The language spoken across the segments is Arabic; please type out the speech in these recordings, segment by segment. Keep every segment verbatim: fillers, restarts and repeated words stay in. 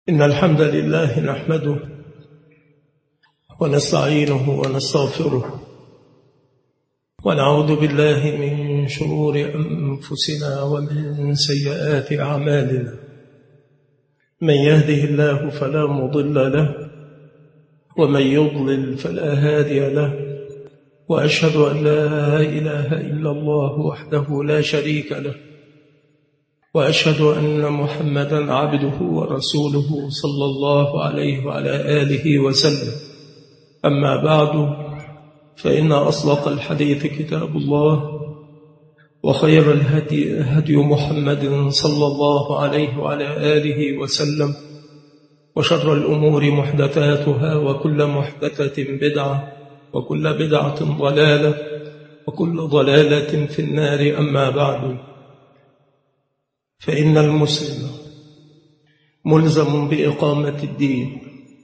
إن الحمد لله نحمده ونستعينه ونستغفره ونعوذ بالله من شرور أنفسنا ومن سيئات أعمالنا. من يهده الله فلا مضل له ومن يضلل فلا هادي له، وأشهد أن لا إله إلا الله وحده لا شريك له، وأشهد أن محمدا عبده ورسوله صلى الله عليه وعلى آله وسلم. أما بعد، فإن أصدق الحديث كتاب الله، وخير الهدي هدي محمد صلى الله عليه وعلى آله وسلم، وشر الأمور محدثاتها، وكل محدثة بدعة، وكل بدعة ضلالة، وكل ضلالة في النار. أما بعد، فإن المسلم ملزم بإقامة الدين،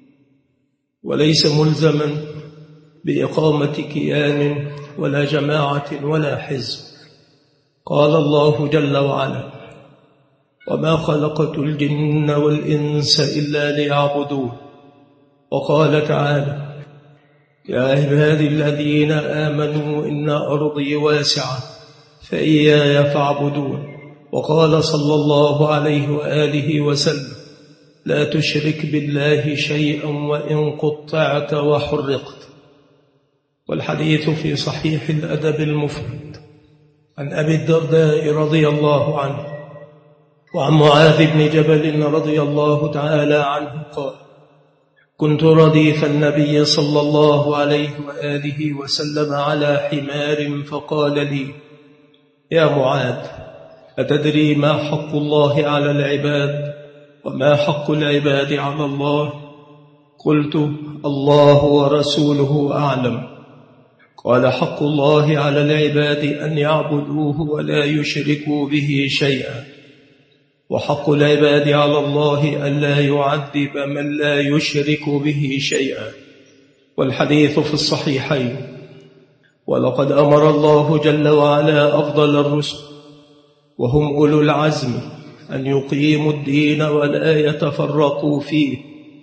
وليس ملزما بإقامة كيان ولا جماعة ولا حزب. قال الله جل وعلا: وما خلقت الجن والإنس إلا ليعبدون. وقال تعالى: يا عبادي الذين آمنوا إن أرضي واسعة فإياي فاعبدون. وقال صلى الله عليه وآله وسلم: لا تشرك بالله شيئا وإن قطعت وحرقت. والحديث في صحيح الأدب المفرد عن أبي الدرداء رضي الله عنه وعن معاذ بن جبل رضي الله تعالى عنه قال: كنت رديف النبي صلى الله عليه وآله وسلم على حمار، فقال لي: يا معاذ، أتدري ما حق الله على العباد وما حق العباد على الله؟ قلت: الله ورسوله أعلم. قال: حق الله على العباد أن يعبدوه ولا يشركوا به شيئا، وحق العباد على الله أن لا يعذب من لا يشرك به شيئا. والحديث في الصحيحين. ولقد أمر الله جل وعلا أفضل الرسل وهم أولو العزم أن يقيموا الدين ولا يتفرقوا فيه،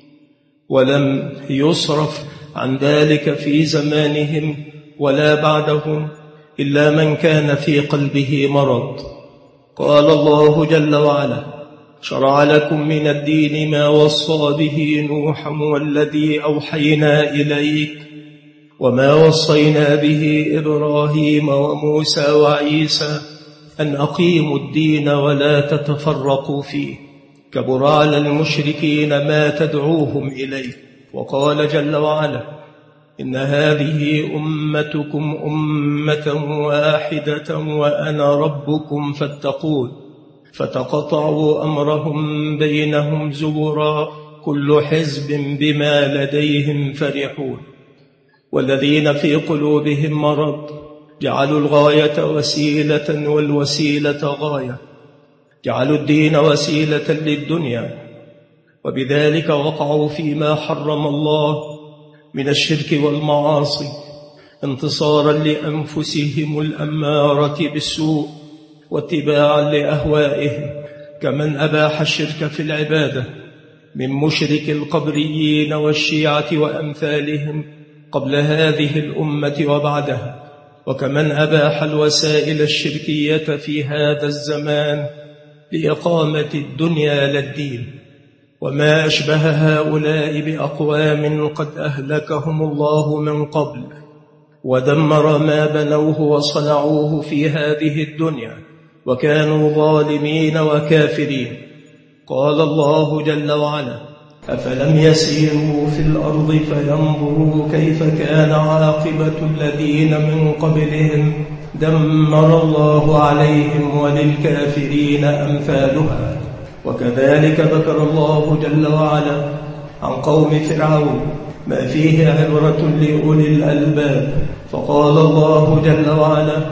ولم يصرف عن ذلك في زمانهم ولا بعدهم إلا من كان في قلبه مرض. قال الله جل وعلا: شرع لكم من الدين ما وصى به نوحا والذي أوحينا إليك وما وصينا به إبراهيم وموسى وعيسى أن أقيموا الدين ولا تتفرقوا فيه، كبر على المشركين ما تدعوهم إليه. وقال جل وعلا: إن هذه أمتكم أمة واحدة وأنا ربكم فاتقون. فتقطعوا أمرهم بينهم زبرا، كل حزب بما لديهم فرحون. والذين في قلوبهم مرض جعلوا الغاية وسيلة والوسيلة غاية، جعلوا الدين وسيلة للدنيا، وبذلك وقعوا فيما حرم الله من الشرك والمعاصي، انتصارا لأنفسهم الأمارة بالسوء واتباعا لأهوائهم، كمن أباح الشرك في العبادة من مشرك القبريين والشيعة وأمثالهم قبل هذه الأمة وبعدها، وكمن أباح الوسائل الشركية في هذا الزمان لإقامة الدنيا للدين. وما أشبه هؤلاء بأقوام قد أهلكهم الله من قبل ودمر ما بنوه وصنعوه في هذه الدنيا، وكانوا ظالمين وكافرين. قال الله جل وعلا: أفلم يسيروا في الأرض فينظروا كيف كان عاقبة الذين من قبلهم دمر الله عليهم وللكافرين أمثالها. وكذلك ذكر الله جل وعلا عن قوم فرعون ما فيه عبرة لأولي الألباب. فقال الله جل وعلا: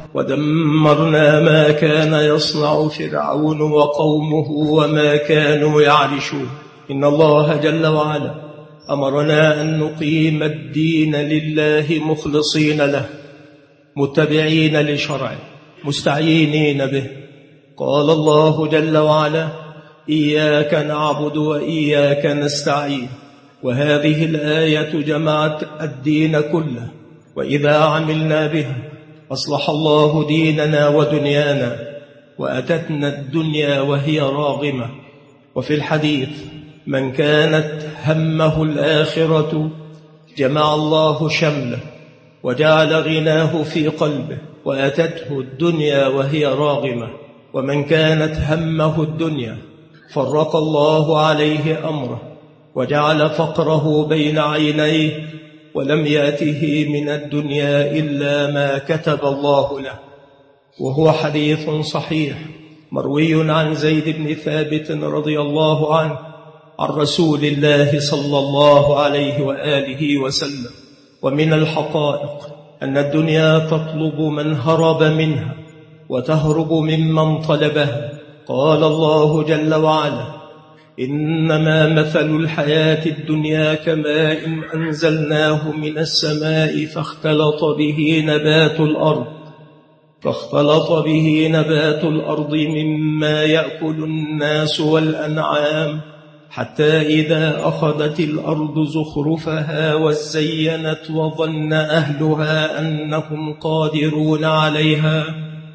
ودمرنا ما كان يصنع فرعون وقومه وما كانوا يعرشون. إن الله جل وعلا أمرنا أن نقيم الدين لله مخلصين له، متبعين لشرعه، مستعينين به. قال الله جل وعلا: إياك نعبد وإياك نستعين. وهذه الآية جمعت الدين كله، وإذا عملنا بها أصلح الله ديننا ودنيانا، وأتتنا الدنيا وهي راغمة. وفي الحديث: من كانت همه الآخرة جمع الله شمله وجعل غناه في قلبه، وأتته الدنيا وهي راغمة. ومن كانت همه الدنيا فرق الله عليه أمره وجعل فقره بين عينيه، ولم يأته من الدنيا إلا ما كتب الله له. وهو حديث صحيح مروي عن زيد بن ثابت رضي الله عنه عن رسول الله صلى الله عليه وآله وسلم: ومن الحقائق أن الدنيا تطلب من هرب منها وتهرب ممن طلبها. قال الله جل وعلا: إنما مثل الحياة الدنيا كماء أنزلناه من السماء فاختلط به نبات الأرض فاختلط به نبات الأرض مما يأكل الناس والأنعام، حتى إذا أخذت الأرض زخرفها وزينت وظن أهلها أنهم قادرون عليها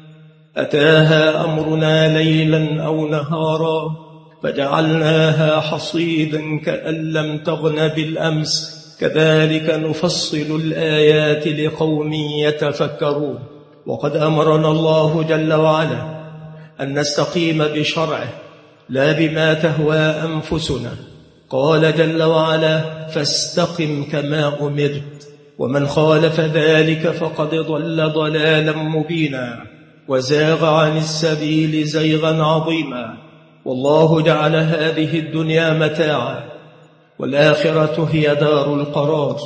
أتاها أمرنا ليلا أو نهارا فجعلناها حصيدا كأن لم تغن بالأمس، كذلك نفصل الآيات لقوم يتفكرون. وقد أمرنا الله جل وعلا أن نستقيم بشرعه لا بما تهوى أنفسنا. قال جل وعلا: فاستقم كما أمرت، ومن خالف ذلك فقد ضل ضلالا مبينا وزاغ عن السبيل زيغا عظيما. والله جعل هذه الدنيا متاعا، والآخرة هي دار القرار،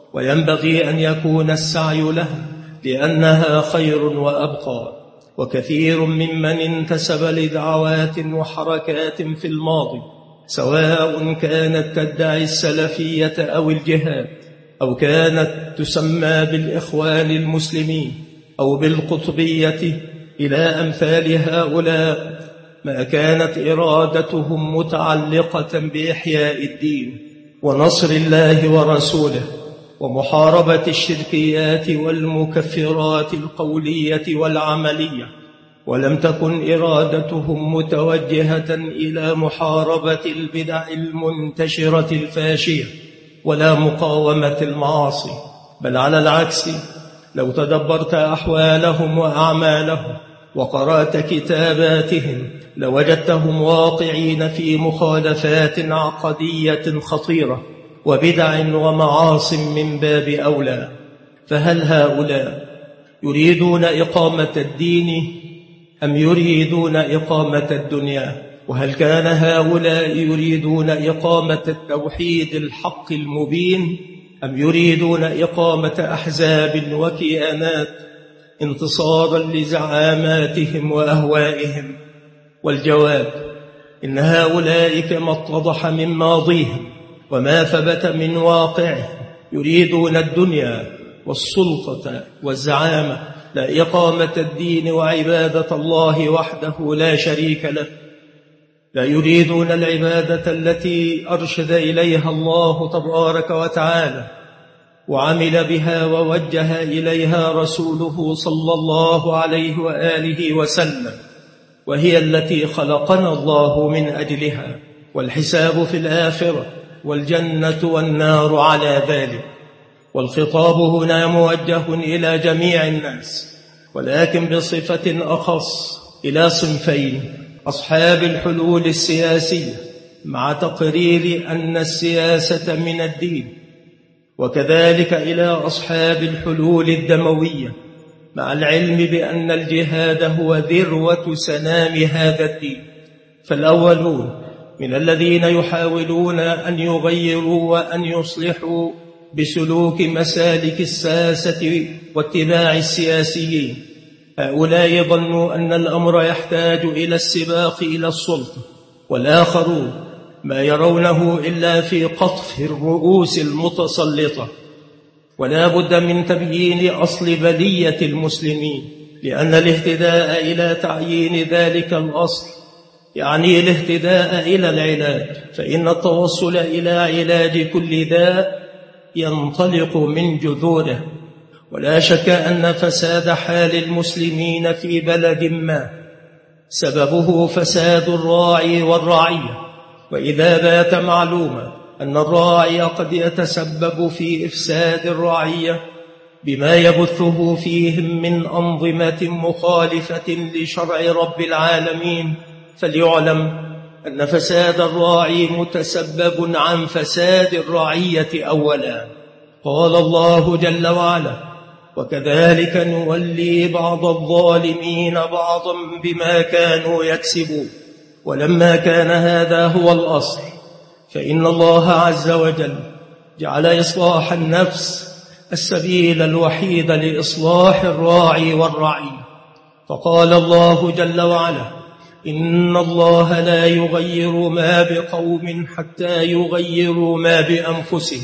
وينبغي أن يكون السعي لها لأنها خير وأبقى. وكثير ممن انتسب لدعوات وحركات في الماضي، سواء كانت تدعي السلفية أو الجهاد، أو كانت تسمى بالإخوان المسلمين أو بالقطبية، إلى أمثال هؤلاء، ما كانت إرادتهم متعلقة بإحياء الدين ونصر الله ورسوله ومحاربة الشركيات والمكفرات القولية والعملية، ولم تكن إرادتهم متوجهة إلى محاربة البدع المنتشرة الفاشية ولا مقاومة المعاصي، بل على العكس، لو تدبرت أحوالهم وأعمالهم وقرأت كتاباتهم لوجدتهم واقعين في مخالفات عقدية خطيرة وبدع ومعاص من باب أولى. فهل هؤلاء يريدون إقامة الدين أم يريدون إقامة الدنيا؟ وهل كان هؤلاء يريدون إقامة التوحيد الحق المبين أم يريدون إقامة أحزاب وكيانات انتصارا لزعاماتهم وأهوائهم؟ والجواب: إن هؤلاء كما اتضح من ماضيهم وما ثبت من واقعه يريدون الدنيا والسلطة والزعامة، لا إقامة الدين وعبادة الله وحده لا شريك له. لا يريدون العبادة التي أرشد إليها الله تبارك وتعالى وعمل بها ووجه إليها رسوله صلى الله عليه وآله وسلم، وهي التي خلقنا الله من أجلها، والحساب في الآخرة والجنة والنار على ذلك. والخطاب هنا موجه إلى جميع الناس، ولكن بصفة أخص إلى صنفين: أصحاب الحلول السياسية مع تقرير أن السياسة من الدين، وكذلك إلى أصحاب الحلول الدموية مع العلم بأن الجهاد هو ذروة سنام هذا الدين. فالأولون من الذين يحاولون أن يغيروا وأن يصلحوا بسلوك مسالك الساسة واتباع السياسيين، هؤلاء ظنوا أن الأمر يحتاج إلى السباق إلى السلطة، والآخرون ما يرونه إلا في قطف الرؤوس المتسلطة. ولا بد من تبيين أصل بلية المسلمين، لأن الاهتداء إلى تعيين ذلك الأصل يعني الاهتداء إلى العلاج، فإن التوصل إلى علاج كل داء ينطلق من جذوره. ولا شك أن فساد حال المسلمين في بلد ما سببه فساد الراعي والرعية، وإذا بات معلوما أن الراعي قد يتسبب في إفساد الرعية بما يبثه فيهم من أنظمة مخالفة لشرع رب العالمين، فليعلم أن فساد الراعي متسبب عن فساد الرعية أولا. قال الله جل وعلا: وكذلك نولي بعض الظالمين بعضا بما كانوا يكسبون. ولما كان هذا هو الأصل، فإن الله عز وجل جعل إصلاح النفس السبيل الوحيد لإصلاح الراعي والرعية. فقال الله جل وعلا: إن الله لا يغير ما بقوم حتى يغيروا ما بأنفسهم.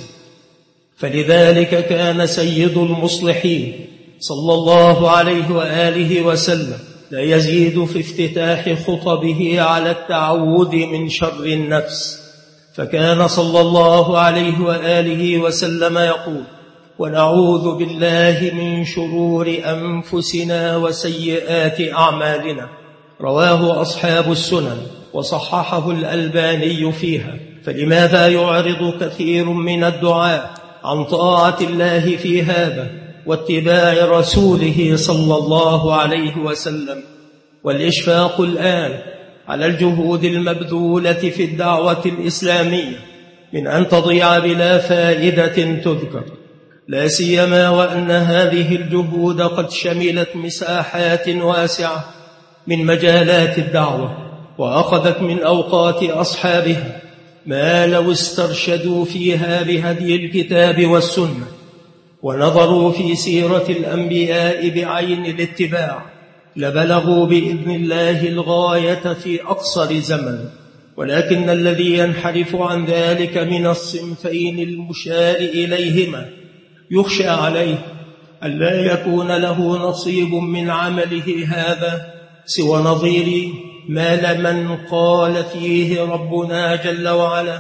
فلذلك كان سيد المصلحين صلى الله عليه وآله وسلم لا يزيد في افتتاح خطبه على التعوذ من شر النفس، فكان صلى الله عليه وآله وسلم يقول: ونعوذ بالله من شرور أنفسنا وسيئات أعمالنا. رواه أصحاب السنن وصححه الألباني فيها. فلماذا يعرض كثير من الدعاء عن طاعة الله في هذا واتباع رسوله صلى الله عليه وسلم؟ والإشفاق الآن على الجهود المبذولة في الدعوة الإسلامية من أن تضيع بلا فائدة تذكر، لا سيما وأن هذه الجهود قد شملت مساحات واسعة من مجالات الدعوة، وأخذت من أوقات أصحابها ما لو استرشدوا فيها بهدي الكتاب والسنة ونظروا في سيرة الأنبياء بعين الاتباع لبلغوا بإذن الله الغاية في أقصر زمن. ولكن الذي ينحرف عن ذلك من الصنفين المشار إليهما يخشى عليه ألا يكون له نصيب من عمله هذا سوى نظير ما لمن قال فيه ربنا جل وعلا: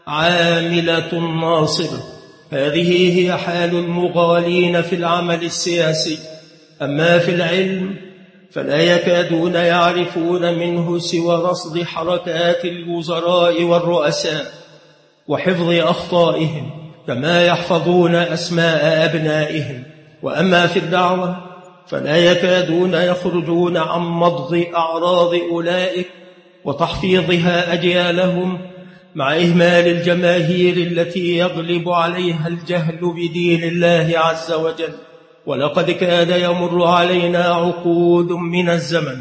عاملة ناصبة. هذه هي حال المغالين في العمل السياسي. أما في العلم فلا يكادون يعرفون منه سوى رصد حركات الوزراء والرؤساء وحفظ أخطائهم كما يحفظون أسماء أبنائهم. وأما في الدعوة فلا يكادون يخرجون عن مضض أعراض أولئك وتحفيظها أجيالهم، مع إهمال الجماهير التي يغلب عليها الجهل بدين الله عز وجل. ولقد كاد يمر علينا عقود من الزمن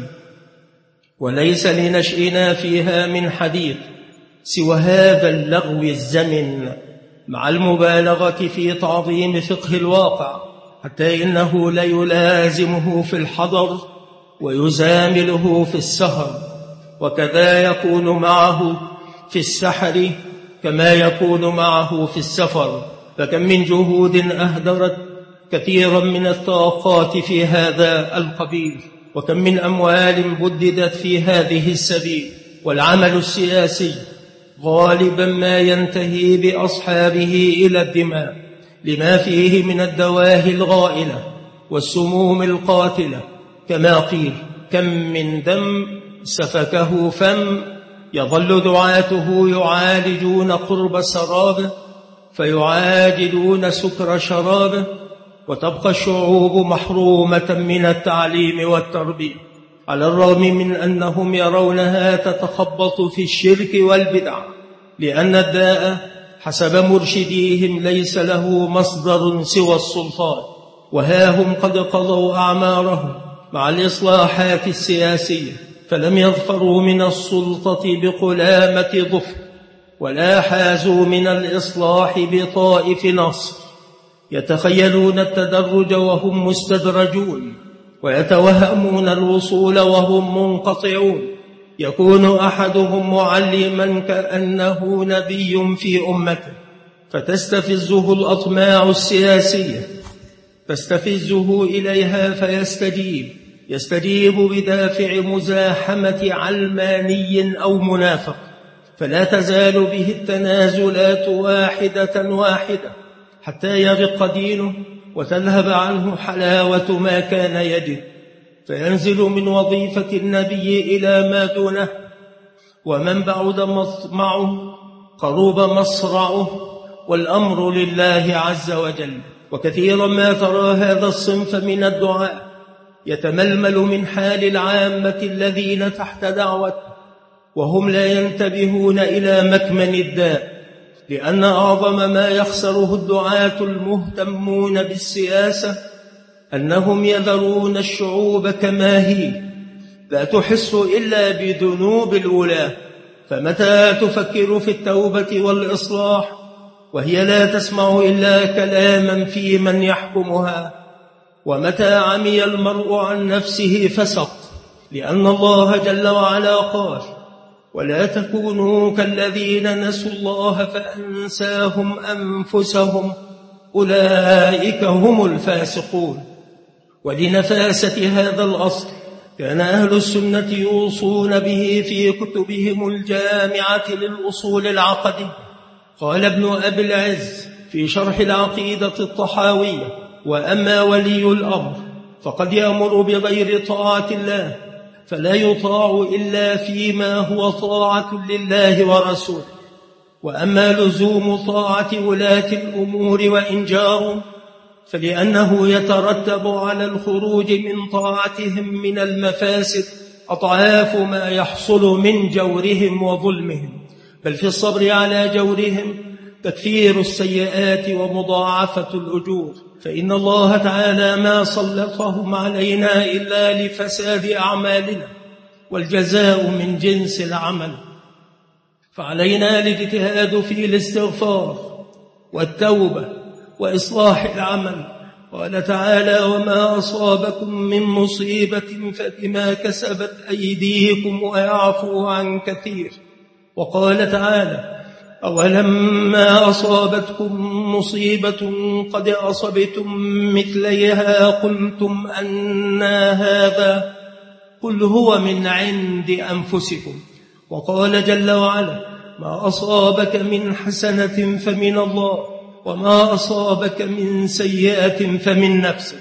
وليس لنشئنا فيها من حديث سوى هذا اللغو الزمن، مع المبالغة في تعظيم فقه الواقع، حتى إنه ليلازمه في الحضر ويزامله في السهر، وكذا يكون معه في السحر كما يكون معه في السفر. فكم من جهود أهدرت كثيرا من الطاقات في هذا القبيل، وكم من أموال بددت في هذه السبيل. والعمل السياسي غالبا ما ينتهي بأصحابه إلى الدماء لما فيه من الدواهي الغائلة والسموم القاتلة، كما قيل: كم من دم سفكه فم. يظل دعاته يعالجون قرب سرابه فيعاجلون سكر شرابه، وتبقى الشعوب محرومة من التعليم والتربية، على الرغم من أنهم يرونها تتخبط في الشرك والبدع، لأن الداء حسب مرشديهم ليس له مصدر سوى السلطان. وها هم قد قضوا أعمارهم مع الإصلاحات السياسية، فلم يظفروا من السلطة بقلامة ظفر، ولا حازوا من الإصلاح بطائف نصر. يتخيلون التدرج وهم مستدرجون، ويتوهمون الوصول وهم منقطعون. يكون أحدهم معلما كأنه نبي في أمته، فتستفزه الأطماع السياسية، فاستفزه إليها فيستجيب، يستجيب بدافع مزاحمة علماني أو منافق، فلا تزال به التنازلات واحدة واحدة حتى يرق دينه وتذهب عنه حلاوة ما كان يجد، فينزل من وظيفة النبي إلى ما دونه، ومن بعد مطمعه قرب مصرعه، والأمر لله عز وجل. وكثيرا ما ترى هذا الصنف من الدعاء يتململ من حال العامة الذين تحت دعوته، وهم لا ينتبهون إلى مكمن الداء، لأن أعظم ما يخسره الدعاة المهتمون بالسياسة أنهم يذرون الشعوب كما هي، لا تحس إلا بذنوب الولاة، فمتى تفكر في التوبة والإصلاح وهي لا تسمع إلا كلاما في من يحكمها؟ ومتى عمي المرء عن نفسه فسق، لأن الله جل وعلا قال: ولا تكونوا كالذين نسوا الله فأنساهم أنفسهم أولئك هم الفاسقون. ولنفاسة هذا الأصل كان أهل السنة يوصون به في كتبهم الجامعة للأصول العقدية. قال ابن أبي العز في شرح العقيدة الطحاوية: وأما ولي الأمر فقد يأمر بغير طاعة الله، فلا يطاع إلا فيما هو طاعة لله ورسوله. وأما لزوم طاعة ولاة الأمور وإنجار فلأنه يترتب على الخروج من طاعتهم من المفاسد أضعاف ما يحصل من جورهم وظلمهم، بل في الصبر على جورهم تكفير السيئات ومضاعفة الأجور، فإن الله تعالى ما سلطهم علينا إلا لفساد أعمالنا، والجزاء من جنس العمل. فعلينا الاجتهاد في الاستغفار والتوبة وإصلاح العمل. قال تعالى: وما أصابكم من مصيبة فبما كسبت أيديكم ويعفو عن كثير. وقال تعالى: أولما أصابتكم مصيبة قد أصبتم مثليها قلتم أنى هذا قل هو من عند أنفسكم. وقال جل وعلا: ما أصابك من حسنة فمن الله وما أصابك من سيئة فمن نفسك.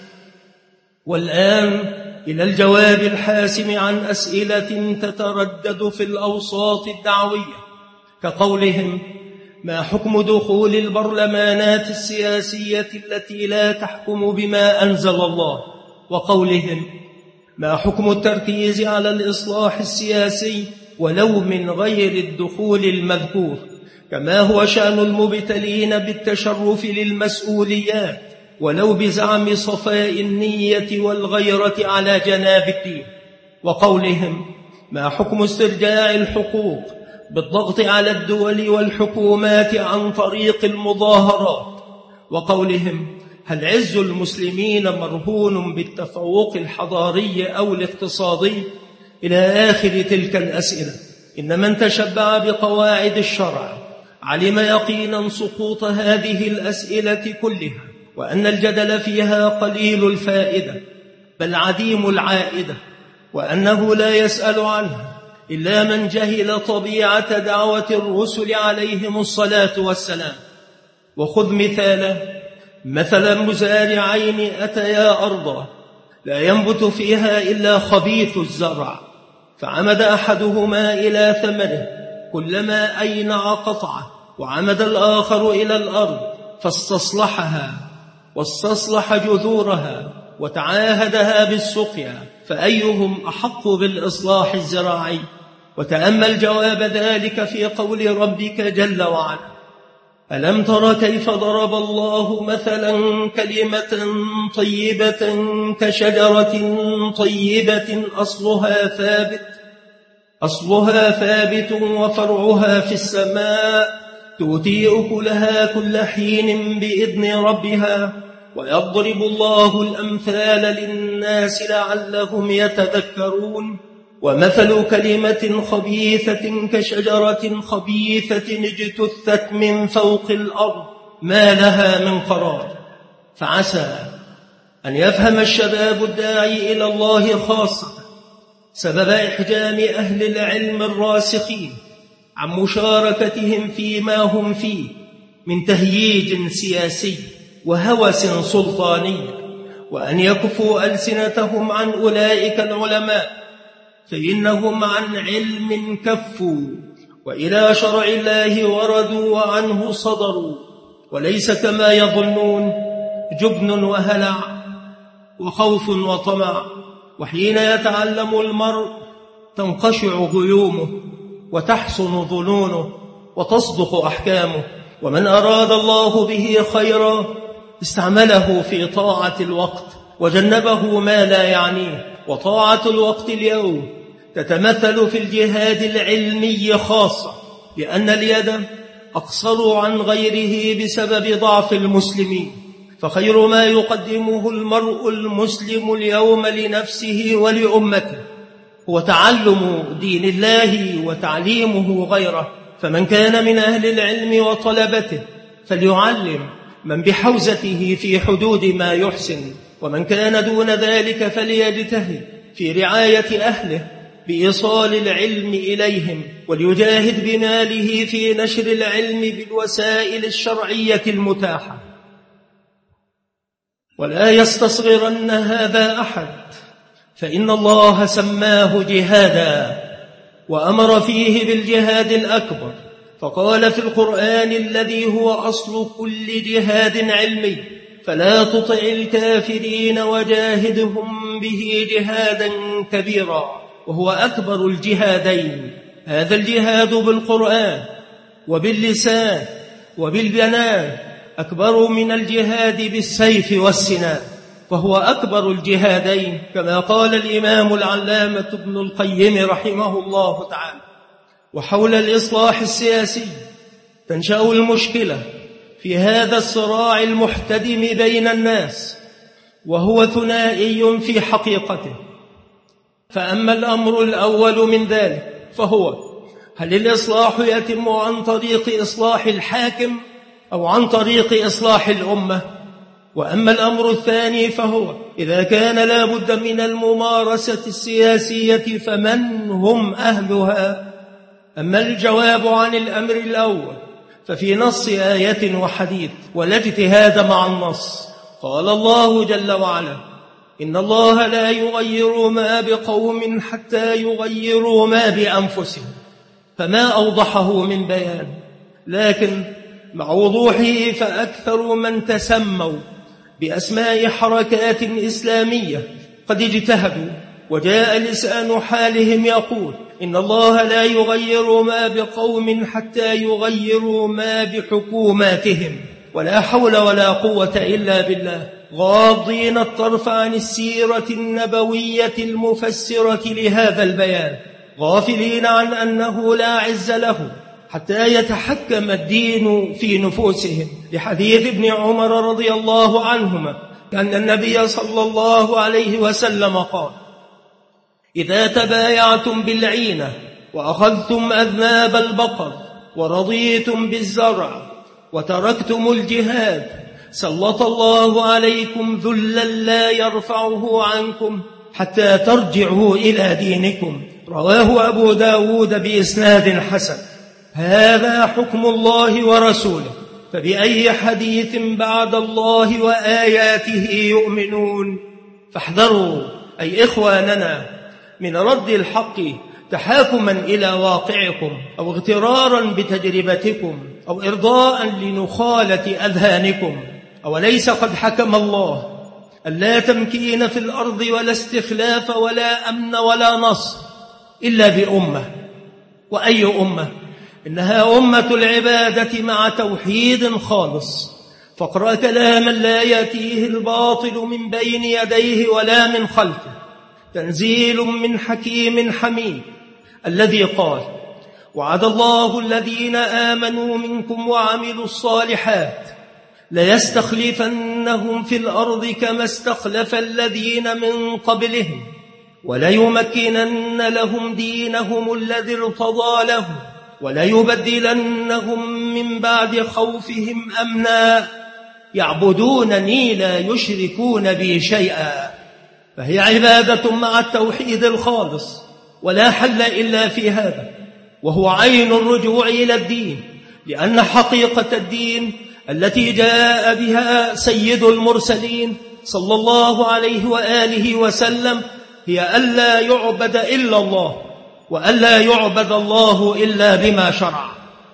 والآن إلى الجواب الحاسم عن أسئلة تتردد في الأوساط الدعوية، كقولهم: ما حكم دخول البرلمانات السياسية التي لا تحكم بما أنزل الله؟ وقولهم: ما حكم التركيز على الإصلاح السياسي ولو من غير الدخول المذكور؟ كما هو شأن المبتلين بالتشرف للمسؤوليات ولو بزعم صفاء النية والغيرة على جناب الدين. وقولهم: ما حكم استرجاع الحقوق بالضغط على الدول والحكومات عن طريق المظاهرات؟ وقولهم: هل عز المسلمين مرهون بالتفوق الحضاري أو الاقتصادي؟ إلى آخر تلك الأسئلة. إن من تشبع بقواعد الشرع علم يقينا سقوط هذه الأسئلة كلها، وأن الجدل فيها قليل الفائدة بل عديم العائدة، وأنه لا يسأل عنها إلا من جهل طبيعة دعوة الرسل عليهم الصلاة والسلام. وخذ مثالا مثلا مزارعين أتيا أرضا لا ينبت فيها إلا خبيث الزرع، فعمد أحدهما إلى ثمره كلما أينع قطعه، وعمد الآخر إلى الأرض فاستصلحها واستصلح جذورها وتعاهدها بالسقيا، فأيهم أحق بالإصلاح الزراعي؟ وتأمل جواب ذلك في قول ربك جل وعلا: ألم تر كيف ضرب الله مثلا كلمة طيبة كشجرة طيبة أصلها ثابت أصلها ثابت وفرعها في السماء تؤتي أكلها كل حين بإذن ربها ويضرب الله الأمثال للناس لعلهم يتذكرون. ومثل كلمة خبيثة كشجرة خبيثة اجتثت من فوق الأرض ما لها من قرار، فعسى أن يفهم الشباب الداعي إلى الله خاصة سبب إحجام أهل العلم الراسخين عن مشاركتهم فيما هم فيه من تهييج سياسي وهوس سلطاني، وأن يكفوا ألسنتهم عن أولئك العلماء، فإنهم عن علم كفوا وإلى شرع الله وردوا وعنه صدروا، وليس كما يظنون جبن وهلع وخوف وطمع. وحين يتعلم المرء تنقشع غيومه وتحسن ظنونه وتصدق أحكامه. ومن أراد الله به خيرا استعمله في طاعة الوقت وجنبه ما لا يعنيه. وطاعة الوقت اليوم تتمثل في الجهاد العلمي خاصة، لأن اليد أقصر عن غيره بسبب ضعف المسلمين. فخير ما يقدمه المرء المسلم اليوم لنفسه ولأمته هو تعلم دين الله وتعليمه غيره. فمن كان من أهل العلم وطلبته فليعلم من بحوزته في حدود ما يحسن، ومن كان دون ذلك فليجتهد في رعاية أهله بإيصال العلم إليهم، وليجاهد بماله في نشر العلم بالوسائل الشرعية المتاحة. ولا يستصغرن هذا أحد، فإن الله سماه جهادا وأمر فيه بالجهاد الأكبر، فقال في القرآن الذي هو أصل كل جهاد علمي: فلا تطع الكافرين وجاهدهم به جهادا كبيرا، وهو أكبر الجهادين. هذا الجهاد بالقرآن وباللسان وبالبنان أكبر من الجهاد بالسيف والسنان، فهو أكبر الجهادين، كما قال الإمام العلامة ابن القيم رحمه الله تعالى. وحول الإصلاح السياسي تنشأ المشكلة في هذا الصراع المحتدم بين الناس، وهو ثنائي في حقيقته. فأما الأمر الأول من ذلك فهو: هل الإصلاح يتم عن طريق إصلاح الحاكم أو عن طريق إصلاح الأمة؟ وأما الأمر الثاني فهو: إذا كان لا بد من الممارسة السياسية فمن هم أهلها؟ أما الجواب عن الأمر الأول ففي نص آية وحديث، ولا اجتهاد مع النص. قال الله جل وعلا: إن الله لا يغير ما بقوم حتى يغيروا ما بأنفسهم. فما أوضحه من بيان، لكن مع وضوحه فأكثر من تسموا بأسماء حركات إسلامية قد اجتهدوا، وجاء لسان حالهم يقول: إن الله لا يغير ما بقوم حتى يغيروا ما بحكوماتهم، ولا حول ولا قوة إلا بالله، غاضين الطرف عن السيرة النبوية المفسرة لهذا البيان، غافلين عن أنه لا عز له حتى يتحكم الدين في نفوسهم، لحديث ابن عمر رضي الله عنهما أن النبي صلى الله عليه وسلم قال: إذا تبايعتم بالعينة وأخذتم أذناب البقر ورضيتم بالزرع وتركتم الجهاد سلط الله عليكم ذلا لا يرفعه عنكم حتى ترجعوا إلى دينكم. رواه أبو داود بإسناد حسن. هذا حكم الله ورسوله، فبأي حديث بعد الله وآياته يؤمنون؟ فاحذروا أي إخواننا من رد الحق تحاكما إلى واقعكم، أو اغترارا بتجربتكم، أو إرضاء لنخالة أذهانكم. أوليس قد حكم الله ألا تمكين في الأرض ولا استخلاف ولا أمن ولا نصر إلا بأمة؟ وأي أمة؟ إنها أمة العبادة مع توحيد خالص. فاقرأ كلاما لا يأتيه الباطل من بين يديه ولا من خلفه، تنزيل من حكيم حميد، الذي قال: وعد الله الذين آمنوا منكم وعملوا الصالحات ليستخلفنهم في الأرض كما استخلف الذين من قبلهم وليمكنن لهم دينهم الذي ارتضى لهم وليبدلنهم من بعد خوفهم أمنا يعبدونني لا يشركون بي شيئا. فهي عبادة مع التوحيد الخالص، ولا حل إلا في هذا، وهو عين الرجوع إلى الدين، لأن حقيقة الدين التي جاء بها سيد المرسلين صلى الله عليه وآله وسلم هي ألا يعبد إلا الله، وألا يعبد الله إلا بما شرع.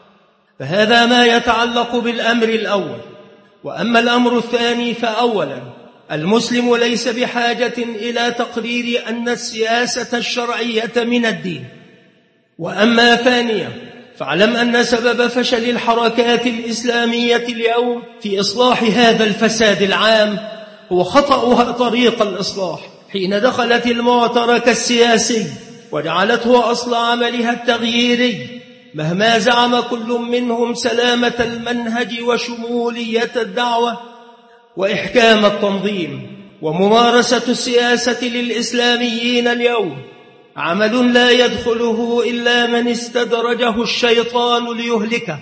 فهذا ما يتعلق بالأمر الأول. وأما الأمر الثاني فأولا المسلم ليس بحاجة إلى تقرير أن السياسة الشرعية من الدين. وأما ثانيا فاعلم أن سبب فشل الحركات الإسلامية اليوم في إصلاح هذا الفساد العام هو خطأها طريق الإصلاح حين دخلت المعترك السياسي وجعلته أصل عملها التغييري، مهما زعم كل منهم سلامة المنهج وشمولية الدعوة وإحكام التنظيم. وممارسة السياسة للإسلاميين اليوم عمل لا يدخله إلا من استدرجه الشيطان ليهلكه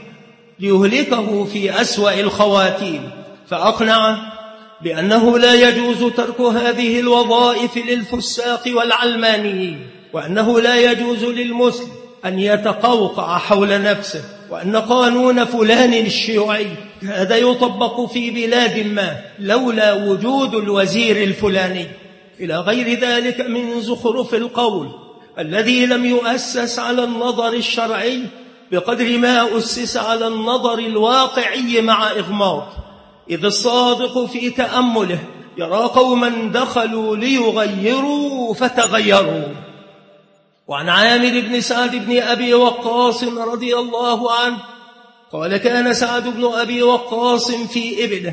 ليهلكه في أسوأ الخواتيم، فأقنعه بأنه لا يجوز ترك هذه الوظائف للفساق والعلمانيين، وأنه لا يجوز للمسلم أن يتقوقع حول نفسه، وأن قانون فلان الشيوعي هذا يطبق في بلاد ما لولا وجود الوزير الفلاني، إلى غير ذلك من زخرف القول الذي لم يؤسس على النظر الشرعي بقدر ما أسس على النظر الواقعي مع إغماض. إذ الصادق في تأمله يرى قوما دخلوا ليغيروا فتغيروا. وعن عامر بن سعد بن أبي وقاص رضي الله عنه قال: كان سعد بن أبي وقاص في إبله،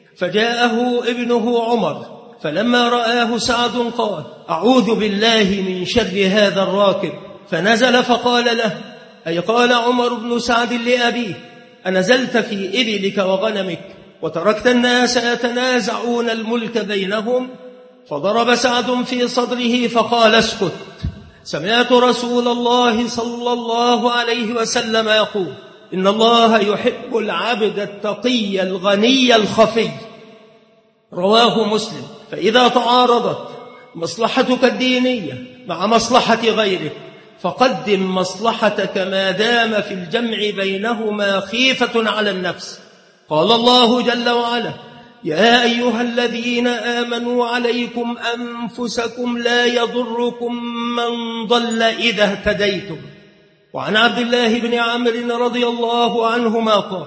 فجاءه ابنه عمر، فلما رآه سعد قال: أعوذ بالله من شر هذا الراكب، فنزل فقال له: أي قال عمر بن سعد لأبيه: أنزلت في إبلك وغنمك وتركت الناس يتنازعون الملك بينهم؟ فضرب سعد في صدره فقال: اسكت، سمعت رسول الله صلى الله عليه وسلم يقول: إن الله يحب العبد التقي الغني الخفي. رواه مسلم. فإذا تعارضت مصلحتك الدينية مع مصلحة غيرك فقدم مصلحتك ما دام في الجمع بينهما خيفة على النفس. قال الله جل وعلا: يا أيها الذين آمنوا عليكم أنفسكم لا يضركم من ضل إذا اهتديتم. وعن عبد الله بن عمرو رضي الله عنهما قال: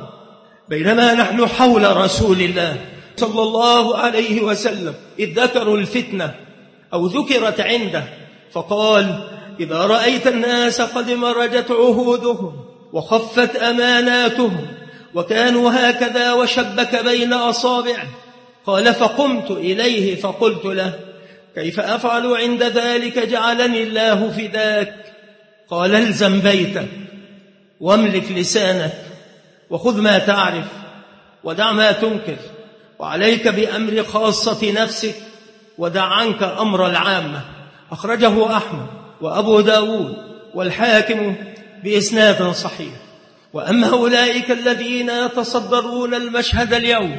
بينما نحن حول رسول الله صلى الله عليه وسلم إذ ذكروا الفتنة أو ذكرت عنده، فقال: إذا رأيت الناس قد مرجت عهودهم وخفت أماناتهم وكانوا هكذا وشبك بين أصابعه. قال: فقمت إليه فقلت له: كيف أفعل عند ذلك جعلني الله فداك؟ قال: الزم بيتك واملك لسانك وخذ ما تعرف ودع ما تنكر، وعليك بأمر خاصة نفسك ودع عنك أمر العامة. أخرجه أحمد وأبو داود والحاكم بإسناد صحيح. وأما أولئك الذين يتصدرون المشهد اليوم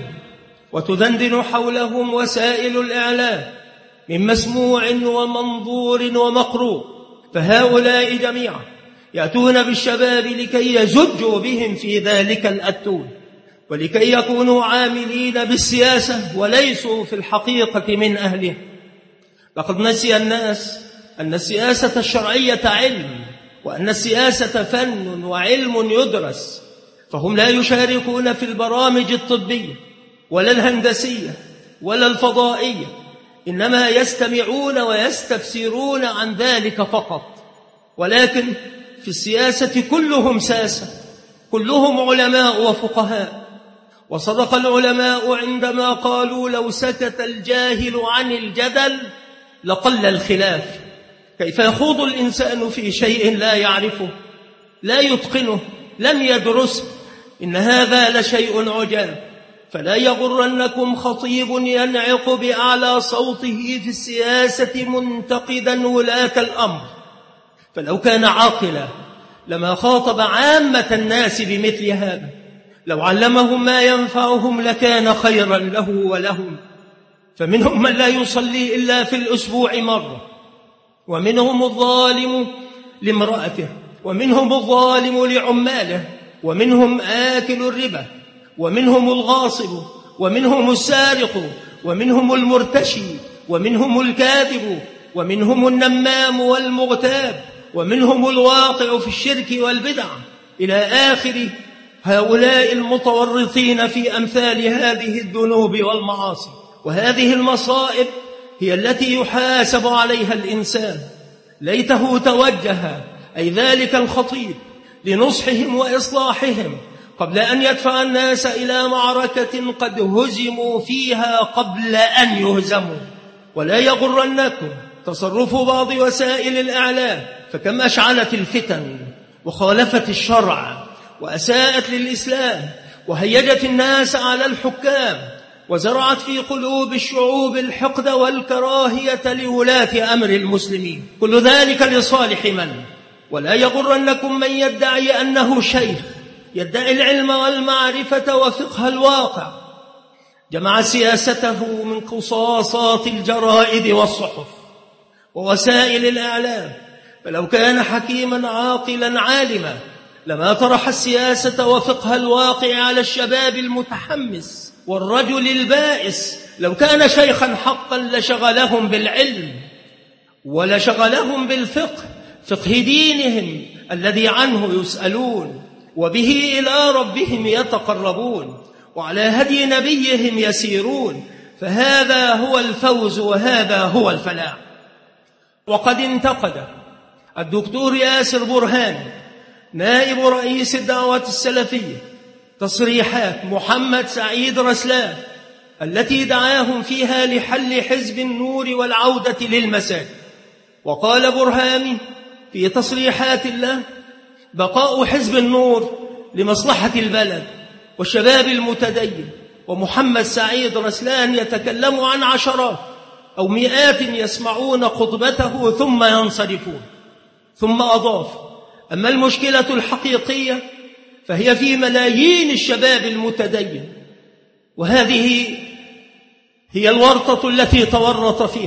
وتدندن حولهم وسائل الإعلام من مسموع ومنظور ومقروء، فهؤلاء جميعا يأتون بالشباب لكي يزجوا بهم في ذلك الأتون، ولكي يكونوا عاملين بالسياسة وليسوا في الحقيقة من أهله. لقد نسي الناس أن السياسة الشرعية علم، وأن السياسة فن وعلم يدرس، فهم لا يشاركون في البرامج الطبية ولا الهندسية ولا الفضائية، إنما يستمعون ويستفسرون عن ذلك فقط. ولكن في السياسة كلهم ساسة، كلهم علماء وفقهاء. وصدق العلماء عندما قالوا: لو سكت الجاهل عن الجدل لقل الخلاف. كيف يخوض الإنسان في شيء لا يعرفه، لا يتقنه، لم يدرسه؟ إن هذا لشيء عجاب. فلا يغرنكم خطيب ينعق بأعلى صوته في السياسة منتقدا ولاة الأمر، فلو كان عاقلا لما خاطب عامة الناس بمثل هذا. لو علمهم ما ينفعهم لكان خيرا له ولهم. فمنهم من لا يصلي إلا في الأسبوع مرة، ومنهم الظالم لامرأته، ومنهم الظالم لعماله، ومنهم آكل الربا، ومنهم الغاصب، ومنهم السارق، ومنهم المرتشي، ومنهم الكاذب، ومنهم النمام والمغتاب، ومنهم الواقع في الشرك والبدع، إلى آخر هؤلاء المتورطين في أمثال هذه الذنوب والمعاصي. وهذه المصائب هي التي يحاسب عليها الإنسان. ليته توجه أي ذلك الخطيب لنصحهم وإصلاحهم قبل أن يدفع الناس إلى معركة قد هزموا فيها قبل أن يهزموا. ولا يغرنكم تصرف بعض وسائل الإعلام، فكم أشعلت الفتن وخالفت الشرع وأساءت للإسلام وهيجت الناس على الحكام وزرعت في قلوب الشعوب الحقد والكراهية لولاة أمر المسلمين. كل ذلك لصالح من؟ ولا يغرنكم من يدعي أنه شيخ، يدعي العلم والمعرفة وفقه الواقع، جمع سياسته من قصاصات الجرائد والصحف ووسائل الإعلام. فلو كان حكيما عاقلا عالما لما طرح السياسة وفقه الواقع على الشباب المتحمس والرجل البائس. لو كان شيخا حقا لشغلهم بالعلم ولشغلهم بالفقه، فقه دينهم الذي عنه يسألون وبه إلى ربهم يتقربون وعلى هدي نبيهم يسيرون. فهذا هو الفوز وهذا هو الفلاح. وقد انتقد الدكتور ياسر برهان نائب رئيس الدعوة السلفية تصريحات محمد سعيد رسلان التي دعاهم فيها لحل حزب النور والعودة للمساجد. وقال برهاني في تصريحات له: بقاء حزب النور لمصلحة البلد والشباب المتدين. ومحمد سعيد رسلان يتكلم عن عشرات أو مئات يسمعون خطبته ثم ينصرفون. ثم أضاف: أما المشكلة الحقيقية فهي في ملايين الشباب المتدين، وهذه هي الورطة التي تورط فيها.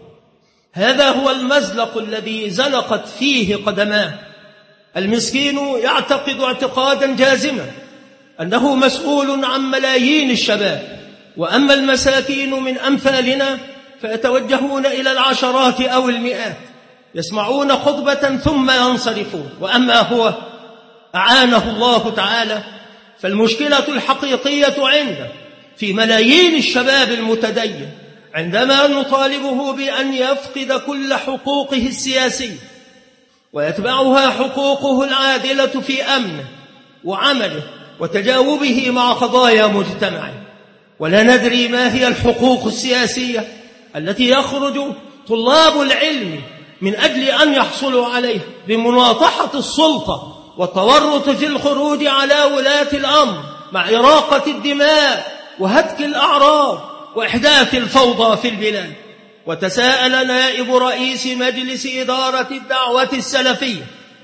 هذا هو المزلق الذي زلقت فيه قدماه. المسكين يعتقد اعتقادا جازما أنه مسؤول عن ملايين الشباب، وأما المساكين من أمثالنا فيتوجهون إلى العشرات أو المئات يسمعون خطبة ثم ينصرفون. وأما هو أعانه الله تعالى فالمشكلة الحقيقية عنده في ملايين الشباب المتدين عندما نطالبه بأن يفقد كل حقوقه السياسية ويتبعها حقوقه العادلة في أمنه وعمله وتجاوبه مع قضايا مجتمعه. ولا ندري ما هي الحقوق السياسية التي يخرج طلاب العلم من أجل أن يحصلوا عليها بمناطحة السلطة والتورط في الخروج على ولاة الأمر مع إراقة الدماء وهتك الأعراض وإحداث الفوضى في البلاد. وتساءل نائب رئيس مجلس إدارة الدعوة السلفية: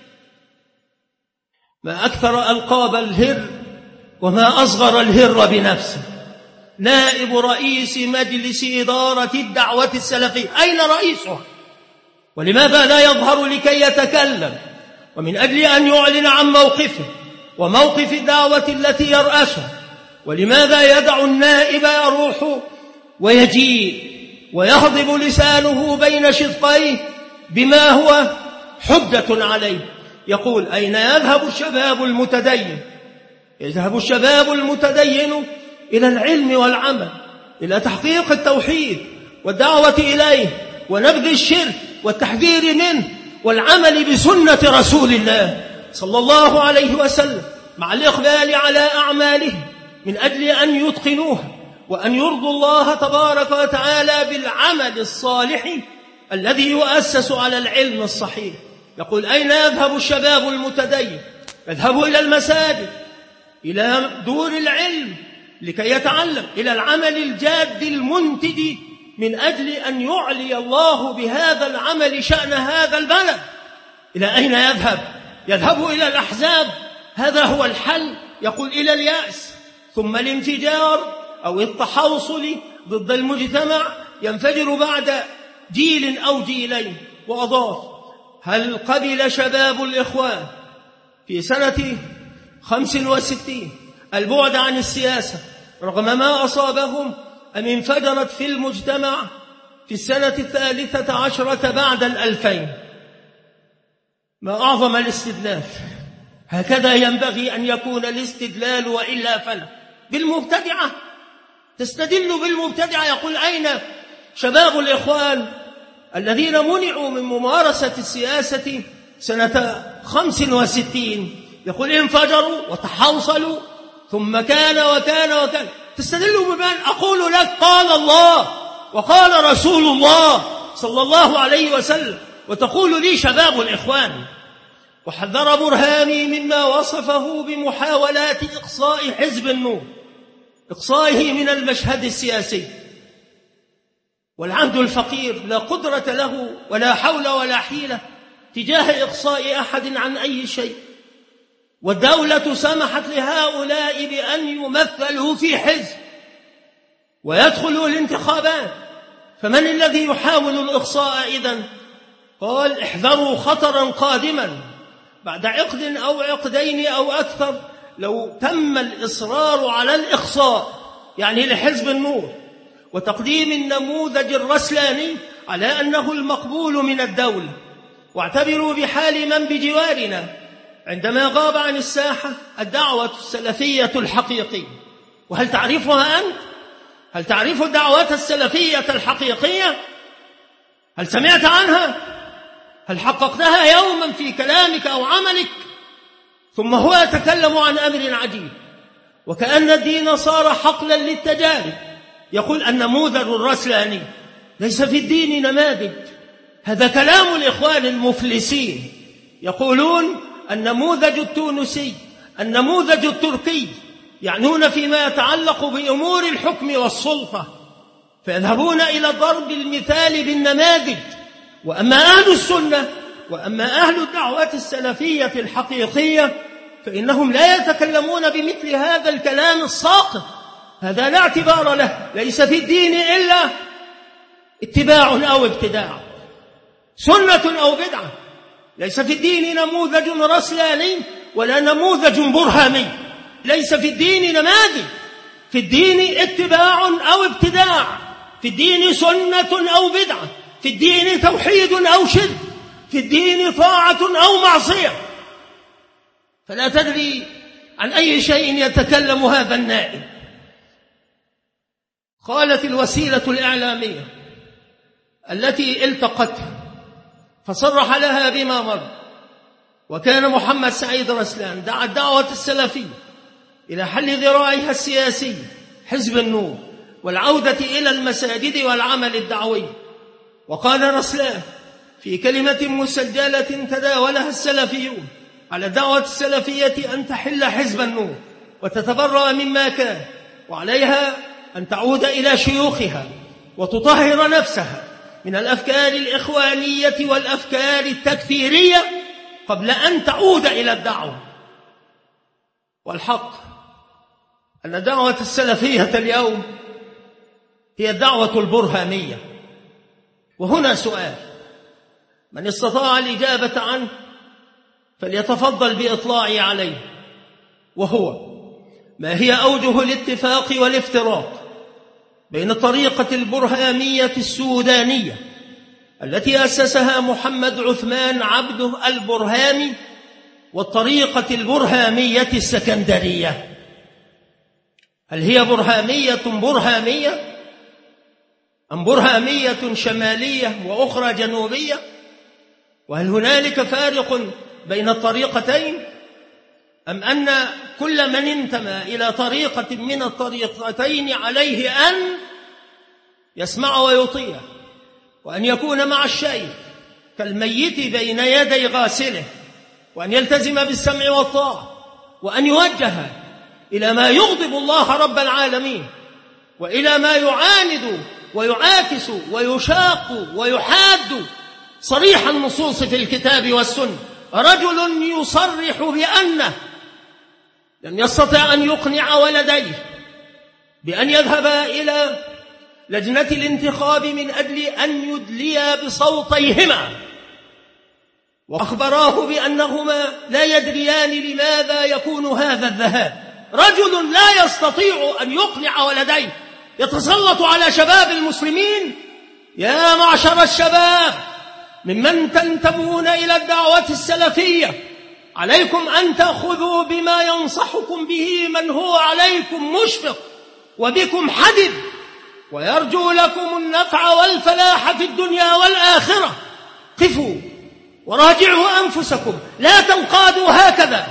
ما أكثر ألقاب الهر وما أصغر الهر بنفسه. نائب رئيس مجلس إدارة الدعوة السلفية، أين رئيسها؟ ولماذا لا يظهر لكي يتكلم ومن أجل أن يعلن عن موقفه وموقف الدعوة التي يرأسها؟ ولماذا يدع النائب يروح ويجيء ويهضب لسانه بين شدقيه بما هو حجة عليه؟ يقول: أين يذهب الشباب المتدين؟ يذهب الشباب المتدين إلى العلم والعمل، إلى تحقيق التوحيد والدعوة إليه ونبذ الشرك والتحذير منه والعمل بسنة رسول الله صلى الله عليه وسلم، مع الإقبال على أعمالهم من أجل أن يتقنوها وأن يرضوا الله تبارك وتعالى بالعمل الصالح الذي يؤسس على العلم الصحيح. يقول: أين يذهب الشباب المتدين؟ يذهبوا إلى المساجد، إلى دور العلم لكي يتعلم، إلى العمل الجاد المنتج من أجل أن يعلي الله بهذا العمل شأن هذا البلد. إلى أين يذهب؟ يذهب إلى الأحزاب. هذا هو الحل يقول إلى اليأس، ثم الانفجار أو التحوصل ضد المجتمع ينفجر بعد جيل أو جيلين. وأضاف: هل قبل شباب الإخوان في سنة خمس وستين البعد عن السياسة رغم ما أصابهم، أم انفجرت في المجتمع في السنة الثالثة عشرة بعد الألفين؟ ما أعظم الاستدلال! هكذا ينبغي أن يكون الاستدلال، وإلا فلا. بالمبتدعة تستدل بالمبتدعة. يقول: أين شباب الإخوان الذين منعوا من ممارسة السياسة سنة خمس وستين؟ يقول: انفجروا وتحوصلوا ثم كان وكان وكان. تستدل بمن؟ أقول لك: قال الله وقال رسول الله صلى الله عليه وسلم، وتقول لي شباب الإخوان. وحذر برهاني مما وصفه بمحاولات إقصاء حزب النور، إقصائه من المشهد السياسي. والعبد الفقير لا قدرة له ولا حول ولا حيلة تجاه إقصاء أحد عن أي شيء، والدولة سمحت لهؤلاء بأن يمثلوا في حزب ويدخلوا الانتخابات. فمن الذي يحاول الإقصاء إذن؟ قال: احذروا خطرا قادما بعد عقد أو عقدين أو أكثر. لو تم الإصرار على الإقصاء يعني لحزب النور وتقديم النموذج الرسلاني على أنه المقبول من الدولة، واعتبروا بحال من بجوارنا عندما غاب عن الساحة الدعوة السلفية الحقيقية. وهل تعرفها أنت؟ هل تعرف الدعوة السلفية الحقيقية؟ هل سمعت عنها؟ هل حققتها يوما في كلامك أو عملك؟ ثم هو يتكلم عن أمر عجيب، وكأن الدين صار حقلا للتجارب. يقول: النموذج الرسلاني. ليس في الدين نماذج. هذا كلام الإخوان المفلسين. يقولون النموذج التونسي، النموذج التركي، يعنون فيما يتعلق بأمور الحكم والسلطة، فيذهبون إلى ضرب المثال بالنماذج. وأما أهل السنة وأما أهل الدعوة السلفية الحقيقية فإنهم لا يتكلمون بمثل هذا الكلام الساقط. هذا لا اعتبار له. ليس في الدين إلا اتباع أو ابتداع، سنة أو بدعة. ليس في الدين نموذج رسلاني ولا نموذج برهامي. ليس في الدين نماذج. في الدين اتباع أو ابتداع، في الدين سنة أو بدعة، في الدين توحيد أو شرك، في الدين طاعة أو معصية. فلا تدري عن أي شيء يتكلم هذا النائب. قالت الوسيلة الإعلامية التي التقت فصرح لها بما مر، وكان محمد سعيد رسلان دعا الدعوة السلفية إلى حل ذراعها السياسي حزب النور والعودة إلى المساجد والعمل الدعوي. وقال رسلان في كلمة مسجلة تداولها السلفيون على الدعوة السلفية أن تحل حزب النور وتتبرأ مما كان، وعليها أن تعود إلى شيوخها وتطهر نفسها من الأفكار الإخوانية والأفكار التكفيرية قبل أن تعود إلى الدعوة. والحق أن الدعوة السلفية اليوم هي الدعوة البرهامية. وهنا سؤال من استطاع الإجابة عنه فليتفضل بإطلاعي عليه، وهو: ما هي أوجه الاتفاق والافتراق بين الطريقة البرهامية السودانية التي أسسها محمد عثمان عبده البرهامي والطريقة البرهامية السكندرية؟ هل هي برهامية برهامية أم برهامية شمالية وأخرى جنوبية؟ وهل هنالك فارق بين الطريقتين، أم أن كل من انتمى إلى طريقة من الطريقتين عليه أن يسمع ويطيع، وأن يكون مع الشيخ كالميت بين يدي غاسله، وأن يلتزم بالسمع والطاعة، وأن يوجه إلى ما يغضب الله رب العالمين، وإلى ما يعاند ويعاكس ويشاق ويحاد صريح النصوص في الكتاب والسنة؟ رجل يصرح بأنه لم يستطع أن يقنع ولديه بأن يذهبا إلى لجنة الانتخاب من أجل أن يدليا بصوتيهما، وأخبراه بأنهما لا يدريان لماذا يكون هذا الذهاب. رجل لا يستطيع أن يقنع ولديه يتسلط على شباب المسلمين. يا معشر الشباب ممن تنتمون إلى الدعوة السلفية، عليكم أن تأخذوا بما ينصحكم به من هو عليكم مشفق وبكم حدد ويرجو لكم النفع والفلاح في الدنيا والآخرة. قفوا وراجعوا أنفسكم، لا تنقادوا هكذا،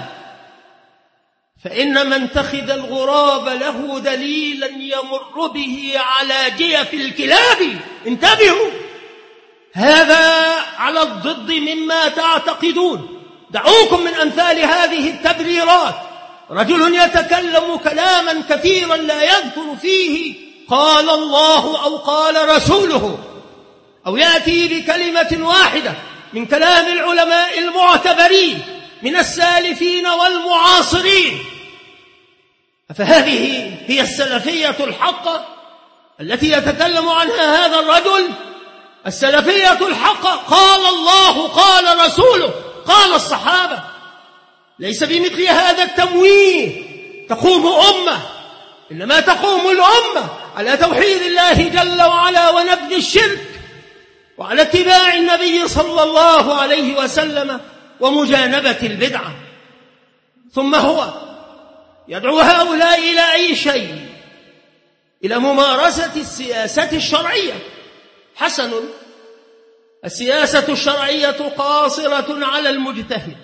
فإن من اتخذ الغراب له دليلا يمر به على جيف الكلاب. انتبهوا، هذا على الضد مما تعتقدون. دعوكم من أمثال هذه التبريرات. رجل يتكلم كلاما كثيرا لا يذكر فيه قال الله أو قال رسوله، أو يأتي بكلمة واحدة من كلام العلماء المعتبرين من السالفين والمعاصرين. فهذه هي السلفية الحقة التي يتكلم عنها هذا الرجل؟ السلفية الحقة قال الله قال رسوله قال الصحابة. ليس بمثل هذا التمويه تقوم أمة، إنما تقوم الأمة على توحيد الله جل وعلا ونبذ الشرك، وعلى اتباع النبي صلى الله عليه وسلم ومجانبة البدعة. ثم هو يدعو هؤلاء إلى أي شيء؟ إلى ممارسة السياسة الشرعية. حسن، السياسة الشرعية قاصرة على المجتهد،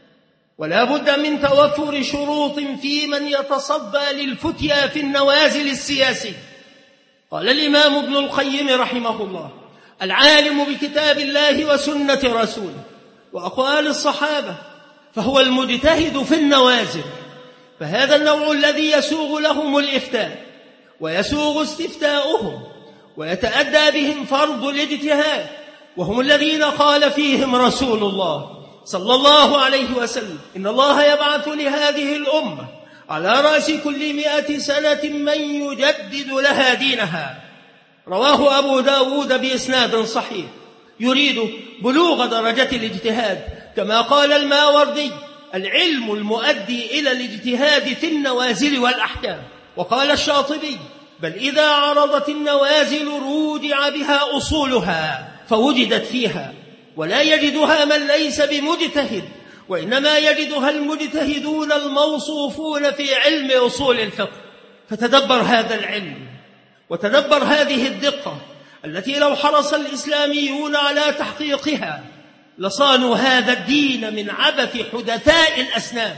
ولا بد من توفر شروط في من يتصدى للفتيا في النوازل السياسية. قال الإمام ابن القيم رحمه الله: العالم بكتاب الله وسنة رسوله وأقوال الصحابة فهو المجتهد في النوازل. فهذا النوع الذي يسوغ لهم الإفتاء ويسوغ استفتاؤهم ويتأدى بهم فرض الاجتهاد، وهم الذين قال فيهم رسول الله صلى الله عليه وسلم: إن الله يبعث لهذه الأمة على رأس كل مئة سنة من يجدد لها دينها. رواه أبو داود بإسناد صحيح، يريد بلوغ درجة الاجتهاد، كما قال الماوردي: العلم المؤدي إلى الاجتهاد في النوازل والأحكام. وقال الشاطبي: بل إذا عرضت النوازل رودع بها أصولها فوجدت فيها، ولا يجدها من ليس بمجتهد، وإنما يجدها المجتهدون الموصوفون في علم أصول الفقه. فتدبر هذا العلم وتدبر هذه الدقة التي لو حرص الإسلاميون على تحقيقها لصانوا هذا الدين من عبث حدثاء الأسنان.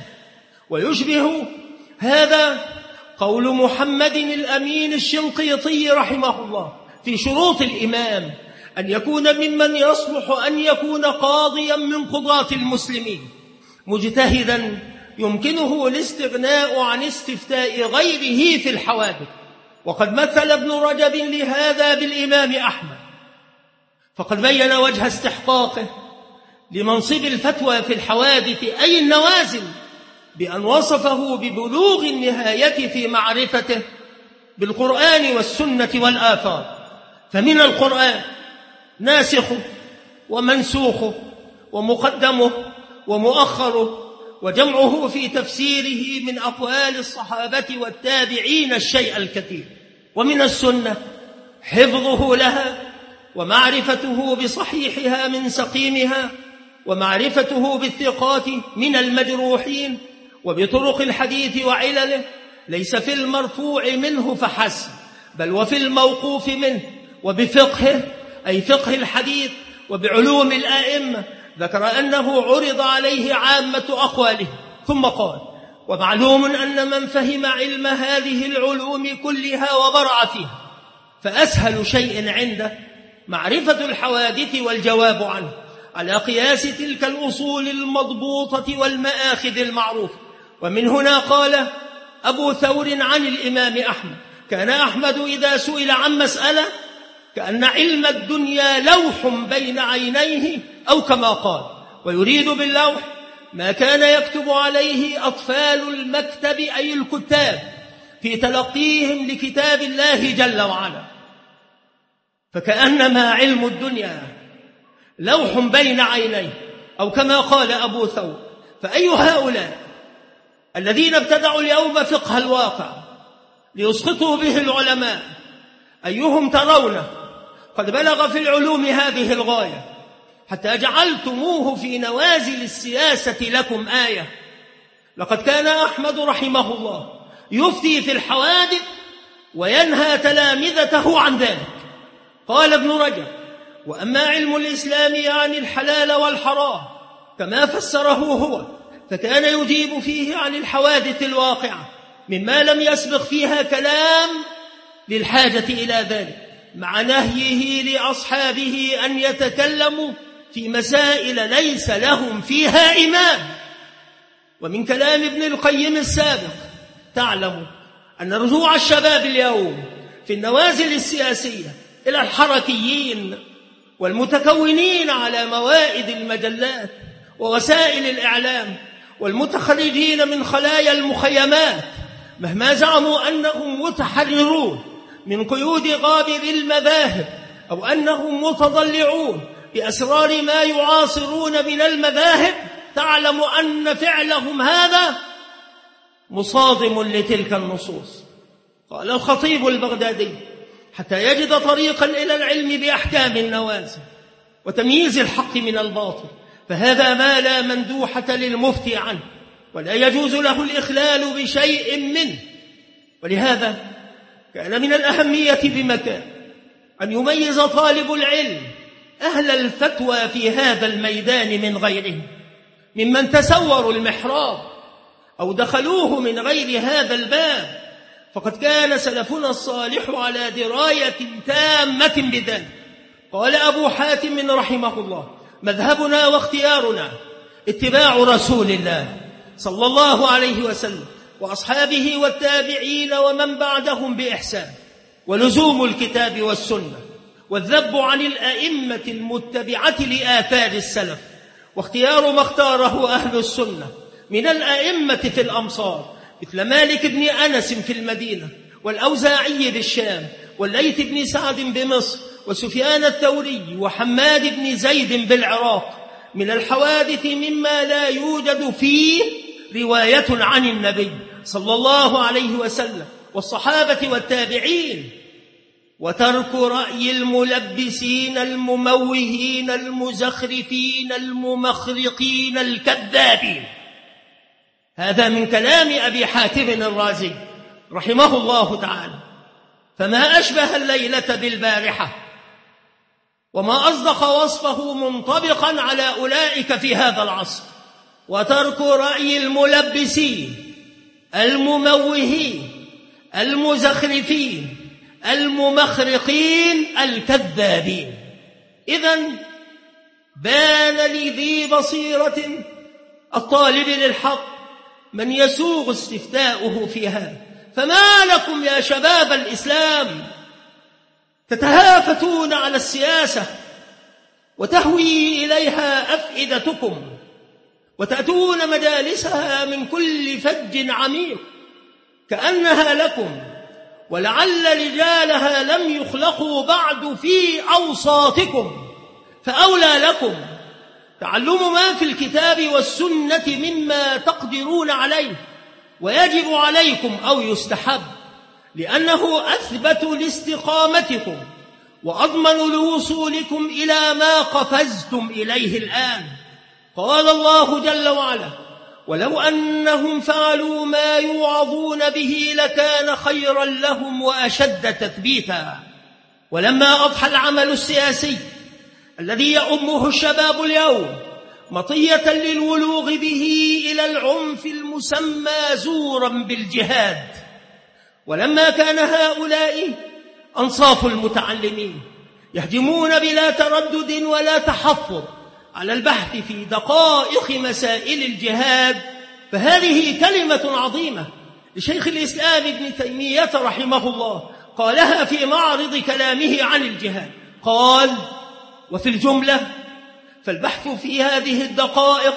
ويشبه هذا قول محمد الأمين الشنقيطي رحمه الله في شروط الإمام: أن يكون ممن يصلح أن يكون قاضيا من قضاة المسلمين، مجتهدا يمكنه الاستغناء عن استفتاء غيره في الحوادث. وقد مثل ابن رجب لهذا بالإمام أحمد، فقد بين وجه استحقاقه لمنصب الفتوى في الحوادث أي النوازل بأن وصفه ببلوغ النهاية في معرفته بالقرآن والسنة والآثار. فمن القرآن ناسخه ومنسوخه ومقدمه ومؤخره، وجمعه في تفسيره من أقوال الصحابة والتابعين الشيء الكثير. ومن السنة حفظه لها ومعرفته بصحيحها من سقيمها، ومعرفته بالثقات من المجروحين، وبطرق الحديث وعلله، ليس في المرفوع منه فحسب، بل وفي الموقوف منه، وبفقهه أي فقه الحديث، وبعلوم الآئمة. ذكر أنه عرض عليه عامة أقواله، ثم قال: ومعلوم أن من فهم علم هذه العلوم كلها وبرع فيها فأسهل شيء عنده معرفة الحوادث والجواب عنه على قياس تلك الأصول المضبوطة والمآخذ المعروفة. ومن هنا قال أبو ثور عن الإمام أحمد: كان أحمد إذا سئل عن مسألة كأن علم الدنيا لوح بين عينيه، أو كما قال. ويريد باللوح ما كان يكتب عليه أطفال المكتب أي الكتاب في تلقيهم لكتاب الله جل وعلا، فكأنما علم الدنيا لوح بين عينيه، أو كما قال أبو ثور: فأي هؤلاء الذين ابتدعوا اليوم فقه الواقع ليسقطوا به العلماء أيهم ترونه قد بلغ في العلوم هذه الغاية حتى جعلتموه في نوازل السياسة لكم آية؟ لقد كان أحمد رحمه الله يفتي في الحوادث وينهى تلامذته عن ذلك. قال ابن رجب: وأما علم الإسلام يعني الحلال والحرام كما فسره هو، فكان يجيب فيه عن الحوادث الواقعة مما لم يسبق فيها كلام للحاجة إلى ذلك، مع نهيه لأصحابه أن يتكلموا في مسائل ليس لهم فيها إمام. ومن كلام ابن القيم السابق تعلم أن رجوع الشباب اليوم في النوازل السياسية إلى الحركيين والمتكونين على موائد المجلات ووسائل الإعلام والمتخرجين من خلايا المخيمات مهما زعموا أنهم متحررون من قيود غابر المذاهب أو أنهم متضلعون بأسرار ما يعاصرون من المذاهب، تعلم أن فعلهم هذا مصادم لتلك النصوص. قال الخطيب البغدادي: حتى يجد طريقا إلى العلم بأحكام النوازل وتمييز الحق من الباطل، فهذا ما لا مندوحة للمفتي عنه ولا يجوز له الإخلال بشيء منه. ولهذا كان من الأهمية بمكان أن يميز طالب العلم أهل الفتوى في هذا الميدان من غيرهم، ممن تسوروا المحراب أو دخلوه من غير هذا الباب، فقد كان سلفنا الصالح على دراية تامة بذلك. قال أبو حاتم رحمه الله: مذهبنا واختيارنا اتباع رسول الله صلى الله عليه وسلم وأصحابه والتابعين ومن بعدهم بإحسان، ولزوم الكتاب والسنة، والذب عن الأئمة المتبعة لآثار السلف، واختيار ما اختاره أهل السنة من الأئمة في الأمصار مثل مالك بن أنس في المدينة، والأوزاعي بالشام، والليث بن سعد بمصر، وسفيان الثوري، وحماد بن زيد بالعراق، من الحوادث مما لا يوجد فيه رواية عن النبي صلى الله عليه وسلم والصحابة والتابعين، وترك رأي الملبسين المموهين المزخرفين الممخرقين الكذابين. هذا من كلام أبي حاتم الرازي رحمه الله تعالى. فما أشبه الليلة بالبارحة، وما أصدق وصفه منطبقا على أولئك في هذا العصر. وترك رأي الملبسين المموهين المزخرفين الممخرقين الكذابين. إذن بان لذي بصيرة الطالب للحق من يسوغ استفتاؤه في هذا. فما لكم يا شباب الإسلام تتهافتون على السياسة وتهوي إليها أفئدتكم وتأتون مجالسها من كل فج عميق كأنها لكم، ولعل رجالها لم يخلقوا بعد في أوساطكم، فأولى لكم تعلم ما في الكتاب والسنة مما تقدرون عليه ويجب عليكم أو يستحب، لأنه أثبت لاستقامتكم وأضمن لوصولكم إلى ما قفزتم إليه الآن. قال الله جل وعلا: ولو أنهم فعلوا ما يوعظون به لكان خيرا لهم وأشد تثبيتا. ولما أضحى العمل السياسي الذي يؤمه الشباب اليوم مطية للولوغ به إلى العنف المسمى زورا بالجهاد، ولما كان هؤلاء أنصاف المتعلمين يهجمون بلا تردد ولا تحفظ على البحث في دقائق مسائل الجهاد، فهذه كلمة عظيمة لشيخ الإسلام ابن تيمية رحمه الله قالها في معرض كلامه عن الجهاد. قال: وفي الجملة فالبحث في هذه الدقائق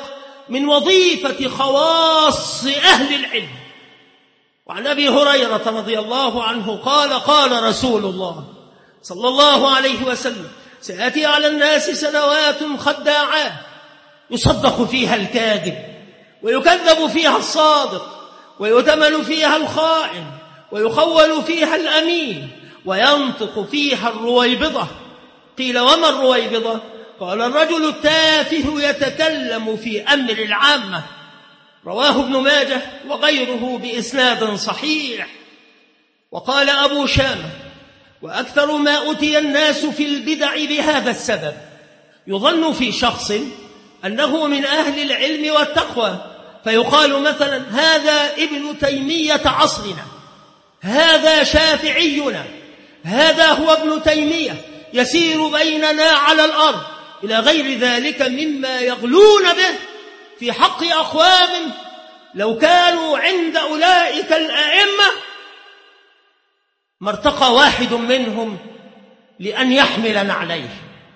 من وظيفة خواص أهل العلم. وعن أبي هريرة رضي الله عنه قال قال رسول الله صلى الله عليه وسلم: سيأتي على الناس سنوات خداعات يصدق فيها الكاذب ويكذب فيها الصادق ويؤتمن فيها الخائن ويخول فيها الأمين وينطق فيها الرويبضة. قيل: وما الرويبضة؟ قال: الرجل التافه يتكلم في أمر العامة. رواه ابن ماجه وغيره بإسناد صحيح. وقال أبو شامة: وأكثر ما أتي الناس في البدع بهذا السبب، يظن في شخص أنه من أهل العلم والتقوى، فيقال مثلا: هذا ابن تيمية عصرنا، هذا شافعينا، هذا هو ابن تيمية يسير بيننا على الأرض، إلى غير ذلك مما يغلون به في حق أقوام لو كانوا عند أولئك الأئمة ما ارتقى واحد منهم لأن يحمل عليه.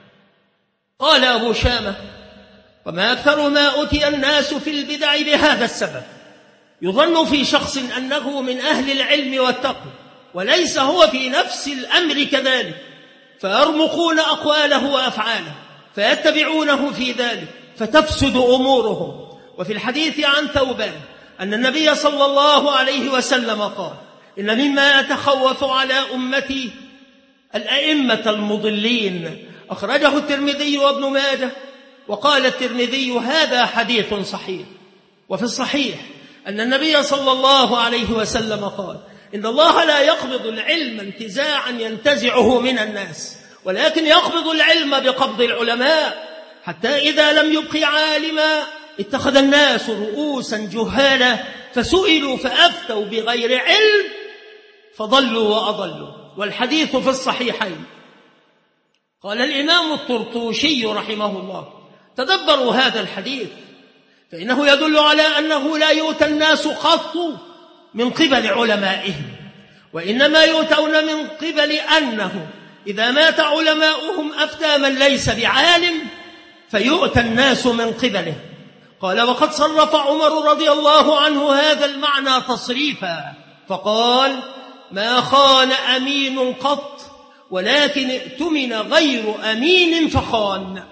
قال أبو شامة: وما أكثر ما أتي الناس في البدع بهذا السبب، يظن في شخص أنه من أهل العلم والتقوى وليس هو في نفس الأمر كذلك، فيرمقون أقواله وأفعاله فيتبعونه في ذلك فتفسد أمورهم. وفي الحديث عن ثوبان أن النبي صلى الله عليه وسلم قال: إن مما أتخوف على أمتي الأئمة المضلين. أخرجه الترمذي وابن ماجه، وقال الترمذي: هذا حديث صحيح. وفي الصحيح أن النبي صلى الله عليه وسلم قال: إن الله لا يقبض العلم انتزاعا ينتزعه من الناس، ولكن يقبض العلم بقبض العلماء، حتى إذا لم يبق عالما اتخذ الناس رؤوسا جهالا فسئلوا فأفتوا بغير علم فضلوا وأضلوا. والحديث في الصحيحين. قال الإمام الطرطوشي رحمه الله: تدبروا هذا الحديث، فإنه يدل على أنه لا يؤتى الناس قط من قبل علمائهم، وإنما يؤتون من قبل أنه إذا مات علماؤهم أفتى من ليس بعالم فيؤتى الناس من قبله. قال: وقد صرف عمر رضي الله عنه هذا المعنى تصريفا فقال: ما خان أمين قط، ولكن ائتمن غير أمين فخان.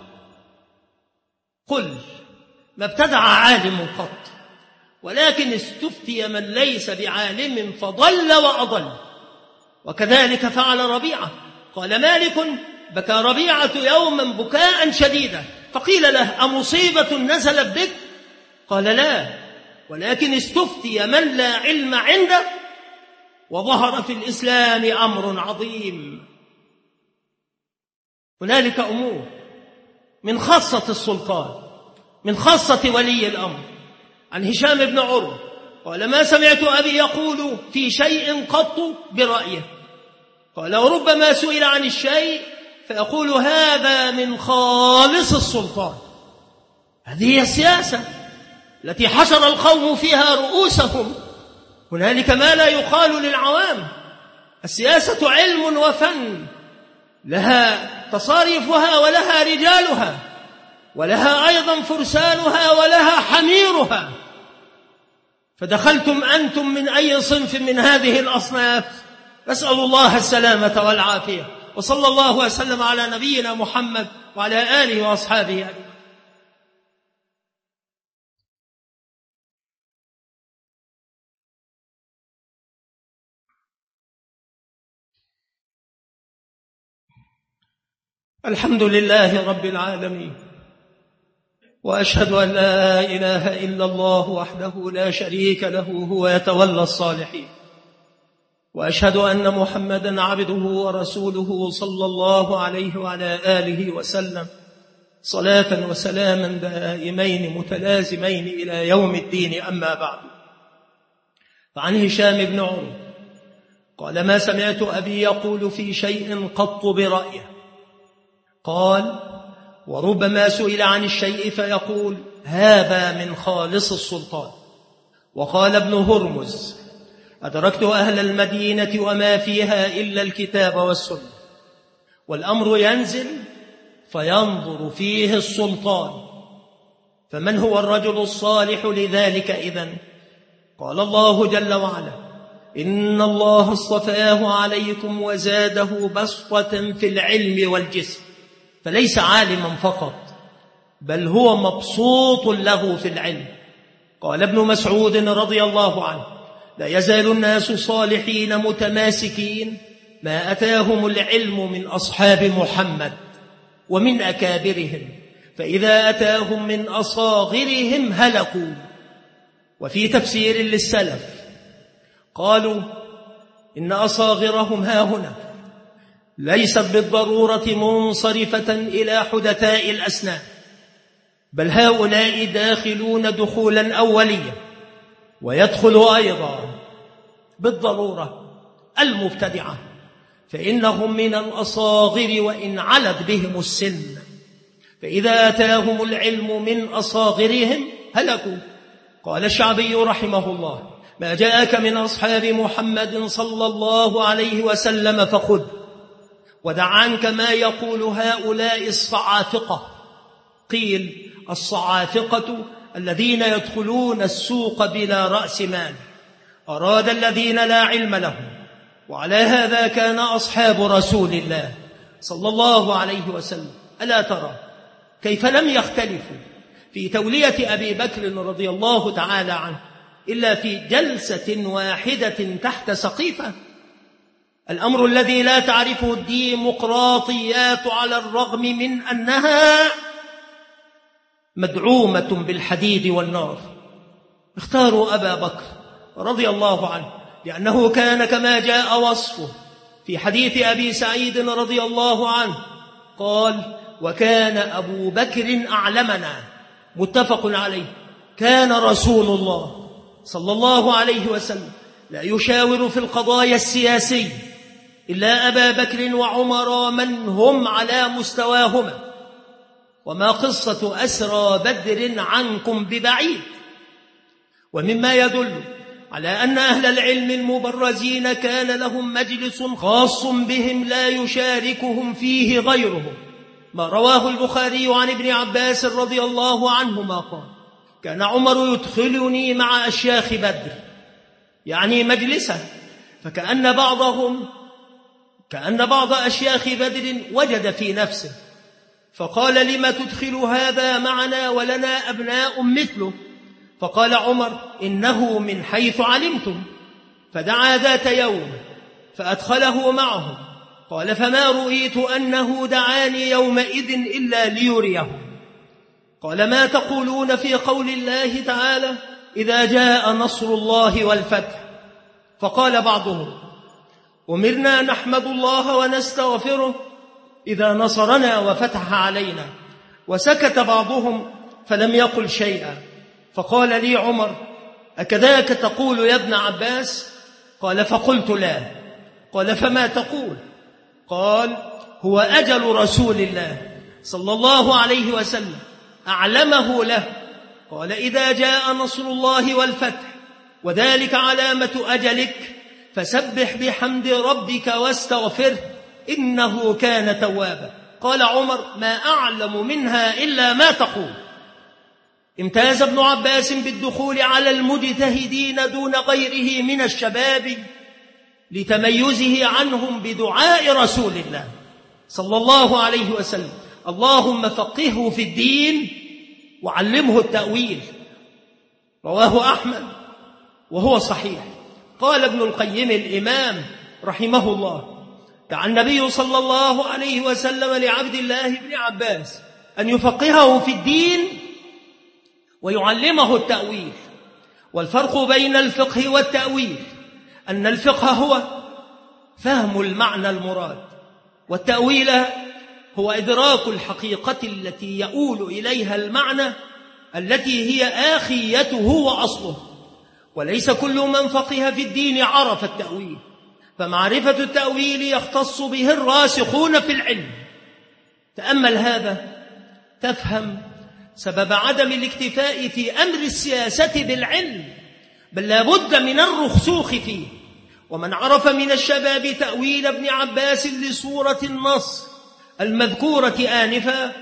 قل: ما ابتدع عالم قط، ولكن استفتي من ليس بعالم فضل وأضل. وكذلك فعل ربيعة. قال مالك: بكى ربيعة يوما بكاء شديدا، فقيل له: أمصيبة نزلت بك؟ قال: لا، ولكن استفتي من لا علم عنده، وظهر في الإسلام أمر عظيم. هنالك أمور من خاصة السلطان، من خاصة ولي الأمر. عن هشام بن عروة قال: ما سمعت أبي يقول في شيء قط برأيه. قال: وربما سئل عن الشيء فيقول: هذا من خالص السلطان. هذه هي السياسة التي حشر القوم فيها رؤوسهم. هنالك ما لا يقال للعوام. السياسة علم وفن، لها تصاريفها ولها رجالها، ولها أيضا فرسانها ولها حميرها. فدخلتم أنتم من أي صنف من هذه الأصناف؟ أسأل الله السلامة والعافية. وصلى الله وسلم على نبينا محمد وعلى آله وأصحابه أجمعين. الحمد لله رب العالمين، وأشهد أن لا إله إلا الله وحده لا شريك له هو يتولى الصالحين، وأشهد أن محمدا عبده ورسوله صلى الله عليه وعلى آله وسلم، صلاة وسلاما دائمين متلازمين إلى يوم الدين. أما بعد، فعن هشام بن عروة قال: ما سمعت أبي يقول في شيء قط برأيه. قال: وربما سئل عن الشيء فيقول: هذا من خالص السلطان. وقال ابن هرمز: أدركت أهل المدينة وما فيها إلا الكتاب والسنة، والأمر ينزل فينظر فيه السلطان فمن هو الرجل الصالح لذلك إذن؟ قال الله جل وعلا: إن الله اصطفاه عليكم وزاده بسطة في العلم والجسم، فليس عالما فقط بل هو مبسوط له في العلم. قال ابن مسعود رضي الله عنه: لا يزال الناس صالحين متماسكين ما أتاهم العلم من أصحاب محمد ومن أكابرهم، فإذا أتاهم من أصاغرهم هلكوا. وفي تفسير للسلف قالوا إن أصاغرهم هاهنا ليست بالضرورة منصرفة إلى حدثاء الأسنان، بل هؤلاء داخلون دخولا أوليا، ويدخل أيضا بالضرورة المبتدعة، فإنهم من الأصاغر وإن علت بهم السن، فإذا أتاهم العلم من أصاغرهم هلكوا. قال الشعبي رحمه الله: ما جاءك من أصحاب محمد صلى الله عليه وسلم فخذ، ودع عنك ما يقول هؤلاء الصعافقة. قيل: الصعافقة الذين يدخلون السوق بلا رأس مال، أراد الذين لا علم لهم. وعلى هذا كان أصحاب رسول الله صلى الله عليه وسلم. ألا ترى كيف لم يختلفوا في تولية أبي بكر رضي الله تعالى عنه إلا في جلسة واحدة تحت سقيفة؟ الأمر الذي لا تعرفه الديمقراطيات على الرغم من أنها مدعومة بالحديد والنار. اختاروا أبا بكر رضي الله عنه لأنه كان كما جاء وصفه في حديث أبي سعيد رضي الله عنه قال: وكان أبو بكر أعلمنا، متفق عليه. كان رسول الله صلى الله عليه وسلم لا يشاور في القضايا السياسية إلا أبا بكر وعمر من هم على مستواهما، وما قصة أسرى بدر عنكم ببعيد. ومما يدل على أن أهل العلم المبرزين كان لهم مجلس خاص بهم لا يشاركهم فيه غيرهم، ما رواه البخاري عن ابن عباس رضي الله عنهما قال: كان عمر يدخلني مع أشياخ بدر، يعني مجلسه، فكأن بعضهم كأن بعض أشياخ بدر وجد في نفسه فقال: لما تدخل هذا معنا ولنا أبناء مثله؟ فقال عمر: إنه من حيث علمتم. فدعا ذات يوم فأدخله معهم. قال: فما رؤيت أنه دعاني يومئذ إلا ليريه. قال: ما تقولون في قول الله تعالى: إذا جاء نصر الله والفتح؟ فقال بعضهم: أمرنا نحمد الله ونستغفره إذا نصرنا وفتح علينا. وسكت بعضهم فلم يقل شيئا. فقال لي عمر: أكذاك تقول يا ابن عباس؟ قال: فقلت لا. قال: فما تقول؟ قال: هو أجل رسول الله صلى الله عليه وسلم أعلمه له. قال: إذا جاء نصر الله والفتح وذلك علامة أجلك فسبح بحمد ربك واستغفره إنه كان توابا. قال عمر: ما أعلم منها إلا ما تقول. امتاز ابن عباس بالدخول على المجتهدين دون غيره من الشباب لتميزه عنهم بدعاء رسول الله صلى الله عليه وسلم: اللهم فقهه في الدين وعلمه التأويل. رواه أحمد وهو صحيح. قال ابن القيم الإمام رحمه الله: دعا النبي صلى الله عليه وسلم لعبد الله بن عباس أن يفقهه في الدين ويعلمه التأويل. والفرق بين الفقه والتأويل أن الفقه هو فهم المعنى المراد، والتأويل هو إدراك الحقيقة التي يؤول إليها المعنى التي هي آخيته وأصله. وليس كل من فقه في الدين عرف التأويل، فمعرفة التأويل يختص به الراسخون في العلم. تأمل هذا تفهم سبب عدم الاكتفاء في أمر السياسة بالعلم، بل لا بد من الرسوخ فيه. ومن عرف من الشباب تأويل ابن عباس لسورة النصر المذكورة آنفا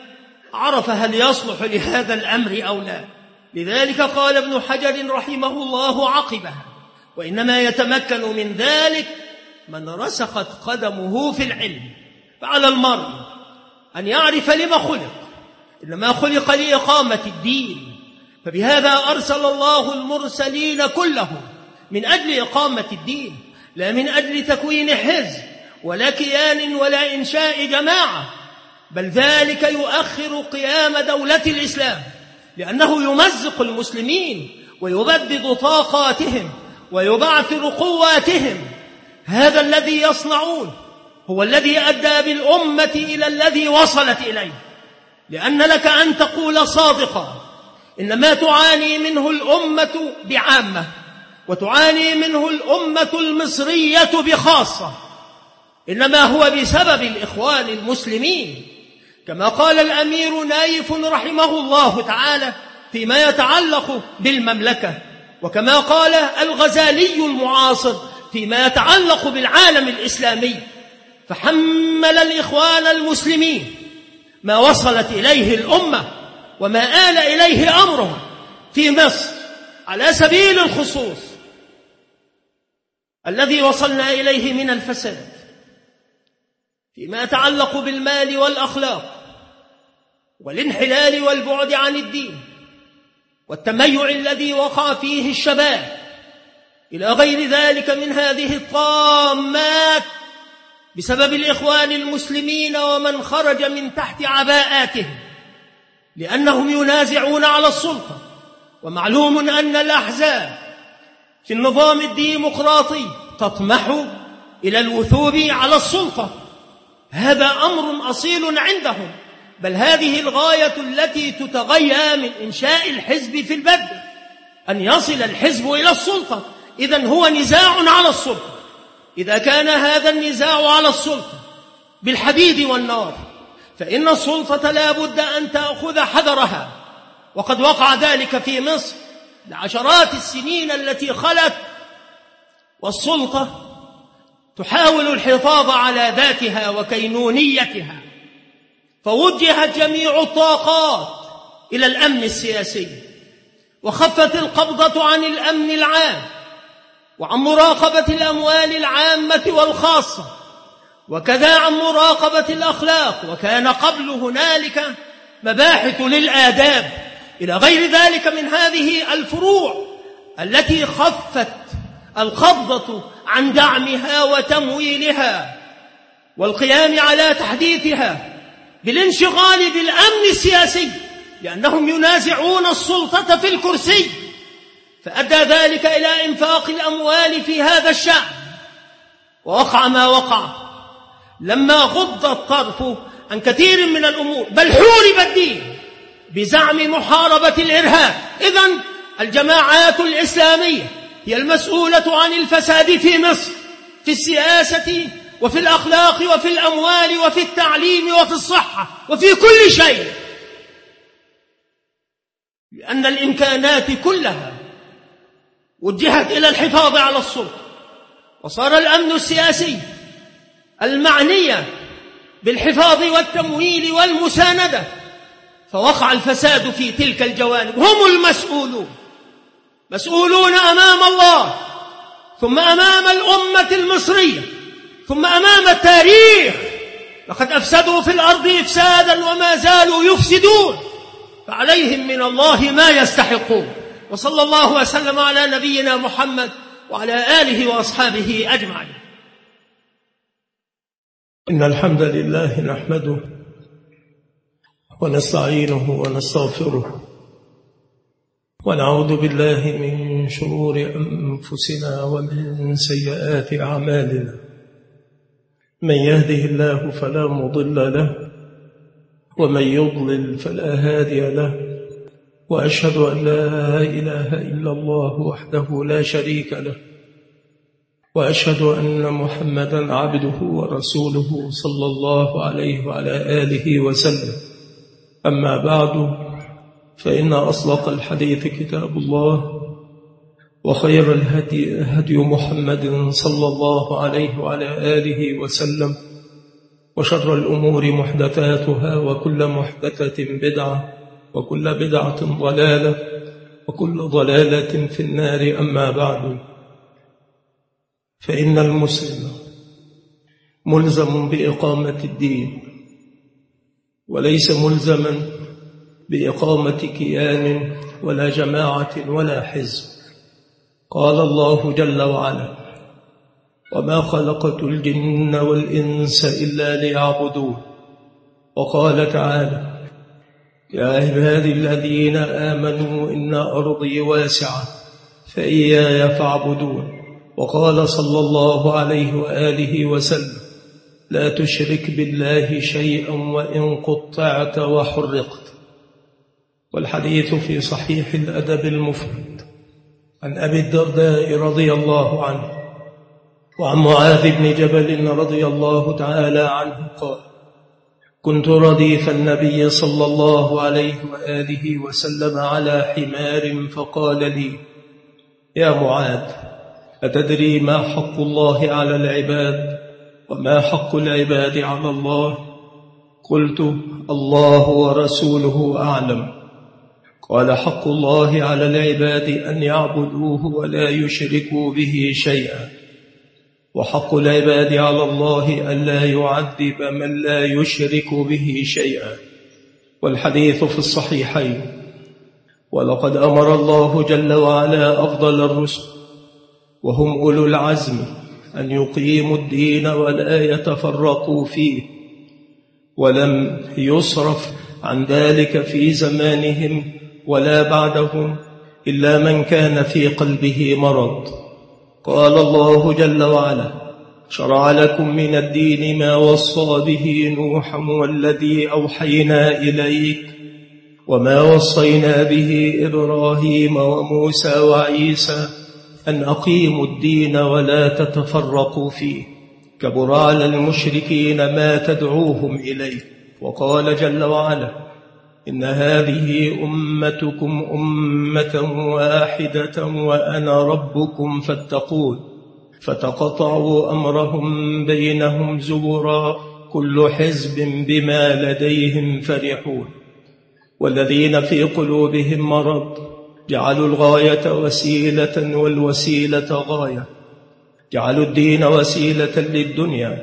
عرف هل يصلح لهذا الأمر أو لا. لذلك قال ابن حجر رحمه الله عقبها: وإنما يتمكن من ذلك من رسخت قدمه في العلم. فعلى المرء أن يعرف لما خلق، إنما خلق لإقامة الدين، فبهذا أرسل الله المرسلين كلهم من أجل إقامة الدين، لا من أجل تكوين حزب ولا كيان ولا إنشاء جماعة، بل ذلك يؤخر قيام دولة الإسلام، لأنه يمزق المسلمين ويبدد طاقاتهم ويبعثر قواتهم. هذا الذي يصنعون هو الذي أدى بالأمة إلى الذي وصلت إليه. لأن لك أن تقول صادقا إن ما تعاني منه الأمة بعامة، وتعاني منه الأمة المصرية بخاصة، إنما هو بسبب الإخوان المسلمين، كما قال الأمير نايف رحمه الله تعالى فيما يتعلق بالمملكة، وكما قال الغزالي المعاصر فيما يتعلق بالعالم الإسلامي. فحمل الإخوان المسلمين ما وصلت إليه الأمة وما آل إليه أمرهم في مصر، على سبيل الخصوص الذي وصلنا إليه من الفساد فيما يتعلق بالمال والأخلاق والانحلال والبعد عن الدين والتميع الذي وقع فيه الشباب، إلى غير ذلك من هذه الطامات بسبب الإخوان المسلمين ومن خرج من تحت عباءاتهم، لأنهم ينازعون على السلطة. ومعلوم أن الأحزاب في النظام الديمقراطي تطمح إلى الوثوب على السلطة، هذا أمر أصيل عندهم، بل هذه الغاية التي تتغيى من إنشاء الحزب في البدء، أن يصل الحزب إلى السلطة. إذن هو نزاع على السلطة. إذا كان هذا النزاع على السلطة بالحديد والنار، فإن السلطة لا بد أن تأخذ حذرها، وقد وقع ذلك في مصر لعشرات السنين التي خلت، والسلطة تحاول الحفاظ على ذاتها وكينونيتها، فوجهت جميع الطاقات إلى الأمن السياسي، وخفت القبضة عن الأمن العام وعن مراقبة الأموال العامة والخاصة، وكذا عن مراقبة الأخلاق، وكان قبل هنالك مباحث للآداب، إلى غير ذلك من هذه الفروع التي خفت القبضة عن دعمها وتمويلها والقيام على تحديثها بالانشغال بالأمن السياسي، لأنهم ينازعون السلطة في الكرسي، فأدى ذلك إلى إنفاق الأموال في هذا الشأن. ووقع ما وقع لما غض الطرف عن كثير من الأمور، بل حورب الدين بزعم محاربة الإرهاب. إذن الجماعات الإسلامية هي المسؤولة عن الفساد في مصر، في السياسة وفي الأخلاق وفي الأموال وفي التعليم وفي الصحة وفي كل شيء، لأن الإمكانات كلها وجهت إلى الحفاظ على السلطة، وصار الأمن السياسي المعنية بالحفاظ والتمويل والمساندة، فوقع الفساد في تلك الجوانب. هم المسؤولون، مسؤولون أمام الله، ثم أمام الأمة المصرية، ثم أمام التاريخ. لقد أفسدوا في الأرض إفسادا وما زالوا يفسدون، فعليهم من الله ما يستحقون. وصلى الله وسلم على نبينا محمد وعلى آله وأصحابه أجمعين. إن الحمد لله نحمده ونستعينه ونستغفره، ونعوذ بالله من شرور أنفسنا ومن سيئات أعمالنا. من يهده الله فلا مضل له، ومن يضلل فلا هادي له، وأشهد أن لا إله إلا الله وحده لا شريك له، وأشهد أن محمدا عبده ورسوله صلى الله عليه وعلى آله وسلم. أما بعد، فإن أصدق الحديث كتاب الله، وخير الهدي هدي محمد صلى الله عليه وعلى آله وسلم، وشر الأمور محدثاتها، وكل محدثة بدعة، وكل بدعة ضلالة، وكل ضلالة في النار. أما بعد، فإن المسلم ملزم بإقامة الدين، وليس ملزما بإقامة كيان ولا جماعة ولا حزب. قال الله جل وعلا: وما خلقت الجن والإنس إلا ليعبدون. وقال تعالى: يا عبادي الذين آمنوا إن أرضي واسعة فإياي فاعبدون. وقال صلى الله عليه وآله وسلم: لا تشرك بالله شيئا وإن قطعت وحرقت. والحديث في صحيح الأدب المفرد عن أبي الدرداء رضي الله عنه وعن معاذ بن جبل رضي الله تعالى عنه قال: كنت رديف النبي صلى الله عليه وآله وسلم على حمار، فقال لي: يا معاذ، أتدري ما حق الله على العباد وما حق العباد على الله؟ قلت: الله ورسوله أعلم. قال: حق الله على العباد أن يعبدوه ولا يشركوا به شيئا، وحق العباد على الله أن لا يعذب من لا يشرك به شيئا. والحديث في الصحيحين. ولقد أمر الله جل وعلا أفضل الرسل وهم أولو العزم أن يقيموا الدين ولا يتفرقوا فيه، ولم يصرف عن ذلك في زمانهم ولا بعدهم إلا من كان في قلبه مرض. قال الله جل وعلا: شرع لكم من الدين ما وصى به نوحا والذي أوحينا إليك وما وصينا به إبراهيم وموسى وعيسى أن أقيموا الدين ولا تتفرقوا فيه، كبر على المشركين ما تدعوهم إليه. وقال جل وعلا: إن هذه أمتكم أمة واحدة وأنا ربكم فاتقون. فتقطعوا أمرهم بينهم زبرا، كل حزب بما لديهم فرحون. والذين في قلوبهم مرض جعلوا الغاية وسيلة والوسيلة غاية، جعلوا الدين وسيلة للدنيا،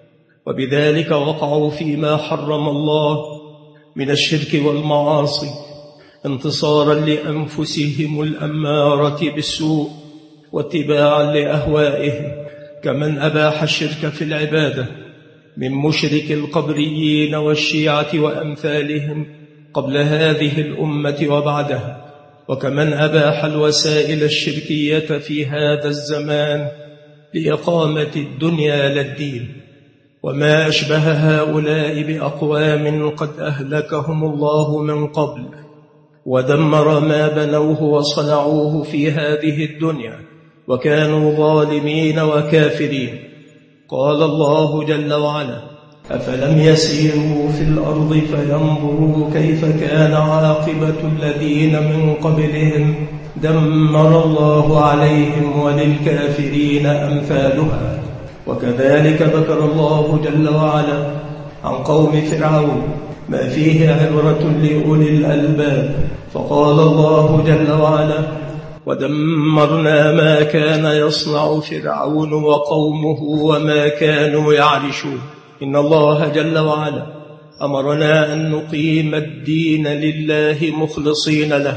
وبذلك وقعوا فيما حرم الله من الشرك والمعاصي انتصارا لأنفسهم الأمارة بالسوء واتباعا لأهوائهم، كمن أباح الشرك في العبادة من مشرك القبريين والشيعة وأمثالهم قبل هذه الأمة وبعدها، وكمن أباح الوسائل الشركية في هذا الزمان لإقامة الدنيا للدين. وما أشبه هؤلاء بأقوام قد أهلكهم الله من قبل ودمر ما بنوه وصنعوه في هذه الدنيا، وكانوا ظالمين وكافرين. قال الله جل وعلا: أفلم يسيروا في الأرض فينظروا كيف كان عاقبة الذين من قبلهم دمر الله عليهم وللكافرين أمثالها. وكذلك ذكر الله جل وعلا عن قوم فرعون ما فيه عبرة لأولي الألباب. فقال الله جل وعلا: ودمرنا ما كان يصنع فرعون وقومه وما كانوا يعرشون. إن الله جل وعلا أمرنا أن نقيم الدين لله مخلصين له،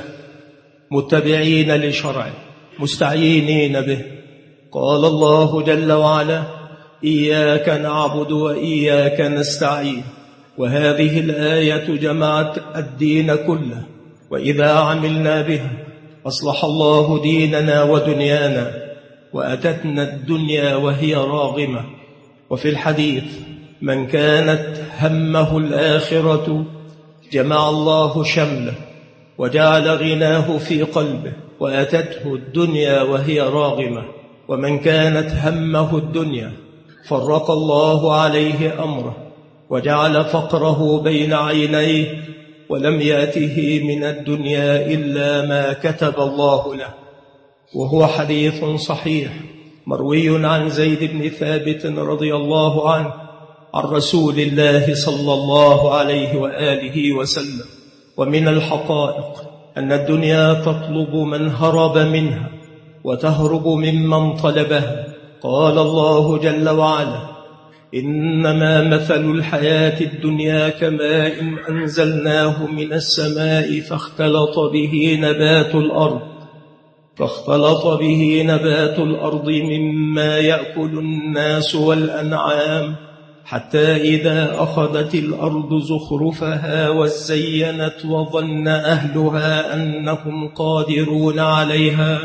متبعين لشرعه، مستعينين به. قال الله جل وعلا: إياك نعبد وإياك نستعين. وهذه الآية جمعت الدين كله، وإذا عملنا بها أصلح الله ديننا ودنيانا، وأتتنا الدنيا وهي راغمة. وفي الحديث: من كانت همه الآخرة جمع الله شمله وجعل غناه في قلبه، وأتته الدنيا وهي راغمة. ومن كانت همه الدنيا فرق الله عليه أمره وجعل فقره بين عينيه، ولم يأته من الدنيا إلا ما كتب الله له. وهو حديث صحيح مروي عن زيد بن ثابت رضي الله عنه عن رسول الله صلى الله عليه وآله وسلم. ومن الحقائق أن الدنيا تطلب من هرب منها وتهرب ممن طلبها. قال الله جل وعلا: إنما مثل الحياة الدنيا كماء أنزلناه من السماء فاختلط به نبات الأرض فاختلط به نبات الأرض مما يأكل الناس والأنعام حتى إذا أخذت الأرض زخرفها وزينت وظن أهلها أنهم قادرون عليها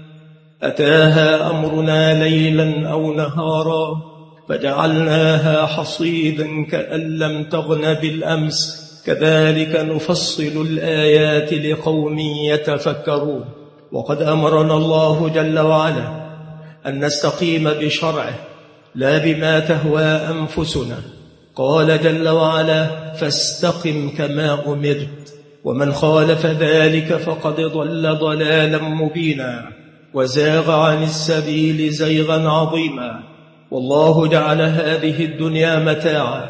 أتاها أمرنا ليلا أو نهارا فجعلناها حصيدا كأن لم تغن بالأمس كذلك نفصل الآيات لقوم يتفكرون. وقد أمرنا الله جل وعلا أن نستقيم بشرعه لا بما تهوى أنفسنا. قال جل وعلا: فاستقم كما أمرت ومن خالف ذلك فقد ضل ضلالا مبينا وزاغ عن السبيل زيغا عظيما. والله جعل هذه الدنيا متاعا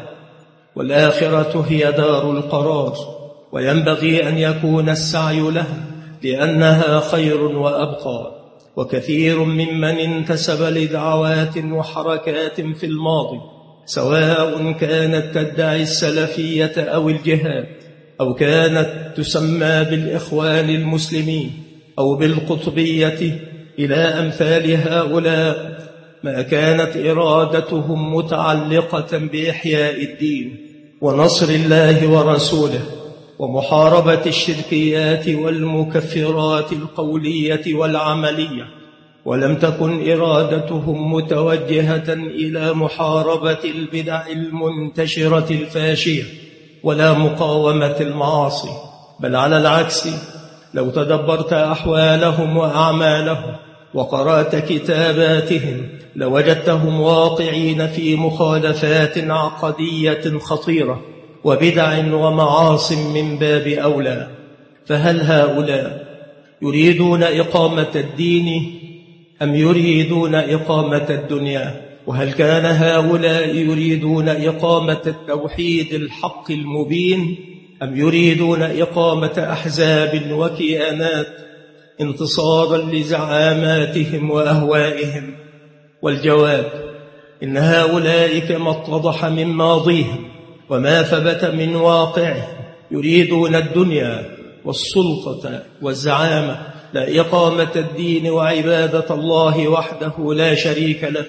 والآخرة هي دار القرار، وينبغي أن يكون السعي لها لأنها خير وأبقى. وكثير ممن انتسب لدعوات وحركات في الماضي سواء كانت تدعي السلفية أو الجهاد أو كانت تسمى بالإخوان المسلمين أو بالقطبية إلى أمثال هؤلاء، ما كانت إرادتهم متعلقة بإحياء الدين ونصر الله ورسوله ومحاربة الشركيات والمكفرات القولية والعملية، ولم تكن إرادتهم متوجهة إلى محاربة البدع المنتشرة الفاشية ولا مقاومة المعاصي، بل على العكس لو تدبرت أحوالهم وأعمالهم وقرأت كتاباتهم لوجدتهم واقعين في مخالفات عقدية خطيرة وبدع ومعاص من باب أولى. فهل هؤلاء يريدون إقامة الدين أم يريدون إقامة الدنيا؟ وهل كان هؤلاء يريدون إقامة التوحيد الحق المبين أم يريدون إقامة أحزاب وكيانات انتصارا لزعاماتهم وأهوائهم؟ والجواب إن هؤلاء كما اتضح من ماضيهم وما ثبت من واقعه يريدون الدنيا والسلطة والزعامة لا إقامة الدين وعبادة الله وحده لا شريك له.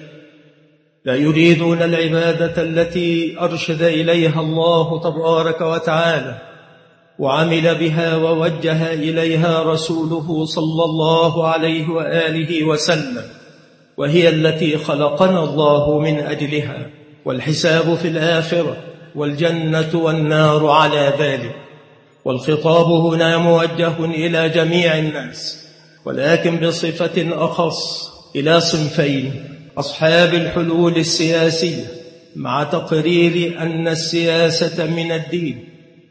لا يريدون العبادة التي أرشد إليها الله تبارك وتعالى وعمل بها ووجه إليها رسوله صلى الله عليه وآله وسلم، وهي التي خلقنا الله من أجلها، والحساب في الآخرة والجنة والنار على ذلك. والخطاب هنا موجه إلى جميع الناس، ولكن بصفة أخص إلى صنفين: أصحاب الحلول السياسية مع تقرير أن السياسة من الدين،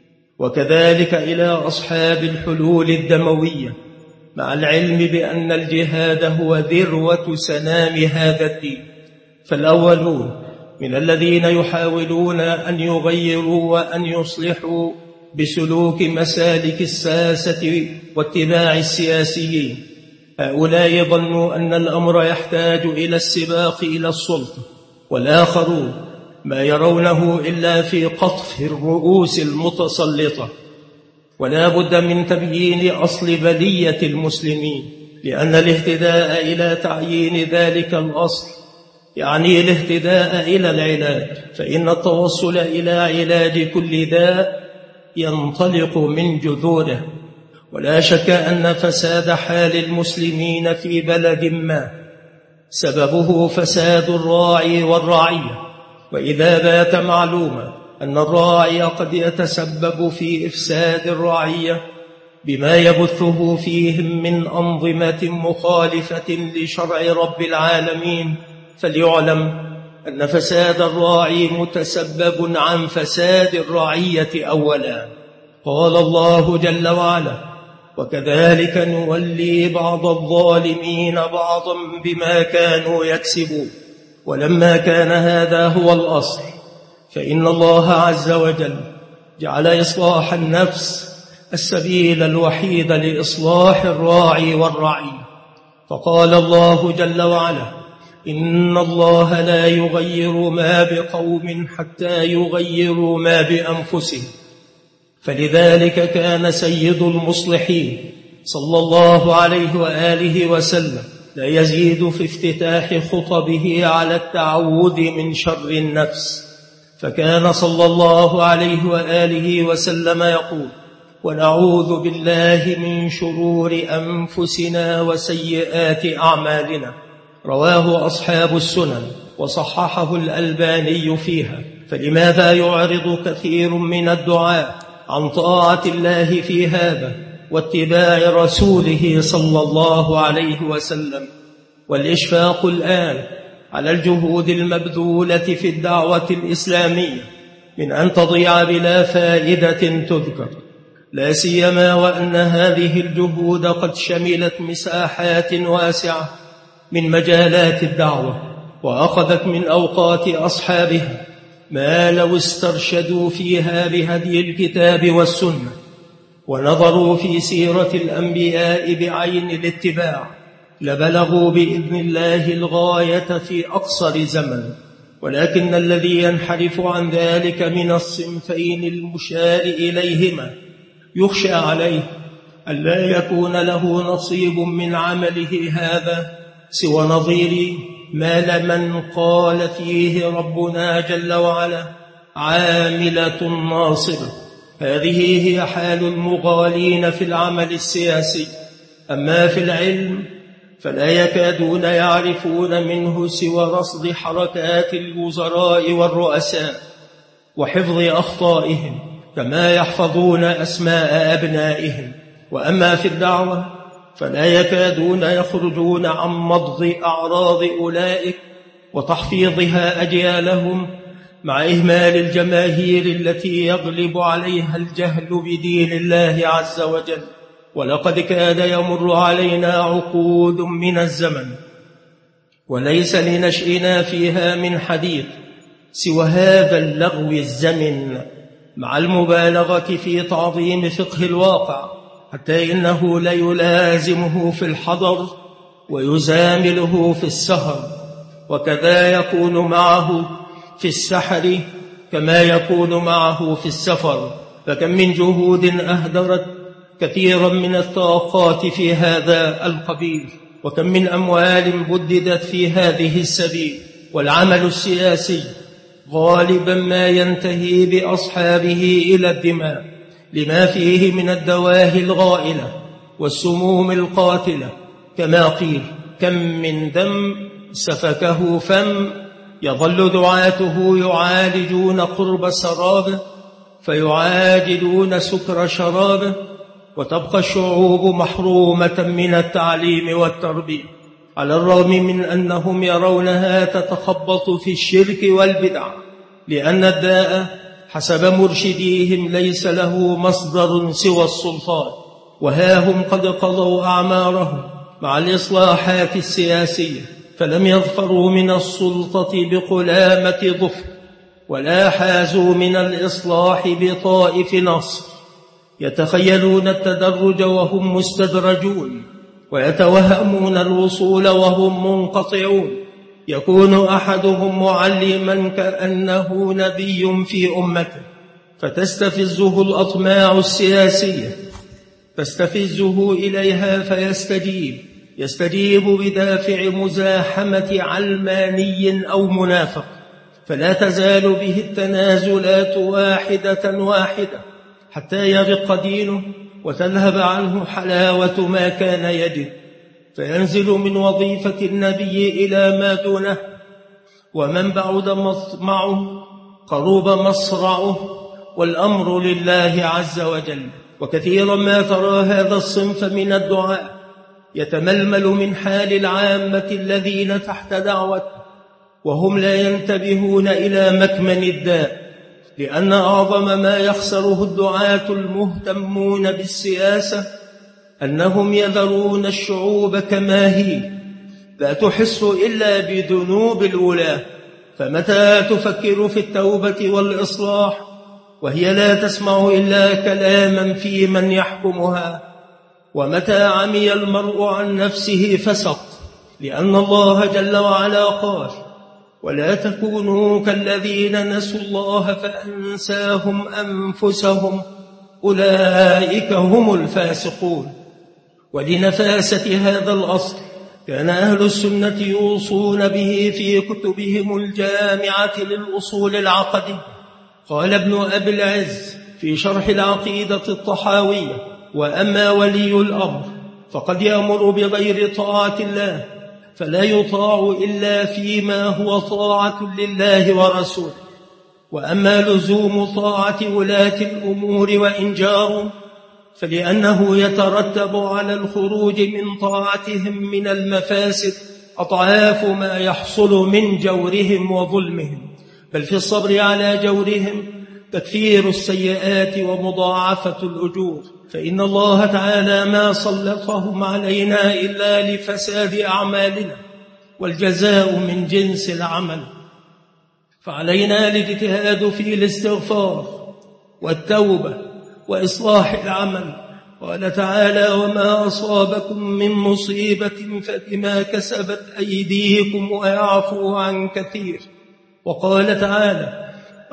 وكذلك إلى أصحاب الحلول الدموية مع العلم بأن الجهاد هو ذروة سنام هذا الدين. فالأولون من الذين يحاولون أن يغيروا وأن يصلحوا بسلوك مسالك الساسة واتباع السياسيين، هؤلاء ظنوا أن الأمر يحتاج إلى السباق إلى السلطة، والآخرون ما يرونه إلا في قطف الرؤوس المتسلطة. ولا بد من تبيين أصل بلية المسلمين، لأن الاهتداء إلى تعيين ذلك الأصل يعني الاهتداء إلى العلاج، فإن التوصل إلى علاج كل داء ينطلق من جذوره. ولا شك أن فساد حال المسلمين في بلد ما سببه فساد الراعي والرعية، وإذا بات معلوما أن الراعي قد يتسبب في إفساد الرعية بما يبثه فيهم من أنظمة مخالفة لشرع رب العالمين، فليعلم أن فساد الراعي متسبب عن فساد الرعية أولا. قال الله جل وعلا: وكذلك نولي بعض الظالمين بعضا بما كانوا يكسبون. ولما كان هذا هو الأصل فإن الله عز وجل جعل إصلاح النفس السبيل الوحيد لإصلاح الراعي والرعي. فقال الله جل وعلا: إن الله لا يغير ما بقوم حتى يغيروا ما بأنفسهم. فلذلك كان سيد المصلحين صلى الله عليه وآله وسلم لا يزيد في افتتاح خطبه على التعوذ من شر النفس، فكان صلى الله عليه وآله وسلم يقول: ونعوذ بالله من شرور أنفسنا وسيئات أعمالنا. رواه أصحاب السنن وصححه الألباني فيها. فلماذا يعرض كثير من الدعاء عن طاعة الله في هذا واتباع رسوله صلى الله عليه وسلم؟ والإشفاق الآن على الجهود المبذولة في الدعوة الإسلامية من أن تضيع بلا فائدة تذكر، لا سيما وأن هذه الجهود قد شملت مساحات واسعة من مجالات الدعوة، وأخذت من أوقات أصحابها ما لو استرشدوا فيها بهدي الكتاب والسنة ونظروا في سيرة الأنبياء بعين الاتباع لبلغوا بإذن الله الغاية في أقصر زمن. ولكن الذي ينحرف عن ذلك من الصنفين المشار إليهما يخشى عليه ألا يكون له نصيب من عمله هذا سوى نظير ما لمن قال فيه ربنا جل وعلا: عاملة ناصبة. هذه هي حال المغالين في العمل السياسي. أما في العلم فلا يكادون يعرفون منه سوى رصد حركات الوزراء والرؤساء وحفظ أخطائهم كما يحفظون أسماء أبنائهم. وأما في الدعوة فلا يكادون يخرجون عن مضض أعراض أولئك وتحفيظها أجيالهم، مع إهمال الجماهير التي يغلب عليها الجهل بدين الله عز وجل. ولقد كاد يمر علينا عقود من الزمن وليس لنشئنا فيها من حديث سوى هذا اللغو الزمن، مع المبالغة في تعظيم فقه الواقع، حتى إنه ليلازمه في الحضر ويزامله في السهر، وكذا يكون معه في السحر كما يكون معه في السفر. فكم من جهود أهدرت كثيرا من الطاقات في هذا القبيل، وكم من أموال بددت في هذه السبيل. والعمل السياسي غالبا ما ينتهي بأصحابه إلى الدماء لما فيه من الدواهي الغائلة والسموم القاتلة. كما قيل: كم من دم سفكه فم، يظل دعاته يعالجون قرب سرابه فيعاجلون سكر شرابه، وتبقى الشعوب محرومة من التعليم والتربية، على الرغم من أنهم يرونها تتخبط في الشرك والبدع، لأن الداء حسب مرشديهم ليس له مصدر سوى السلطان. وها هم قد قضوا أعمارهم مع الإصلاحات السياسية، فلم يظفروا من السلطة بقلامة ظفر، ولا حازوا من الإصلاح بطائف نصر. يتخيلون التدرج وهم مستدرجون، ويتوهمون الوصول وهم منقطعون. يكون أحدهم معلما كأنه نبي في أمته، فتستفزه الأطماع السياسية تستفزه إليها فيستجيب يستجيب بدافع مزاحمة علماني أو منافق، فلا تزال به التنازلات واحدة واحدة حتى يرق دينه وتذهب عنه حلاوة ما كان يجد، فينزل من وظيفة النبي إلى ما دونه. ومن بعد مطمعه قرب مصرعه، والأمر لله عز وجل. وكثيرا ما ترى هذا الصنف من الدعاء يتململ من حال العامة الذين تحت دعوته، وهم لا ينتبهون إلى مكمن الداء، لأن أعظم ما يخسره الدعاة المهتمون بالسياسة أنهم يذرون الشعوب كما هي، لا تحس إلا بذنوب الولاة، فمتى تفكر في التوبة والإصلاح وهي لا تسمع إلا كلاما في من يحكمها؟ ومتى عمي المرء عن نفسه فسق، لأن الله جل وعلا قال: ولا تكونوا كالذين نسوا الله فأنساهم أنفسهم أولئك هم الفاسقون. ولنفاسة هذا الأصل كان أهل السنة يوصون به في كتبهم الجامعة للأصول العقدية. قال ابن أبي العز في شرح العقيدة الطحاوية: وأما ولي الأمر فقد يأمر بغير طاعة الله، فلا يطاع إلا فيما هو طاعة لله ورسوله. وأما لزوم طاعة ولاة الأمور وإن جاروا، فلأنه يترتب على الخروج من طاعتهم من المفاسد أضعاف ما يحصل من جورهم وظلمهم، بل في الصبر على جورهم تكفير السيئات ومضاعفة الأجور، فإن الله تعالى ما سلطهم علينا إلا لفساد أعمالنا، والجزاء من جنس العمل. فعلينا الاجتهاد في الاستغفار والتوبة وإصلاح العمل. قال تعالى: وما أصابكم من مصيبة فبما كسبت أيديكم ويعفو عن كثير. وقال تعالى: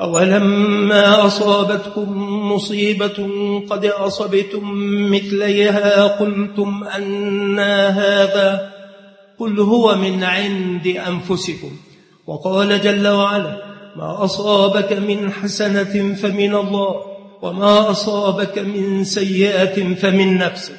أولما أصابتكم مصيبة قد أصبتم مثليها قلتم أنى هذا، قل هو من عند أنفسكم. وقال جل وعلا: ما أصابك من حسنة فمن الله، وما أصابك من سيئة فمن نفسك.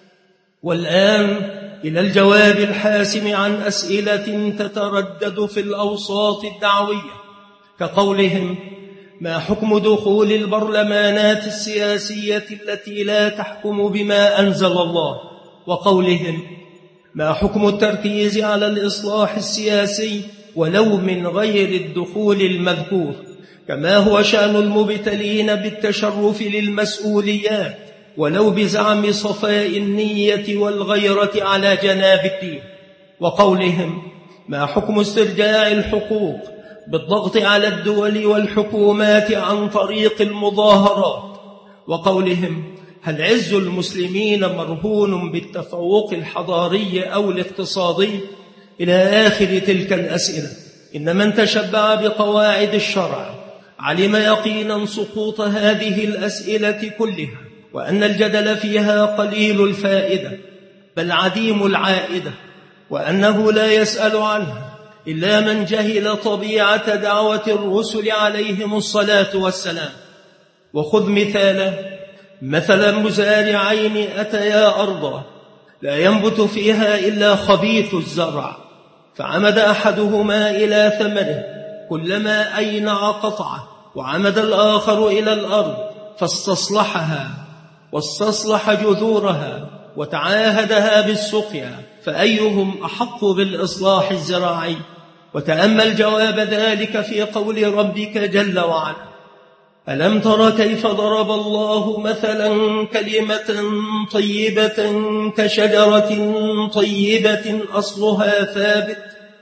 والآن إلى الجواب الحاسم عن أسئلة تتردد في الأوساط الدعوية، كقولهم: ما حكم دخول البرلمانات السياسية التي لا تحكم بما أنزل الله؟ وقولهم: ما حكم التركيز على الإصلاح السياسي ولو من غير الدخول المذكور؟ كما هو شأن المبتلين بالتشرف للمسؤوليات ولو بزعم صفاء النية والغيرة على جناب الدين. وقولهم: ما حكم استرجاع الحقوق بالضغط على الدول والحكومات عن طريق المظاهرات؟ وقولهم: هل عز المسلمين مرهون بالتفوق الحضاري أو الاقتصادي؟ إلى آخر تلك الأسئلة. إن من تشبع بقواعد الشرع علم يقينا سقوط هذه الأسئلة كلها، وأن الجدل فيها قليل الفائدة بل عديم العائدة، وأنه لا يسأل عنها إلا من جهل طبيعة دعوة الرسل عليهم الصلاة والسلام. وخذ مثالا مثلا مزارعين أتيا أرضا لا ينبت فيها إلا خبيث الزرع، فعمد أحدهما إلى ثمره كلما أينع قطعه، وعمد الآخر إلى الأرض فاستصلحها واستصلح جذورها وتعاهدها بالسقيا، فأيهم أحق بالإصلاح الزراعي؟ وتأمل جواب ذلك في قول ربك جل وعلا: ألم تر كيف ضرب الله مثلا كلمة طيبة كشجرة طيبة أصلها ثابت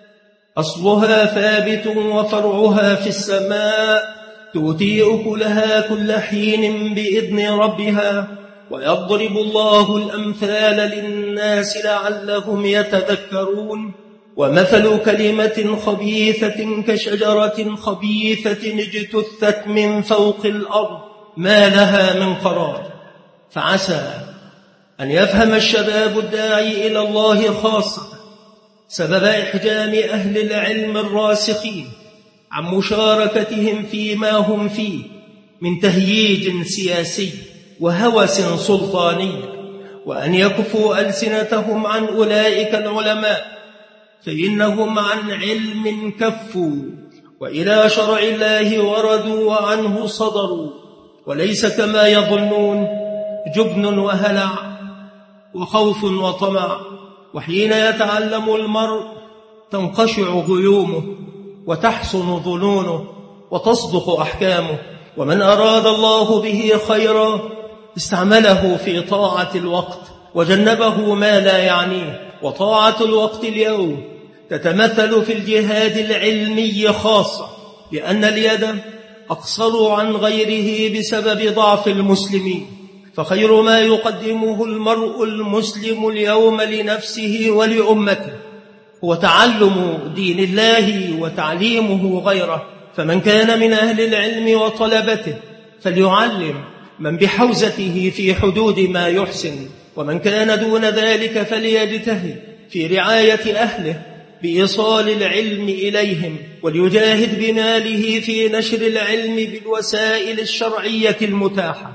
أصلها ثابت وفرعها في السماء تؤتي أكلها كل حين بإذن ربها ويضرب الله الأمثال للناس لعلهم يتذكرون. ومثل كلمة خبيثة كشجرة خبيثة اجتثت من فوق الأرض ما لها من قرار. فعسى أن يفهم الشباب الداعي إلى الله خاصة سبب إحجام أهل العلم الراسخين عن مشاركتهم فيما هم فيه من تهييج سياسي وهوس سلطاني، وأن يكفوا ألسنتهم عن أولئك العلماء، فإنهم عن علم كفوا وإلى شرع الله وردوا وعنه صدروا، وليس كما يظنون جبن وهلع وخوف وطمع. وحين يتعلم المرء تنقشع غيومه وتحسن ظنونه وتصدق أحكامه. ومن أراد الله به خيرا استعمله في طاعة الوقت وجنبه ما لا يعنيه. وطاعة الوقت اليوم تتمثل في الجهاد العلمي خاصة، لأن اليد أقصر عن غيره بسبب ضعف المسلمين، فخير ما يقدمه المرء المسلم اليوم لنفسه ولأمته هو تعلم دين الله وتعليمه غيره. فمن كان من أهل العلم وطلبته فليعلم من بحوزته في حدود ما يحسن، ومن كان دون ذلك فليجتهد في رعاية أهله بإيصال العلم إليهم، وليجاهد بماله في نشر العلم بالوسائل الشرعية المتاحة.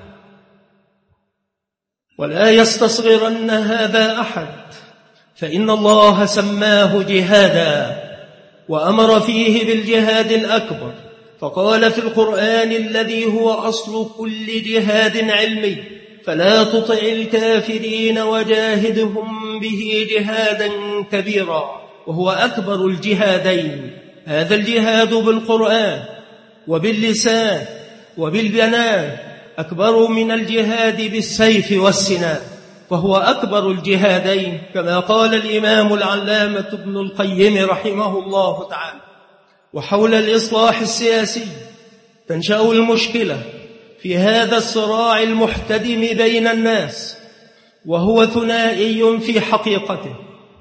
ولا يستصغرن هذا أحد، فإن الله سماه جهادا وأمر فيه بالجهاد الأكبر، فقال في القرآن الذي هو أصل كل جهاد علمي: فلا تطع الكافرين وجاهدهم به جهادا كبيرا، وهو أكبر الجهادين. هذا الجهاد بالقرآن وباللسان وبالبنان أكبر من الجهاد بالسيف والسنان، فهو أكبر الجهادين، كما قال الإمام العلامة ابن القيم رحمه الله تعالى. وحول الإصلاح السياسي تنشأ المشكلة في هذا الصراع المحتدم بين الناس، وهو ثنائي في حقيقته.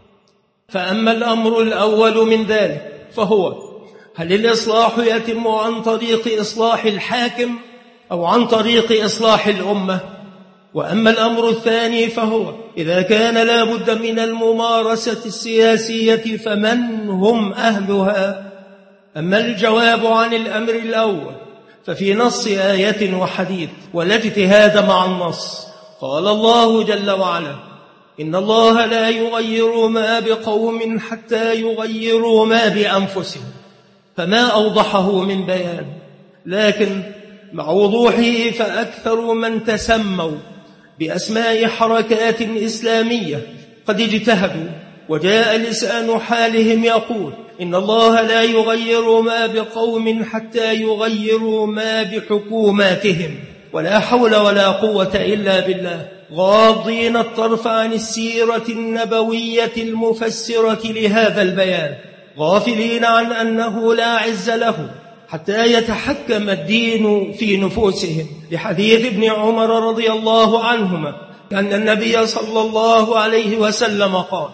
فأما الأمر الأول من ذلك فهو: هل الإصلاح يتم عن طريق إصلاح الحاكم أو عن طريق إصلاح الأمة؟ وأما الأمر الثاني فهو: إذا كان لا بد من الممارسة السياسية فمن هم أهلها؟ أما الجواب عن الأمر الأول ففي نص آية وحديث، ولا اجتهاد مع النص. قال الله جل وعلا: إن الله لا يغير ما بقوم حتى يغيروا ما بأنفسهم. فما أوضحه من بيان، لكن مع وضوحه فأكثر من تسموا بأسماء حركات إسلامية قد اجتهدوا، وجاء لسان حالهم يقول: إن الله لا يغير ما بقوم حتى يغيروا ما بحكوماتهم، ولا حول ولا قوة إلا بالله، غاضين الطرف عن السيرة النبوية المفسرة لهذا البيان، غافلين عن أنه لا عز له حتى يتحكم الدين في نفوسهم، لحديث ابن عمر رضي الله عنهما أن النبي صلى الله عليه وسلم قال: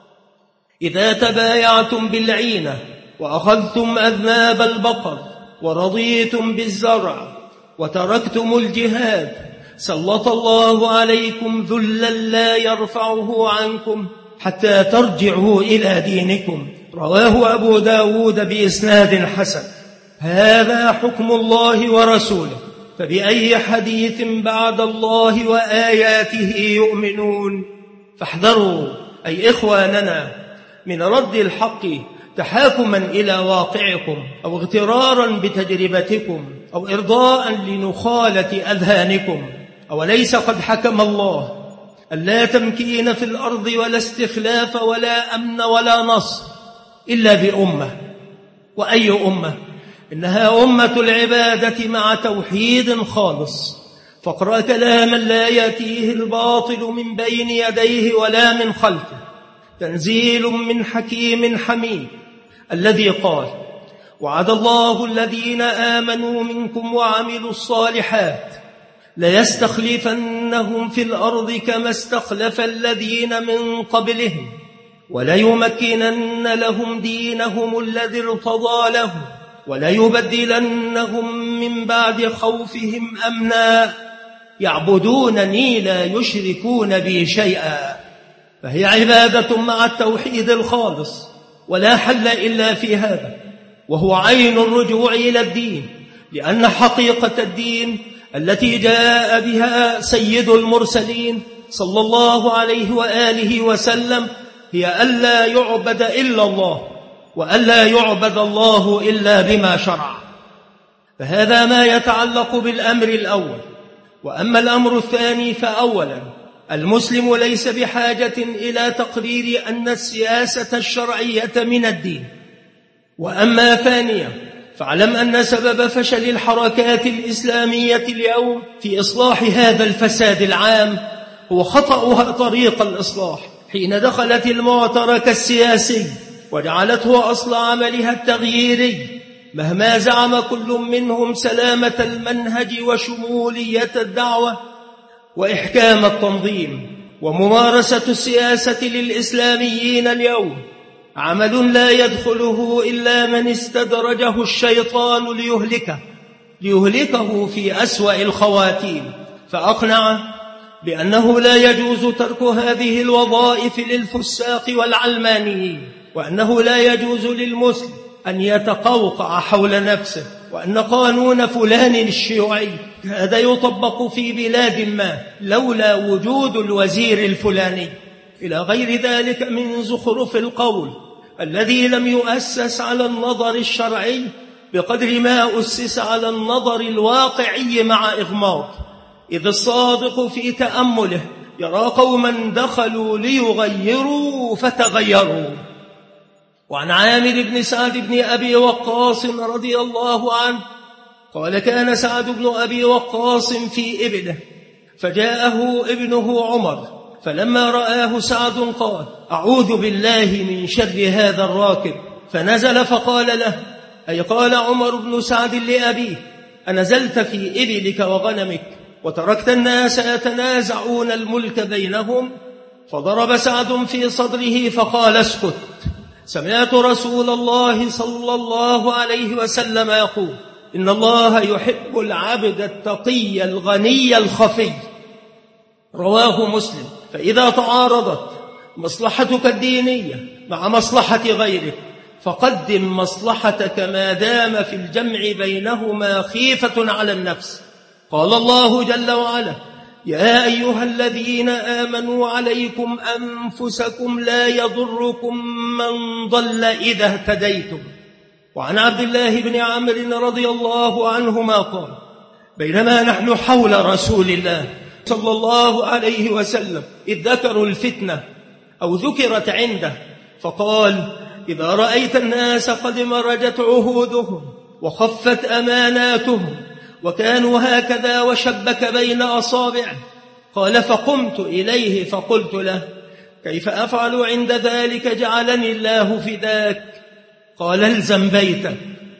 إذا تبايعتم بالعينة وأخذتم أذناب البقر ورضيتم بالزرع وتركتم الجهاد سلط الله عليكم ذلا لا يرفعه عنكم حتى ترجعوا إلى دينكم. رواه أبو داود بإسناد حسن. هذا حكم الله ورسوله، فبأي حديث بعد الله وآياته يؤمنون؟ فاحذروا أي إخواننا من رد الحق تحاكما إلى واقعكم، أو اغترارا بتجربتكم، أو إرضاء لنخالة أذهانكم. أوليس قد حكم الله ألا تمكين في الأرض ولا استخلاف ولا أمن ولا نصر إلا بأمة؟ وأي أمة؟ إنها أمة العبادة مع توحيد خالص. فاقرأ كلاما لا يأتيه الباطل من بين يديه ولا من خلفه، تنزيل من حكيم حميد، الذي قال: وعد الله الذين آمنوا منكم وعملوا الصالحات ليستخلفنهم في الأرض كما استخلف الذين من قبلهم وليمكنن لهم دينهم الذي ارتضى لهم وليبدلنهم من بعد خوفهم أمنا يعبدونني لا يشركون بي شيئا. فهي عبادة مع التوحيد الخالص، ولا حل إلا في هذا، وهو عين الرجوع إلى الدين، لأن حقيقة الدين التي جاء بها سيد المرسلين صلى الله عليه وآله وسلم هي ألا يعبد إلا الله، وألا يعبد الله إلا بما شرع. فهذا ما يتعلق بالأمر الأول. وأما الأمر الثاني فأولا المسلم ليس بحاجة إلى تقرير أن السياسة الشرعية من الدين. وأما ثانيا فاعلم أن سبب فشل الحركات الإسلامية اليوم في إصلاح هذا الفساد العام هو خطأها طريق الإصلاح حين دخلت المعترك السياسي وجعلته أصل عملها التغييري، مهما زعم كل منهم سلامة المنهج وشمولية الدعوة وإحكام التنظيم. وممارسة السياسة للإسلاميين اليوم عمل لا يدخله إلا من استدرجه الشيطان ليهلكه ليهلكه في أسوأ الخواتيم، فأقنع بأنه لا يجوز ترك هذه الوظائف للفساق والعلمانيين، وأنه لا يجوز للمسلم أن يتقوقع حول نفسه، وأن قانون فلان الشيوعي هذا يطبق في بلاد ما لولا وجود الوزير الفلاني، إلى غير ذلك من زخرف القول الذي لم يؤسس على النظر الشرعي بقدر ما أسس على النظر الواقعي مع إغماض. إذ الصادق في تأمله يرى قوما دخلوا ليغيروا فتغيروا. وعن عامر بن سعد بن أبي وقاص رضي الله عنه قال: كان سعد بن أبي وقاص في إبله، فجاءه ابنه عمر، فلما رآه سعد قال: أعوذ بالله من شر هذا الراكب، فنزل فقال له: أي قال عمر بن سعد لأبيه: أنزلت في إبلك وغنمك وتركت الناس يتنازعون الملك بينهم؟ فضرب سعد في صدره فقال: اسكت، سمعت رسول الله صلى الله عليه وسلم يقول: إن الله يحب العبد التقي الغني الخفي. رواه مسلم. فإذا تعارضت مصلحتك الدينية مع مصلحة غيرك فقدم مصلحتك ما دام في الجمع بينهما خيفة على النفس. قال الله جل وعلا: يا أيها الذين آمنوا عليكم أنفسكم لا يضركم من ضل إذا اهتديتم. وعن عبد الله بن عمرو رضي الله عنهما قال: بينما نحن حول رسول الله صلى الله عليه وسلم إذ ذكروا الفتنة أو ذكرت عنده، فقال: إذا رأيت الناس قد مرجت عهودهم وخفت أماناتهم وكانوا هكذا وشبك بين أصابعه، قال: فقمت إليه فقلت له: كيف أفعل عند ذلك جعلني الله فداك؟ قال: الزم بيتك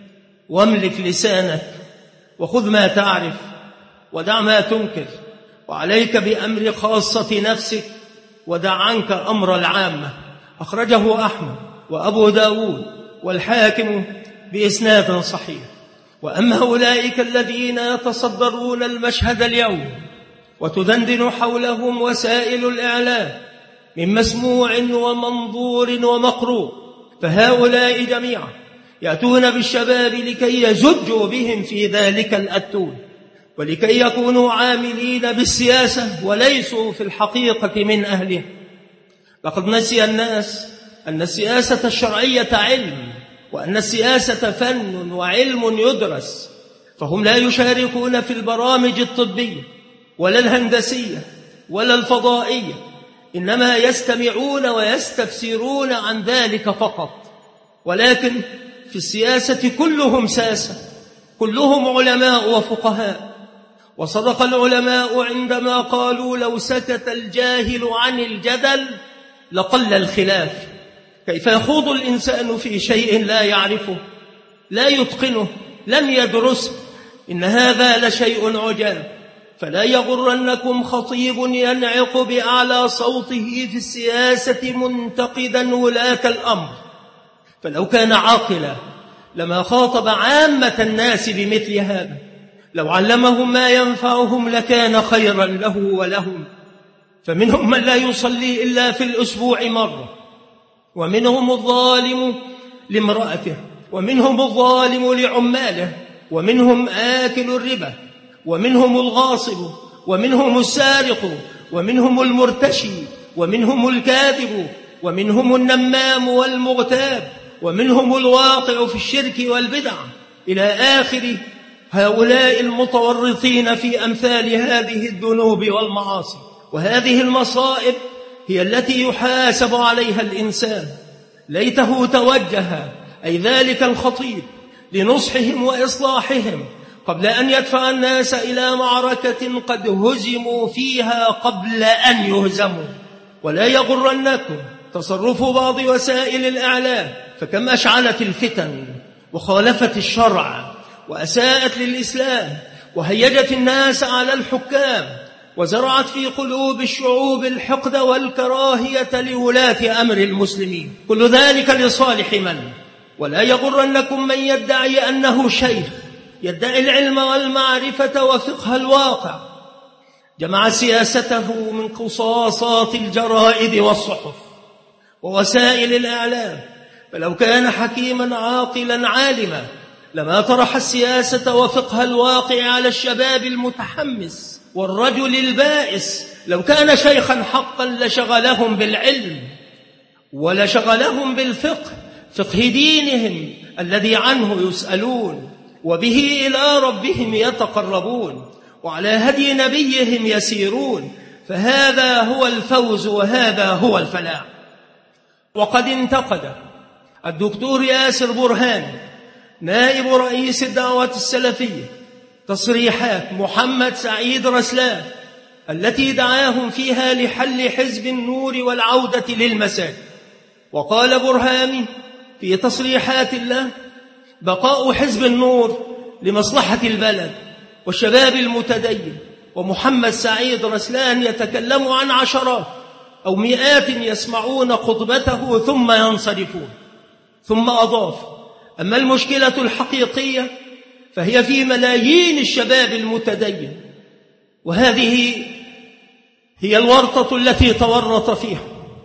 واملك لسانك وخذ ما تعرف ودع ما تنكر، وعليك بأمر خاصة نفسك ودع عنك أمر العامة. أخرجه أحمد وأبو داود والحاكم بإسناد صحيح. وأما أولئك الذين يتصدرون المشهد اليوم وتدندن حولهم وسائل الإعلام من مسموع ومنظور ومقروء، فهؤلاء جميعا يأتون بالشباب لكي يزجوا بهم في ذلك الأتون، ولكي يكونوا عاملين بالسياسة وليسوا في الحقيقة من أهلها. لقد نسي الناس أن السياسة الشرعية علم، وأن السياسة فن وعلم يدرس، فهم لا يشاركون في البرامج الطبية ولا الهندسية ولا الفضائية، إنما يستمعون ويستفسرون عن ذلك فقط. ولكن في السياسة كلهم ساسة، كلهم علماء وفقهاء. وصدق العلماء عندما قالوا: لو سكت الجاهل عن الجدل لقل الخلاف. كيف يخوض الإنسان في شيء لا يعرفه، لا يتقنه، لم يدرسه؟ إن هذا لشيء عجاب. فلا يغرنكم خطيب ينعق بأعلى صوته في السياسة منتقدا ولاة الأمر، فلو كان عاقلا لما خاطب عامة الناس بمثل هذا. لو علمهم ما ينفعهم لكان خيرا له ولهم. فمنهم من لا يصلي إلا في الأسبوع مرة، ومنهم الظالم لامرأته، ومنهم الظالم لعماله، ومنهم آكل الربا، ومنهم الغاصب، ومنهم السارق، ومنهم المرتشي، ومنهم الكاذب، ومنهم النمام والمغتاب، ومنهم الواقع في الشرك والبدع، إلى آخر هؤلاء المتورطين في أمثال هذه الذنوب والمعاصي. وهذه المصائب هي التي يحاسب عليها الإنسان. ليته توجه أي ذلك الخطيب لنصحهم وإصلاحهم قبل أن يدفع الناس إلى معركة قد هزموا فيها قبل أن يهزموا. ولا يغرنكم تصرف بعض وسائل الإعلام، فكم أشعلت الفتن وخالفت الشرع وأساءت للإسلام وهيجت الناس على الحكام وزرعت في قلوب الشعوب الحقد والكراهية لولاة أمر المسلمين. كل ذلك لصالح من؟ ولا يغرنكم من يدعي أنه شيخ، يدعي العلم والمعرفة وفقه الواقع، جمع سياسته من قصاصات الجرائد والصحف ووسائل الإعلام. فلو كان حكيما عاقلا عالما لما طرح السياسة وفقه الواقع على الشباب المتحمس والرجل البائس. لو كان شيخا حقا لشغلهم بالعلم ولشغلهم بالفقه، فقه دينهم الذي عنه يسألون وبه إلى ربهم يتقربون وعلى هدي نبيهم يسيرون، فهذا هو الفوز وهذا هو الفلاح. وقد انتقد الدكتور ياسر برهان نائب رئيس الدعوة السلفية تصريحات محمد سعيد رسلان التي دعاهم فيها لحل حزب النور والعودة للمساجد. وقال برهاني في تصريحات له: بقاء حزب النور لمصلحة البلد والشباب المتدين. ومحمد سعيد رسلان يتكلم عن عشرات أو مئات يسمعون خطبته ثم ينصرفون. ثم أضاف: أما المشكلة الحقيقية فهي في ملايين الشباب المتدين، وهذه هي الورطة التي تورط فيها.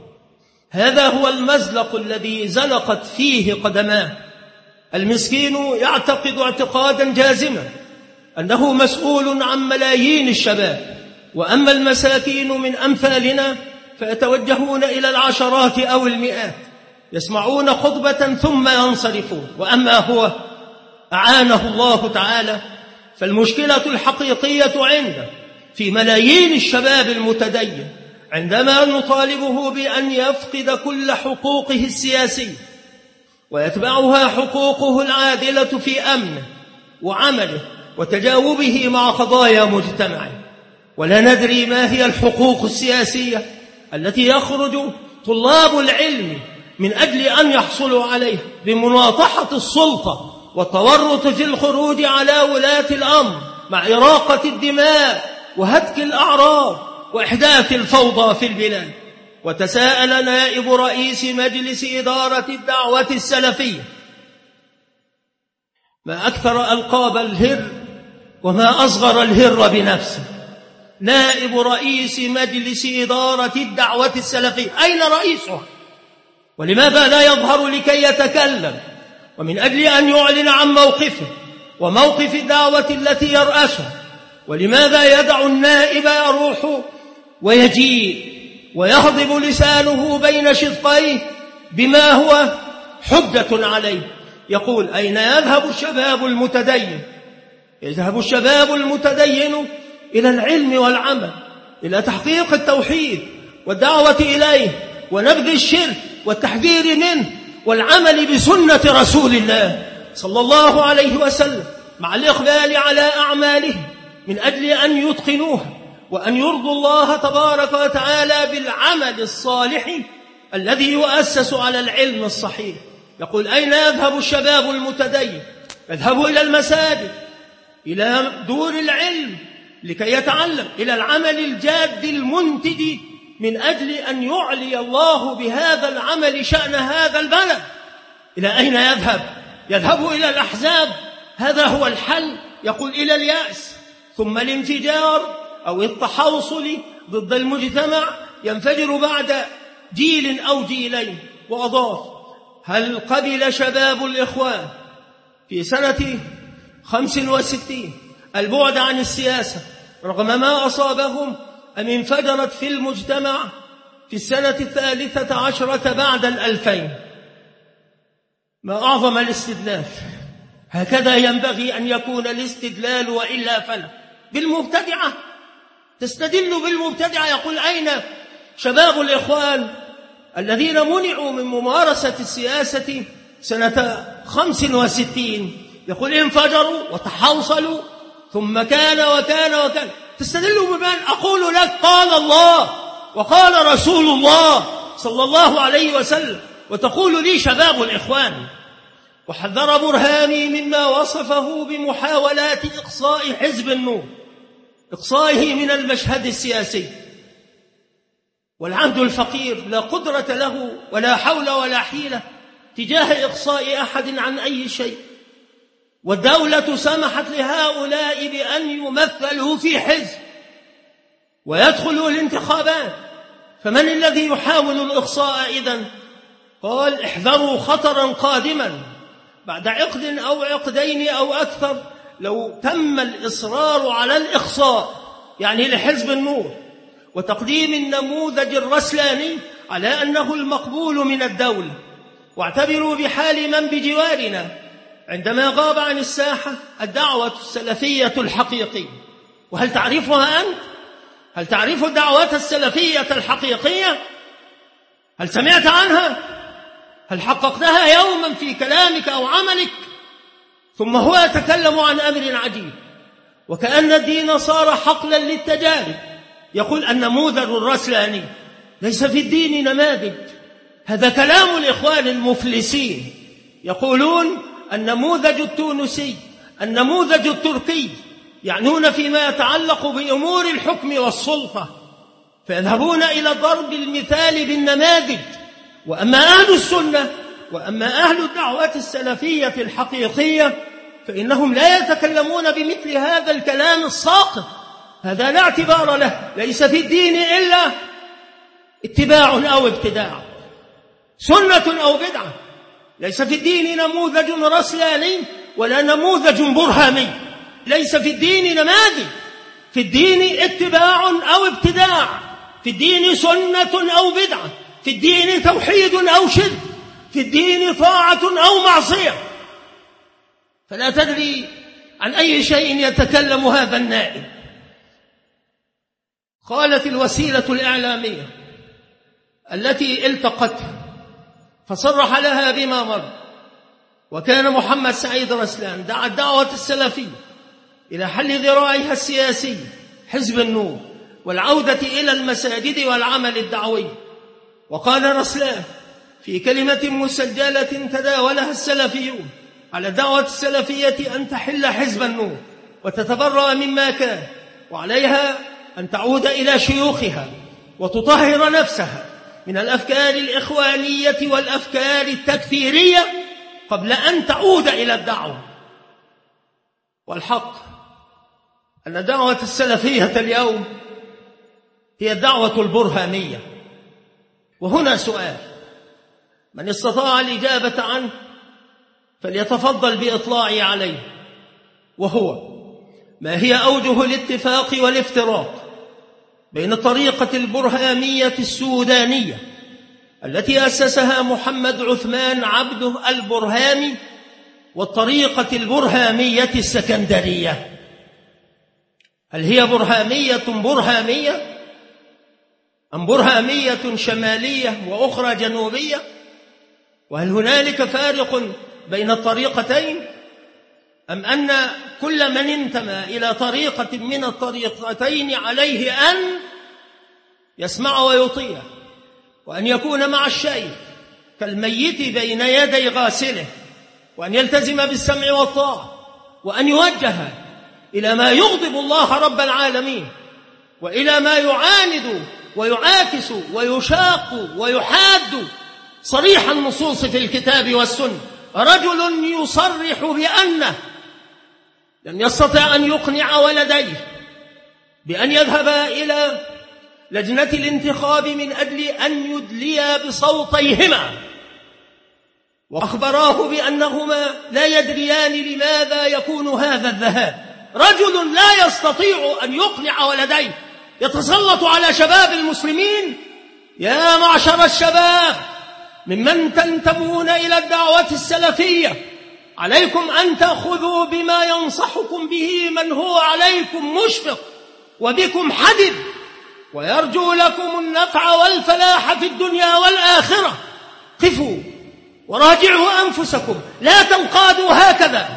هذا هو المزلق الذي زلقت فيه قدماه. المسكين يعتقد اعتقادا جازما أنه مسؤول عن ملايين الشباب، وأما المساكين من أمثالنا فيتوجهون إلى العشرات أو المئات يسمعون خطبة ثم ينصرفون. وأما هو أعانه الله تعالى فالمشكلة الحقيقية عنده في ملايين الشباب المتدين، عندما نطالبه بأن يفقد كل حقوقه السياسية ويتبعها حقوقه العادلة في أمنه وعمله وتجاوبه مع قضايا مجتمعه. ولا ندري ما هي الحقوق السياسية التي يخرج طلاب العلم من أجل أن يحصلوا عليها بمناطحة السلطة والتورط في الخروج على ولاة الأمر مع إراقة الدماء وهتك الأعراض وإحداث الفوضى في البلاد. وتساءل نائب رئيس مجلس إدارة الدعوة السلفية: ما أكثر ألقاب الهر وما أصغر الهر بنفسه. نائب رئيس مجلس إدارة الدعوة السلفية، أين رئيسها؟ ولماذا لا يظهر لكي يتكلم ومن أجل أن يعلن عن موقفه وموقف الدعوة التي يرأسها؟ ولماذا يدع النائب يروح ويجيء ويهضب لسانه بين شدقيه بما هو حجة عليه؟ يقول: أين يذهب الشباب المتدين؟ يذهب الشباب المتدين إلى العلم والعمل، إلى تحقيق التوحيد والدعوة إليه ونبذ الشرك والتحذير منه والعمل بسنة رسول الله صلى الله عليه وسلم، مع الإقبال على أعمالهم من أجل أن يتقنوها وأن يرضوا الله تبارك وتعالى بالعمل الصالح الذي يؤسس على العلم الصحيح. يقول: أين يذهب الشباب المتدين؟ يذهبوا إلى المساجد، إلى دور العلم لكي يتعلم، إلى العمل الجاد المنتج من أجل أن يعلي الله بهذا العمل شأن هذا البلد. إلى أين يذهب؟ يذهب إلى الأحزاب، هذا هو الحل. يقول: إلى اليأس، ثم الانفجار أو التحوصل ضد المجتمع ينفجر بعد جيل أو جيلين. وأضاف: هل قبل شباب الإخوان في سنة خمس وستين البعد عن السياسة رغم ما أصابهم، أم انفجرت في المجتمع في السنة الثالثة عشرة بعد الألفين؟ ما أعظم الاستدلال! هكذا ينبغي أن يكون الاستدلال، وإلا فلا. بالمبتدعة تستدل بالمبتدعة. يقول: أين شباب الإخوان الذين منعوا من ممارسة السياسة سنة خمس وستين؟ يقول: انفجروا وتحوصلوا ثم كان وكان وكان. تستدل بمن؟ أقول لك: قال الله وقال رسول الله صلى الله عليه وسلم وتقول لي شباب الإخوان. وحذر برهامي مما وصفه بمحاولات إقصاء حزب النور، إقصائه من المشهد السياسي. والعبد الفقير لا قدرة له ولا حول ولا حيلة تجاه إقصاء أحد عن أي شيء، والدولة سمحت لهؤلاء بأن يمثلوا في حزب ويدخلوا الانتخابات، فمن الذي يحاول الإقصاء إذن؟ قال احذروا خطرا قادما بعد عقد أو عقدين أو أكثر لو تم الإصرار على الإقصاء، يعني لحزب النور، وتقديم النموذج الرسلاني على أنه المقبول من الدولة. واعتبروا بحال من بجوارنا عندما غاب عن الساحة الدعوة السلفية الحقيقية. وهل تعرفها أنت؟ هل تعرف الدعوة السلفية الحقيقية؟ هل سمعت عنها؟ هل حققتها يوما في كلامك أو عملك؟ ثم هو يتكلم عن أمر عجيب، وكأن الدين صار حقلا للتجارب. يقول النموذج الرسلاني، ليس في الدين نماذج. هذا كلام الإخوان المفلسين، يقولون النموذج التونسي، النموذج التركي، يعنون فيما يتعلق بأمور الحكم والسلطة، فيذهبون إلى ضرب المثال بالنماذج. وأما أهل السنة وأما أهل الدعوة السلفية الحقيقية فإنهم لا يتكلمون بمثل هذا الكلام الساقط. هذا لا اعتبار له، ليس في الدين إلا اتباع أو ابتداع، سنة أو بدعة. ليس في الدين نموذج رسلاني ولا نموذج برهامي، ليس في الدين نماذج. في الدين اتباع أو ابتداع، في الدين سنة أو بدعة، في الدين توحيد أو شرك، في الدين طاعة أو معصية. فلا تدري عن أي شيء يتكلم هذا النائب. قالت الوسيلة الإعلامية التي التقته فصرح لها بما مر، وكان محمد سعيد رسلان دعا الدعوة السلفية إلى حل ذراعها السياسي حزب النور والعودة إلى المساجد والعمل الدعوي. وقال رسلان في كلمة مسجلة تداولها السلفيون على الدعوة السلفية أن تحل حزب النور وتتبرأ مما كان، وعليها أن تعود إلى شيوخها وتطهر نفسها من الأفكار الإخوانية والأفكار التكفيرية قبل أن تعود إلى الدعوة. والحق أن الدعوة السلفية اليوم هي الدعوة البرهامية. وهنا سؤال من استطاع الإجابة عنه فليتفضل بإطلاعي عليه، وهو ما هي أوجه الاتفاق والافتراق بين الطريقة البرهامية السودانية التي أسسها محمد عثمان عبده البرهامي والطريقة البرهامية السكندرية؟ هل هي برهامية برهامية أم برهامية شمالية وأخرى جنوبية؟ وهل هنالك فارق بين الطريقتين، أم أن كل من انتمى إلى طريقة من الطريقتين عليه أن يسمع ويطيع، وأن يكون مع الشيخ كالميت بين يدي غاسله، وأن يلتزم بالسمع والطاعة، وأن يوجه إلى ما يغضب الله رب العالمين وإلى ما يعاند ويعاكس ويشاق ويحاد صريح النصوص في الكتاب والسنة؟ رجل يصرح بأنه لم يستطع أن يقنع ولديه بأن يذهبا إلى لجنة الانتخاب من أجل أن يدليا بصوتيهما، وأخبراه بأنهما لا يدريان لماذا يكون هذا الذهاب. رجل لا يستطيع أن يقنع ولديه يتسلط على شباب المسلمين. يا معشر الشباب ممن تنتمون إلى الدعوة السلفية، عليكم أن تأخذوا بما ينصحكم به من هو عليكم مشفق وبكم حدد ويرجو لكم النفع والفلاح في الدنيا والآخرة. قفوا وراجعوا أنفسكم، لا تنقادوا هكذا،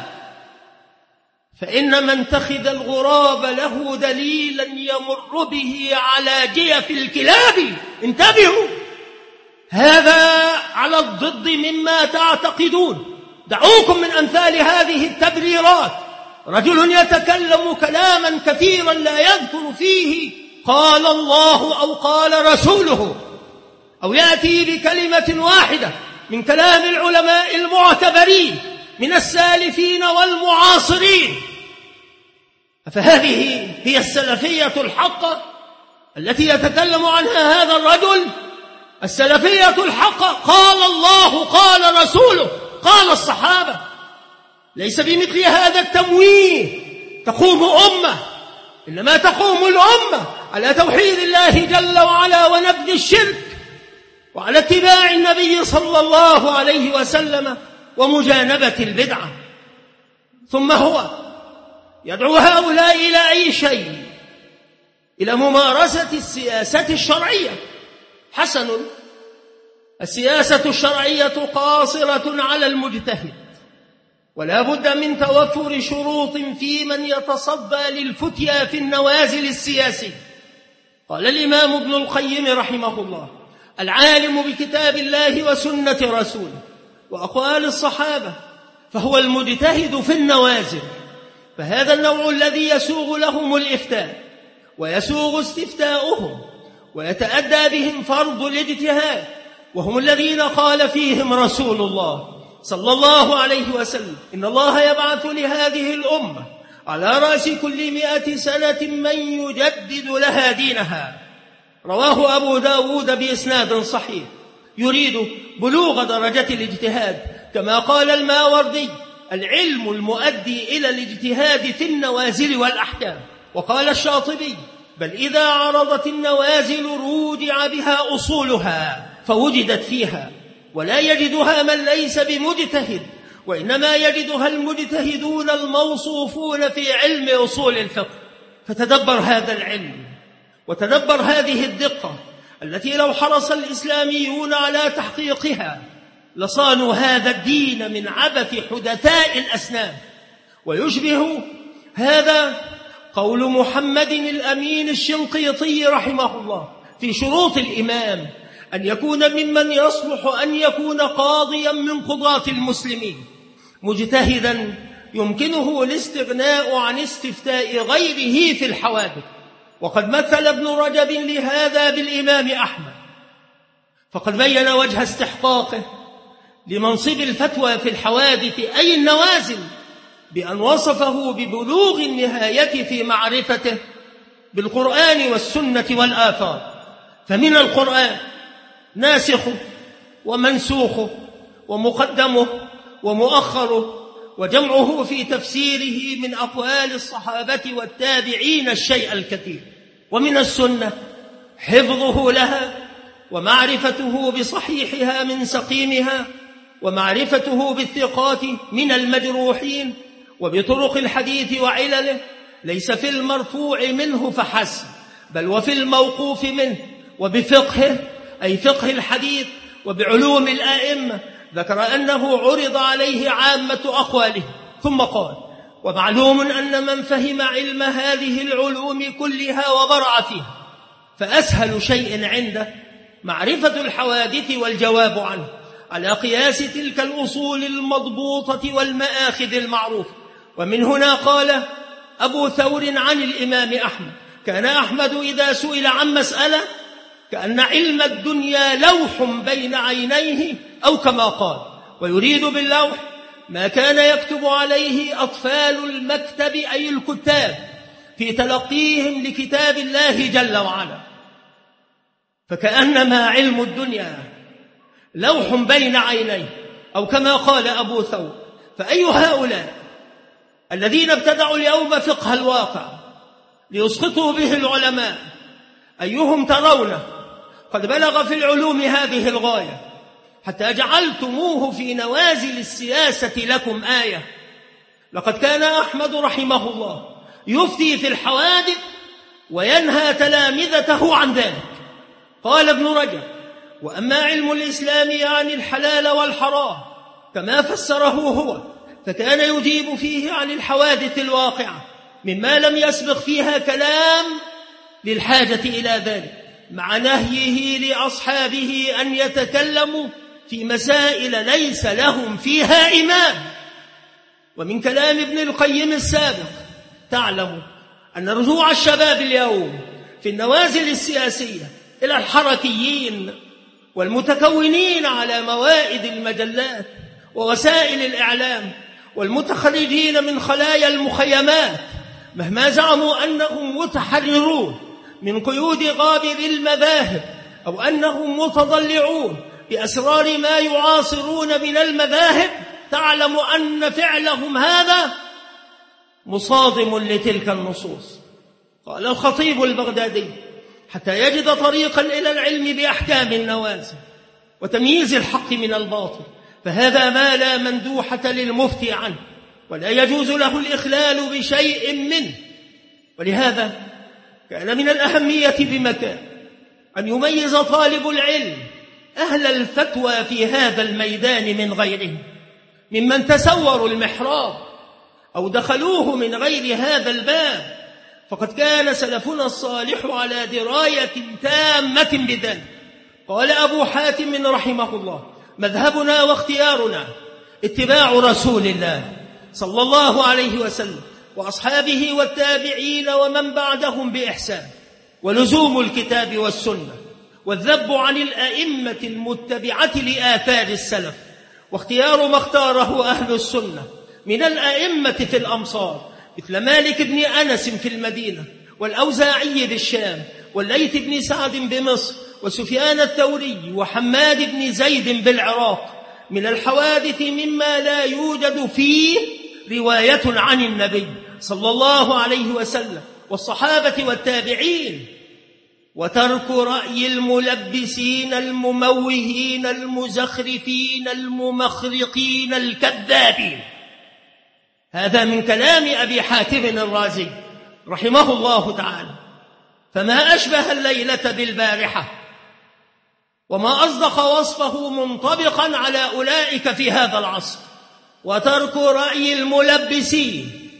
فإن من اتخذ الغراب له دليلا يمر به على جيف الكلاب. انتبهوا، هذا على الضد مما تعتقدون. دعوكم من أمثال هذه التبريرات. رجل يتكلم كلاما كثيرا لا يذكر فيه قال الله أو قال رسوله، أو يأتي بكلمة واحدة من كلام العلماء المعتبرين من السالفين والمعاصرين. فهذه هي السلفية الحقة التي يتكلم عنها هذا الرجل؟ السلفية الحقة قال الله قال رسوله قال الصحابة. ليس بمثل هذا التمويه تقوم أمة، إنما تقوم الأمة على توحيد الله جل وعلا ونبذ الشرك، وعلى اتباع النبي صلى الله عليه وسلم ومجانبة البدعة. ثم هو يدعو هؤلاء إلى أي شيء؟ إلى ممارسة السياسة الشرعية. حسن، السياسة الشرعية قاصرة على المجتهد، ولا بد من توفر شروط في من يتصدى للفتيا في النوازل السياسية. قال الإمام ابن القيم رحمه الله: العالم بكتاب الله وسنة رسوله وأقوال الصحابة فهو المجتهد في النوازل. فهذا النوع الذي يسوغ لهم الإفتاء ويسوغ استفتاؤهم ويتأدى بهم فرض الاجتهاد، وهم الذين قال فيهم رسول الله صلى الله عليه وسلم: إن الله يبعث لهذه الأمة على رأس كل مئة سنة من يجدد لها دينها. رواه أبو داود بإسناد صحيح، يريد بلوغ درجة الاجتهاد، كما قال الماوردي: العلم المؤدي إلى الاجتهاد في النوازل والأحكام. وقال الشاطبي: بل إذا عرضت النوازل رودع بها أصولها فوجدت فيها، ولا يجدها من ليس بمجتهد، وإنما يجدها المجتهدون الموصوفون في علم أصول الفقه. فتدبر هذا العلم وتدبر هذه الدقة التي لو حرص الإسلاميون على تحقيقها لصانوا هذا الدين من عبث حدثاء الأسنان. ويشبه هذا قول محمد الأمين الشنقيطي رحمه الله في شروط الإمام: أن يكون ممن يصلح أن يكون قاضيا من قضاة المسلمين، مجتهدا يمكنه الاستغناء عن استفتاء غيره في الحوادث. وقد مثل ابن رجب لهذا بالإمام أحمد، فقد بين وجه استحقاقه لمنصب الفتوى في الحوادث أي النوازل بأن وصفه ببلوغ النهاية في معرفته بالقرآن والسنة والآثار. فمن القرآن ناسخه ومنسوخه ومقدمه ومؤخره، وجمعه في تفسيره من أقوال الصحابة والتابعين الشيء الكثير. ومن السنة حفظه لها ومعرفته بصحيحها من سقيمها، ومعرفته بالثقات من المجروحين، وبطرق الحديث وعلله، ليس في المرفوع منه فحسب، بل وفي الموقوف منه، وبفقهه أي فقه الحديث، وبعلوم الآئمة. ذكر أنه عرض عليه عامة أقواله، ثم قال: ومعلوم أن من فهم علم هذه العلوم كلها وبرع فيها فأسهل شيء عنده معرفة الحوادث والجواب عنه على قياس تلك الأصول المضبوطة والمآخذ المعروفة. ومن هنا قال أبو ثور عن الإمام أحمد: كان أحمد إذا سئل عن مسألة كأن علم الدنيا لوح بين عينيه، أو كما قال. ويريد باللوح ما كان يكتب عليه أطفال المكتب أي الكتاب في تلقيهم لكتاب الله جل وعلا. فكأنما علم الدنيا لوح بين عينيه، أو كما قال أبو ثور. فأي هؤلاء الذين ابتدعوا اليوم فقه الواقع ليسقطوا به العلماء أيهم ترونه قد بلغ في العلوم هذه الغاية حتى جعلتموه في نوازل السياسة لكم آية؟ لقد كان أحمد رحمه الله يفتي في الحوادث وينهى تلامذته عن ذلك. قال ابن رجب: وأما علم الإسلام يعني الحلال والحرام كما فسره هو، فكان يجيب فيه عن الحوادث الواقعة مما لم يسبق فيها كلام للحاجة إلى ذلك، مع نهيه لأصحابه أن يتكلموا في مسائل ليس لهم فيها إمام. ومن كلام ابن القيم السابق تعلم أن رجوع الشباب اليوم في النوازل السياسية إلى الحركيين والمتكونين على موائد المجلات ووسائل الإعلام والمتخرجين من خلايا المخيمات مهما زعموا أنهم متحررون من قيود غابر المذاهب أو أنهم متضلعون بأسرار ما يعاصرون من المذاهب، تعلم أن فعلهم هذا مصادم لتلك النصوص. قال الخطيب البغدادي: حتى يجد طريقا إلى العلم بأحكام النوازل وتمييز الحق من الباطل فهذا ما لا مندوحة للمفتي عنه ولا يجوز له الإخلال بشيء منه. ولهذا كان من الأهمية بمكان أن يميز طالب العلم أهل الفتوى في هذا الميدان من غيرهم ممن تسوروا المحراب أو دخلوه من غير هذا الباب، فقد كان سلفنا الصالح على دراية تامة بذلك. قال أبو حاتم رحمه الله: مذهبنا واختيارنا اتباع رسول الله صلى الله عليه وسلم وأصحابه والتابعين ومن بعدهم بإحسان، ولزوم الكتاب والسنة، والذب عن الأئمة المتبعة لآثار السلف، واختيار ما اختاره أهل السنة من الأئمة في الأمصار مثل مالك بن أنس في المدينة، والأوزاعي بالشام، والليث بن سعد بمصر، وسفيان الثوري، وحماد بن زيد بالعراق، من الحوادث مما لا يوجد فيه رواية عن النبي صلى الله عليه وسلم والصحابة والتابعين، وترك رأي الملبسين المموهين المزخرفين الممخرقين الكذابين. هذا من كلام أبي حاتم الرازي رحمه الله تعالى. فما أشبه الليلة بالبارحة وما أصدق وصفه منطبقا على أولئك في هذا العصر. وترك رأي الملبسين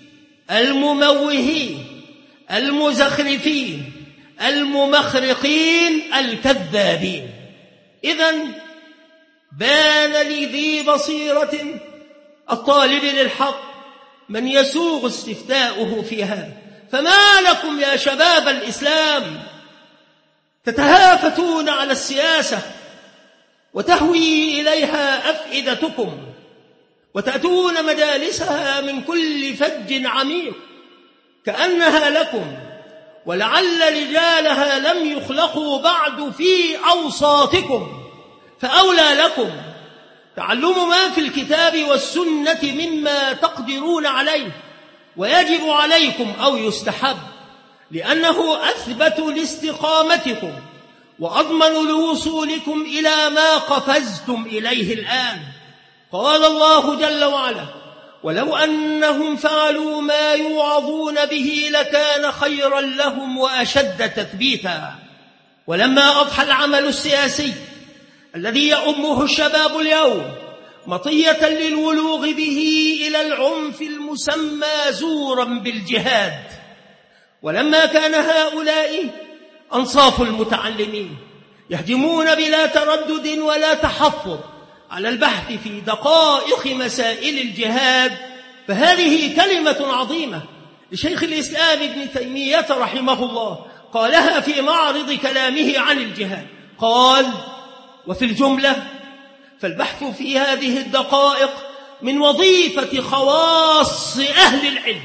المموهين المزخرفين الممخرقين الكذابين. إذن بان لذي بصيرة الطالب للحق من يسوغ استفتاؤه في هذا. فما لكم يا شباب الإسلام تتهافتون على السياسة وتهوي إليها أفئدتكم وتأتون مجالسها من كل فج عميق كأنها لكم، ولعل رجالها لم يخلقوا بعد في أوساطكم، فأولى لكم تعلم ما في الكتاب والسنة مما تقدرون عليه ويجب عليكم أو يستحب، لأنه أثبت لاستقامتكم وأضمن لوصولكم إلى ما قفزتم إليه الآن. قال الله جل وعلا: ولو أنهم فعلوا ما يوعظون به لكان خيرا لهم وأشد تثبيتا. ولما أضحى العمل السياسي الذي يؤمه الشباب اليوم مطية للولوغ به إلى العنف المسمى زورا بالجهاد، ولما كان هؤلاء أنصاف المتعلمين يهجمون بلا تردد ولا تحفظ على البحث في دقائق مسائل الجهاد، فهذه كلمة عظيمة لشيخ الإسلام ابن تيمية رحمه الله قالها في معرض كلامه عن الجهاد. قال: وفي الجملة فالبحث في هذه الدقائق من وظيفة خواص أهل العلم.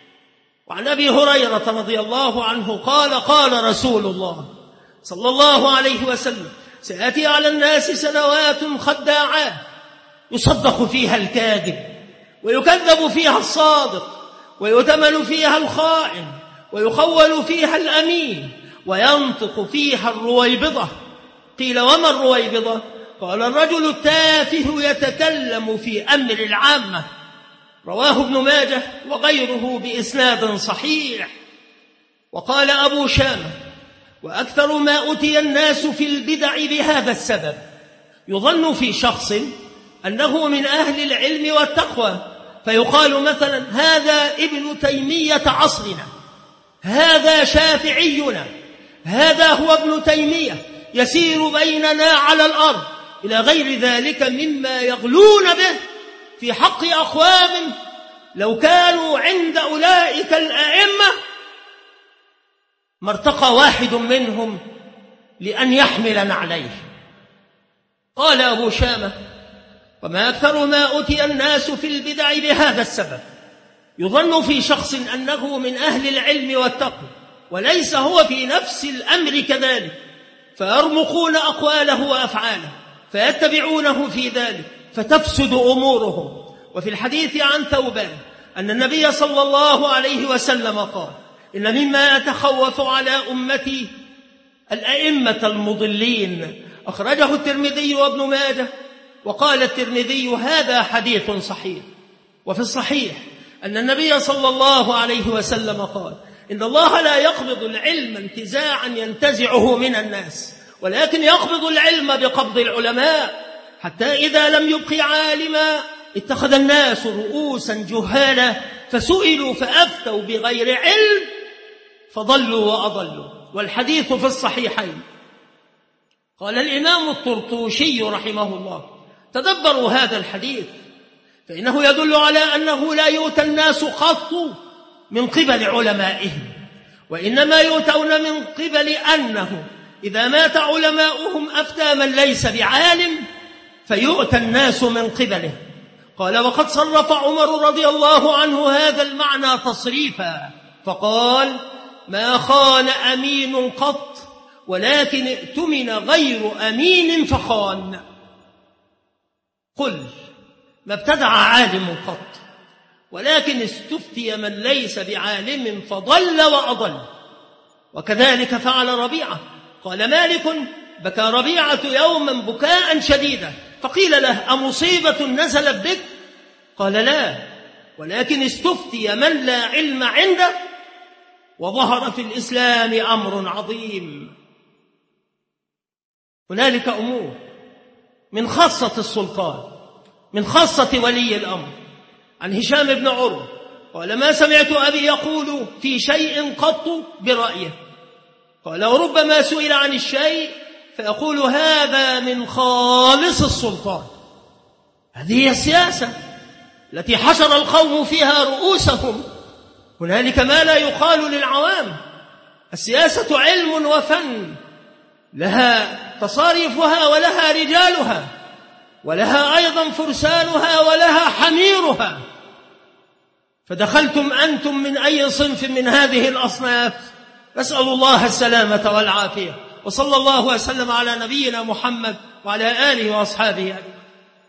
وعن أبي هريرة رضي الله عنه قال: قال رسول الله صلى الله عليه وسلم: سيأتي على الناس سنوات خداعات يصدق فيها الكاذب ويكذب فيها الصادق ويؤتمن فيها الخائن ويخول فيها الأمين وينطق فيها الرويبضة. قيل: وما الرويبضة؟ قال: الرجل التافه يتكلم في أمر العامة. رواه ابن ماجه وغيره بإسناد صحيح. وقال أبو شامة: وأكثر ما أتي الناس في البدع بهذا السبب، يظن في شخص أنه من أهل العلم والتقوى، فيقال مثلا: هذا ابن تيمية عصرنا، هذا شافعينا، هذا هو ابن تيمية يسير بيننا على الأرض، إلى غير ذلك مما يغلون به في حق أقوام لو كانوا عند أولئك الأئمة ما ارتقى واحد منهم لأن يحمل عليه. قال أبو شامة: وما أكثر ما أتي الناس في البدع بهذا السبب، يظن في شخص أنه من أهل العلم والتقوى وليس هو في نفس الأمر كذلك، فيرمقون أقواله وأفعاله فيتبعونه في ذلك فتفسد أمورهم. وفي الحديث عن ثوبان أن النبي صلى الله عليه وسلم قال: إن مما أتخوف على أمتي الأئمة المضلين. أخرجه الترمذي وابن ماجه، وقال الترمذي: هذا حديث صحيح. وفي الصحيح أن النبي صلى الله عليه وسلم قال: إن الله لا يقبض العلم انتزاعا ينتزعه من الناس، ولكن يقبض العلم بقبض العلماء، حتى إذا لم يبق عالما اتخذ الناس رؤوسا جهالا فسئلوا فأفتوا بغير علم فضلوا وأضلوا. والحديث في الصحيحين. قال الإمام الطرطوشي رحمه الله: تدبروا هذا الحديث، فإنه يدل على أنه لا يؤتى الناس قط من قبل علمائهم، وإنما يؤتون من قبل أنه إذا مات علماؤهم أفتى من ليس بعالم فيؤتى الناس من قبله. قال: وقد صرف عمر رضي الله عنه هذا المعنى تصريفا فقال: ما خان أمين قط، ولكن ائتمن غير أمين فخان. قل: ما ابتدع عالم قط، ولكن استفتي من ليس بعالم فضل وأضل. وكذلك فعل ربيعة. قال مالك: بكى ربيعة يوما بكاء شديدا، فقيل له: أمصيبة نزلت بك؟ قال: لا، ولكن استفتي من لا علم عنده، وظهر في الإسلام أمر عظيم. هنالك أمور من خاصة السلطان، من خاصة ولي الأمر. عن هشام بن عروة قال: ما سمعت أبي يقول في شيء قط برأيه. قال: وربما سئل عن الشيء فيقول: هذا من خالص السلطان. هذه هي السياسة التي حشر القوم فيها رؤوسهم. هنالك ما لا يقال للعوام. السياسة علم وفن، لها تصاريفها ولها رجالها، ولها أيضا فرسانها ولها حميرها. فدخلتم أنتم من أي صنف من هذه الأصناف؟ نسأل الله السلامة والعافية. وصلى الله وسلم على نبينا محمد وعلى آله وأصحابه أجمعين.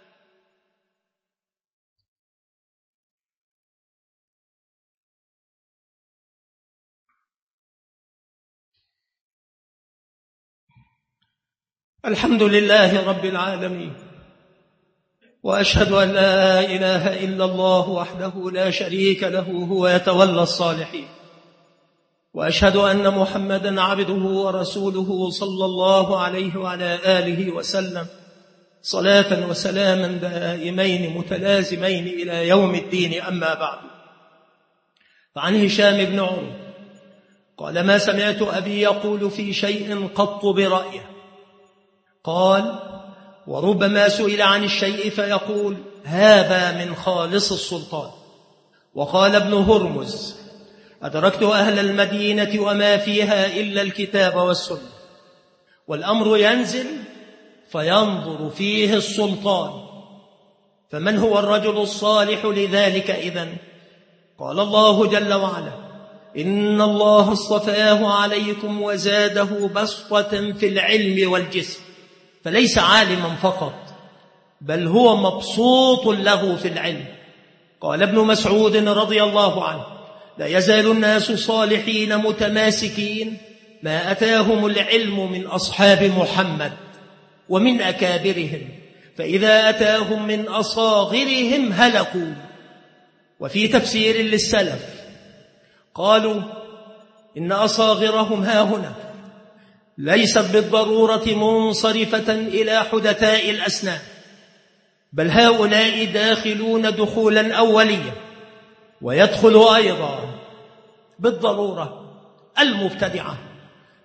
الحمد لله رب العالمين، وأشهد أن لا إله إلا الله وحده لا شريك له هو يتولى الصالحين، وأشهد أن محمدا عبده ورسوله صلى الله عليه وعلى آله وسلم، صلاة وسلاما دائمين متلازمين إلى يوم الدين. أما بعد، فعن هشام بن عروة قال: ما سمعت أبي يقول في شيء قط برأيه. قال: وربما سئل عن الشيء فيقول: هذا من خالص السلطان. وقال ابن هرمز: أدركت أهل المدينة وما فيها إلا الكتاب والسنة، والأمر ينزل فينظر فيه السلطان، فمن هو الرجل الصالح لذلك إذن؟ قال الله جل وعلا: إن الله اصطفاه عليكم وزاده بسطة في العلم والجسم، فليس عالما فقط بل هو مبسوط له في العلم. قال ابن مسعود رضي الله عنه: لا يزال الناس صالحين متماسكين ما أتاهم العلم من أصحاب محمد ومن أكابرهم، فإذا أتاهم من أصاغرهم هلكوا. وفي تفسير للسلف قالوا: إن أصاغرهم ها هنا ليست بالضرورة منصرفة إلى حدثاء الأسنان، بل هؤلاء داخلون دخولا أوليا، ويدخل أيضا بالضرورة المبتدعة،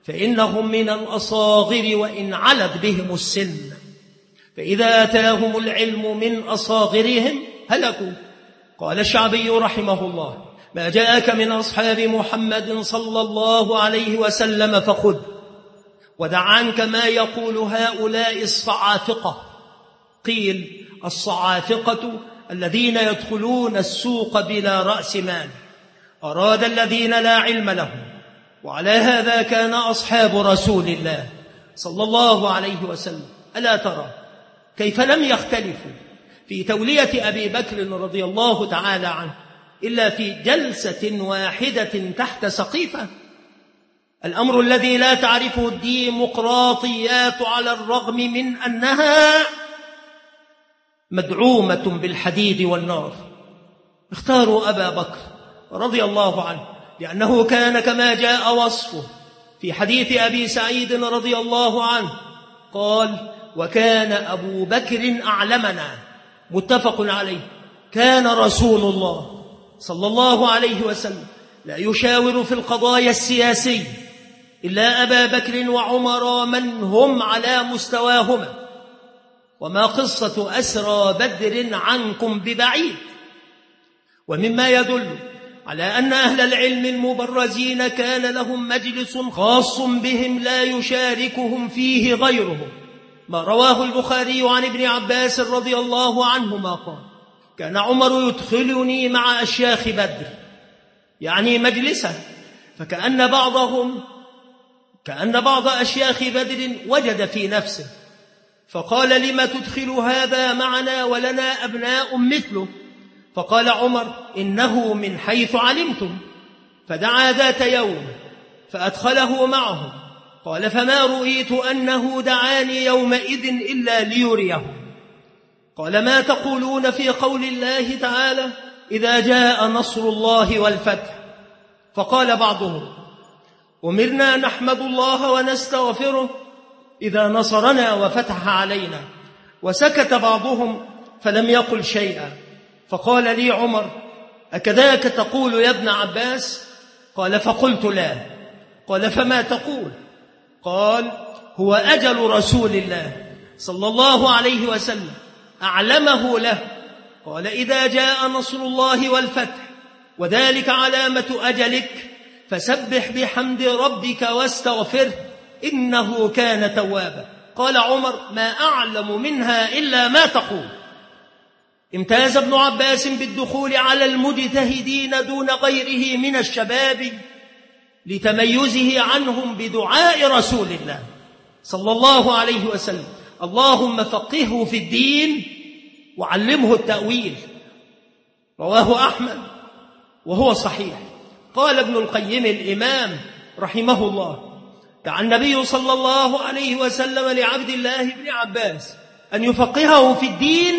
فإنهم من الأصاغر وإن علت بهم السن، فإذا أتاهم العلم من أصاغرهم هلكوا. قال الشعبي رحمه الله: ما جاءك من أصحاب محمد صلى الله عليه وسلم فخذ، ودع عنك ما يقول هؤلاء الصعافقة. قيل: الصعافقة الذين يدخلون السوق بلا رأس مال، أراد الذين لا علم لهم. وعلى هذا كان أصحاب رسول الله صلى الله عليه وسلم. ألا ترى كيف لم يختلفوا في تولية أبي بكر رضي الله تعالى عنه إلا في جلسة واحدة تحت سقيفة؟ الأمر الذي لا تعرفه الديمقراطيات على الرغم من أنها مدعومة بالحديد والنار. اختاروا أبا بكر رضي الله عنه لأنه كان كما جاء وصفه في حديث أبي سعيد رضي الله عنه، قال: وكان أبو بكر أعلمنا، متفق عليه. كان رسول الله صلى الله عليه وسلم لا يشاور في القضايا السياسية إلا أبا بكر وعمر من هم على مستواهما، وما قصة أسرى بدر عنكم ببعيد. ومما يدل على أن أهل العلم المبرزين كان لهم مجلس خاص بهم لا يشاركهم فيه غيرهم، ما رواه البخاري عن ابن عباس رضي الله عنهما قال: كان عمر يدخلني مع أشياخ بدر، يعني مجلسه، فكأن بعضهم كأن بعض أشياخ بدر وجد في نفسه فقال: لما تدخل هذا معنا ولنا أبناء مثله؟ فقال عمر: إنه من حيث علمتم. فدعا ذات يوم فأدخله معهم. قال: فما رؤيت أنه دعاني يومئذ إلا ليريه. قال: ما تقولون في قول الله تعالى: إذا جاء نصر الله والفتح؟ فقال بعضهم: أمرنا نحمد الله ونستغفره إذا نصرنا وفتح علينا. وسكت بعضهم فلم يقل شيئا. فقال لي عمر: أكذاك تقول يا ابن عباس؟ قال: فقلت لا. قال: فما تقول؟ قال: هو أجل رسول الله صلى الله عليه وسلم أعلمه له. قال: إذا جاء نصر الله والفتح وذلك علامة أجلك فسبح بحمد ربك واستغفره إنه كان توابا. قال عمر: ما أعلم منها إلا ما تقول. امتاز ابن عباس بالدخول على المجتهدين دون غيره من الشباب لتميزه عنهم بدعاء رسول الله صلى الله عليه وسلم: اللهم فقهه في الدين وعلمه التأويل. رواه أحمد وهو صحيح. قال ابن القيم الإمام رحمه الله: دعا النبي صلى الله عليه وسلم لعبد الله بن عباس أن يفقهه في الدين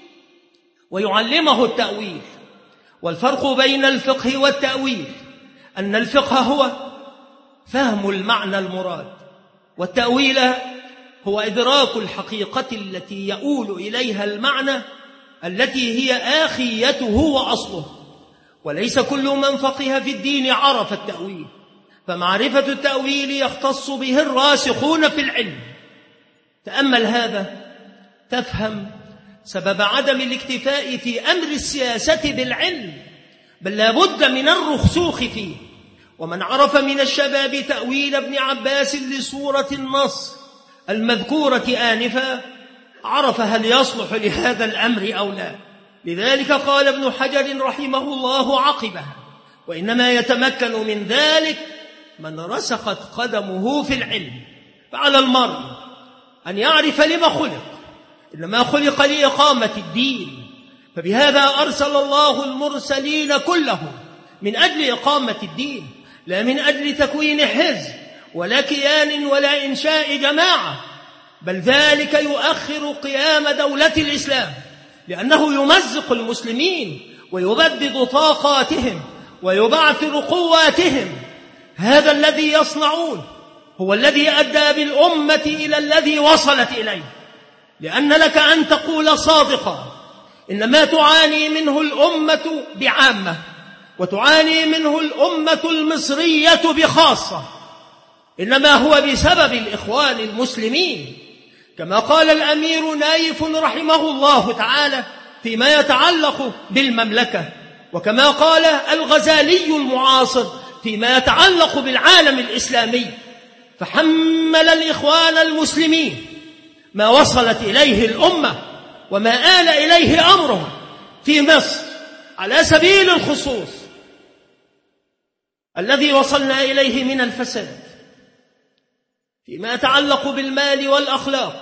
ويعلمه التأويل. والفرق بين الفقه والتأويل أن الفقه هو فهم المعنى المراد، والتأويل هو إدراك الحقيقة التي يؤول إليها المعنى التي هي آخيته وأصله. وليس كل من فقه في الدين عرف التأويل، فمعرفة التأويل يختص به الراسخون في العلم. تأمل هذا تفهم سبب عدم الاكتفاء في أمر السياسة بالعلم، بل لا بد من الرسوخ فيه. ومن عرف من الشباب تأويل ابن عباس لسورة النصر المذكورة آنفا عرف هل يصلح لهذا الأمر أو لا. لذلك قال ابن حجر رحمه الله عقبها: وإنما يتمكن من ذلك من رسخت قدمه في العلم. فعلى المرء أن يعرف لما خلق، إنما خلق لإقامة الدين، فبهذا أرسل الله المرسلين كلهم من أجل إقامة الدين، لا من أجل تكوين حزب ولا كيان ولا إنشاء جماعة، بل ذلك يؤخر قيام دولة الإسلام، لأنه يمزق المسلمين ويبدد طاقاتهم ويبعثر قواتهم. هذا الذي يصنعون هو الذي أدى بالأمة إلى الذي وصلت إليه. لأن لك أن تقول صادقا إن ما تعاني منه الأمة بعامة وتعاني منه الأمة المصرية بخاصة إنما هو بسبب الإخوان المسلمين، كما قال الأمير نايف رحمه الله تعالى فيما يتعلق بالمملكة، وكما قال الغزالي المعاصر فيما يتعلق بالعالم الإسلامي. فحمل الإخوان المسلمين ما وصلت إليه الأمة وما آل إليه أمرها في مصر على سبيل الخصوص الذي وصلنا إليه من الفساد فيما يتعلق بالمال والأخلاق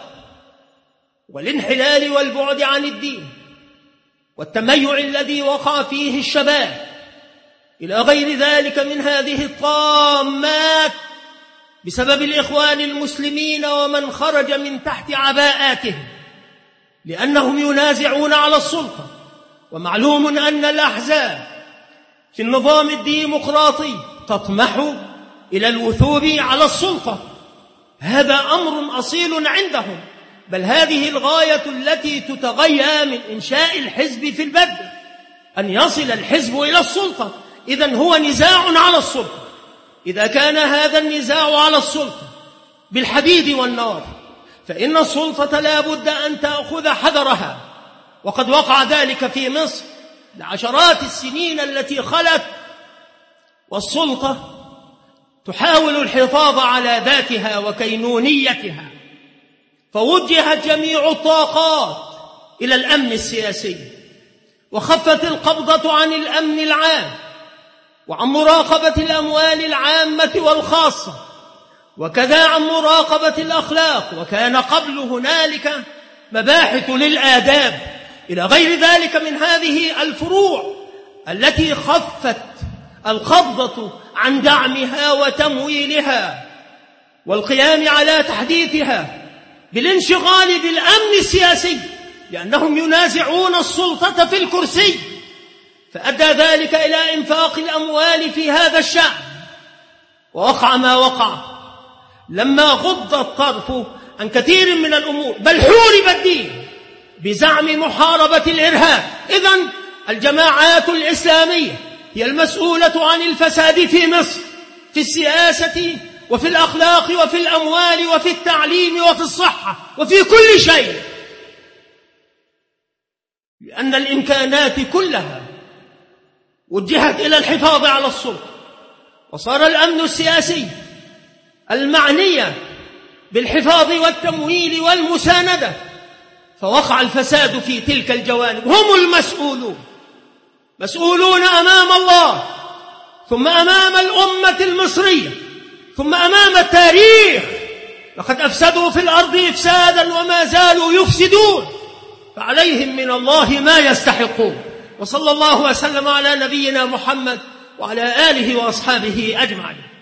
والانحلال والبعد عن الدين والتميع الذي وقع فيه الشباب إلى غير ذلك من هذه الطامات بسبب الإخوان المسلمين ومن خرج من تحت عباءاتهم، لأنهم ينازعون على السلطة. ومعلوم أن الأحزاب في النظام الديمقراطي تطمح إلى الوثوب على السلطة، هذا أمر أصيل عندهم، بل هذه الغاية التي تتغيى من إنشاء الحزب في البدء، أن يصل الحزب إلى السلطة. إذن هو نزاع على السلطة. إذا كان هذا النزاع على السلطة بالحديد والنار، فإن السلطة لا بد أن تأخذ حذرها، وقد وقع ذلك في مصر لعشرات السنين التي خلت، والسلطة تحاول الحفاظ على ذاتها وكينونيتها، فوجهت جميع الطاقات إلى الأمن السياسي، وخفت القبضة عن الأمن العام وعن مراقبة الأموال العامة والخاصة، وكذا عن مراقبة الأخلاق، وكان قبل هنالك مباحث للآداب إلى غير ذلك من هذه الفروع التي خفت القبضة عن دعمها وتمويلها والقيام على تحديثها بالانشغال بالأمن السياسي، لأنهم ينازعون السلطة في الكرسي، فأدى ذلك إلى إنفاق الأموال في هذا الشأن. ووقع ما وقع لما غض الطرف عن كثير من الأمور، بل حورب الدين بزعم محاربة الإرهاب. إذن الجماعات الإسلامية هي المسؤولة عن الفساد في مصر، في السياسة وفي الأخلاق وفي الأموال وفي التعليم وفي الصحة وفي كل شيء، لأن الإمكانات كلها وجهت إلى الحفاظ على السلطة، وصار الأمن السياسي المعنية بالحفاظ والتمويل والمساندة، فوقع الفساد في تلك الجوانب. هم المسؤولون، مسؤولون أمام الله، ثم أمام الأمة المصرية، ثم أمام التاريخ. لقد أفسدوا في الأرض إفسادا وما زالوا يفسدون، فعليهم من الله ما يستحقون. وصلى الله وسلم على نبينا محمد وعلى آله وأصحابه أجمعين.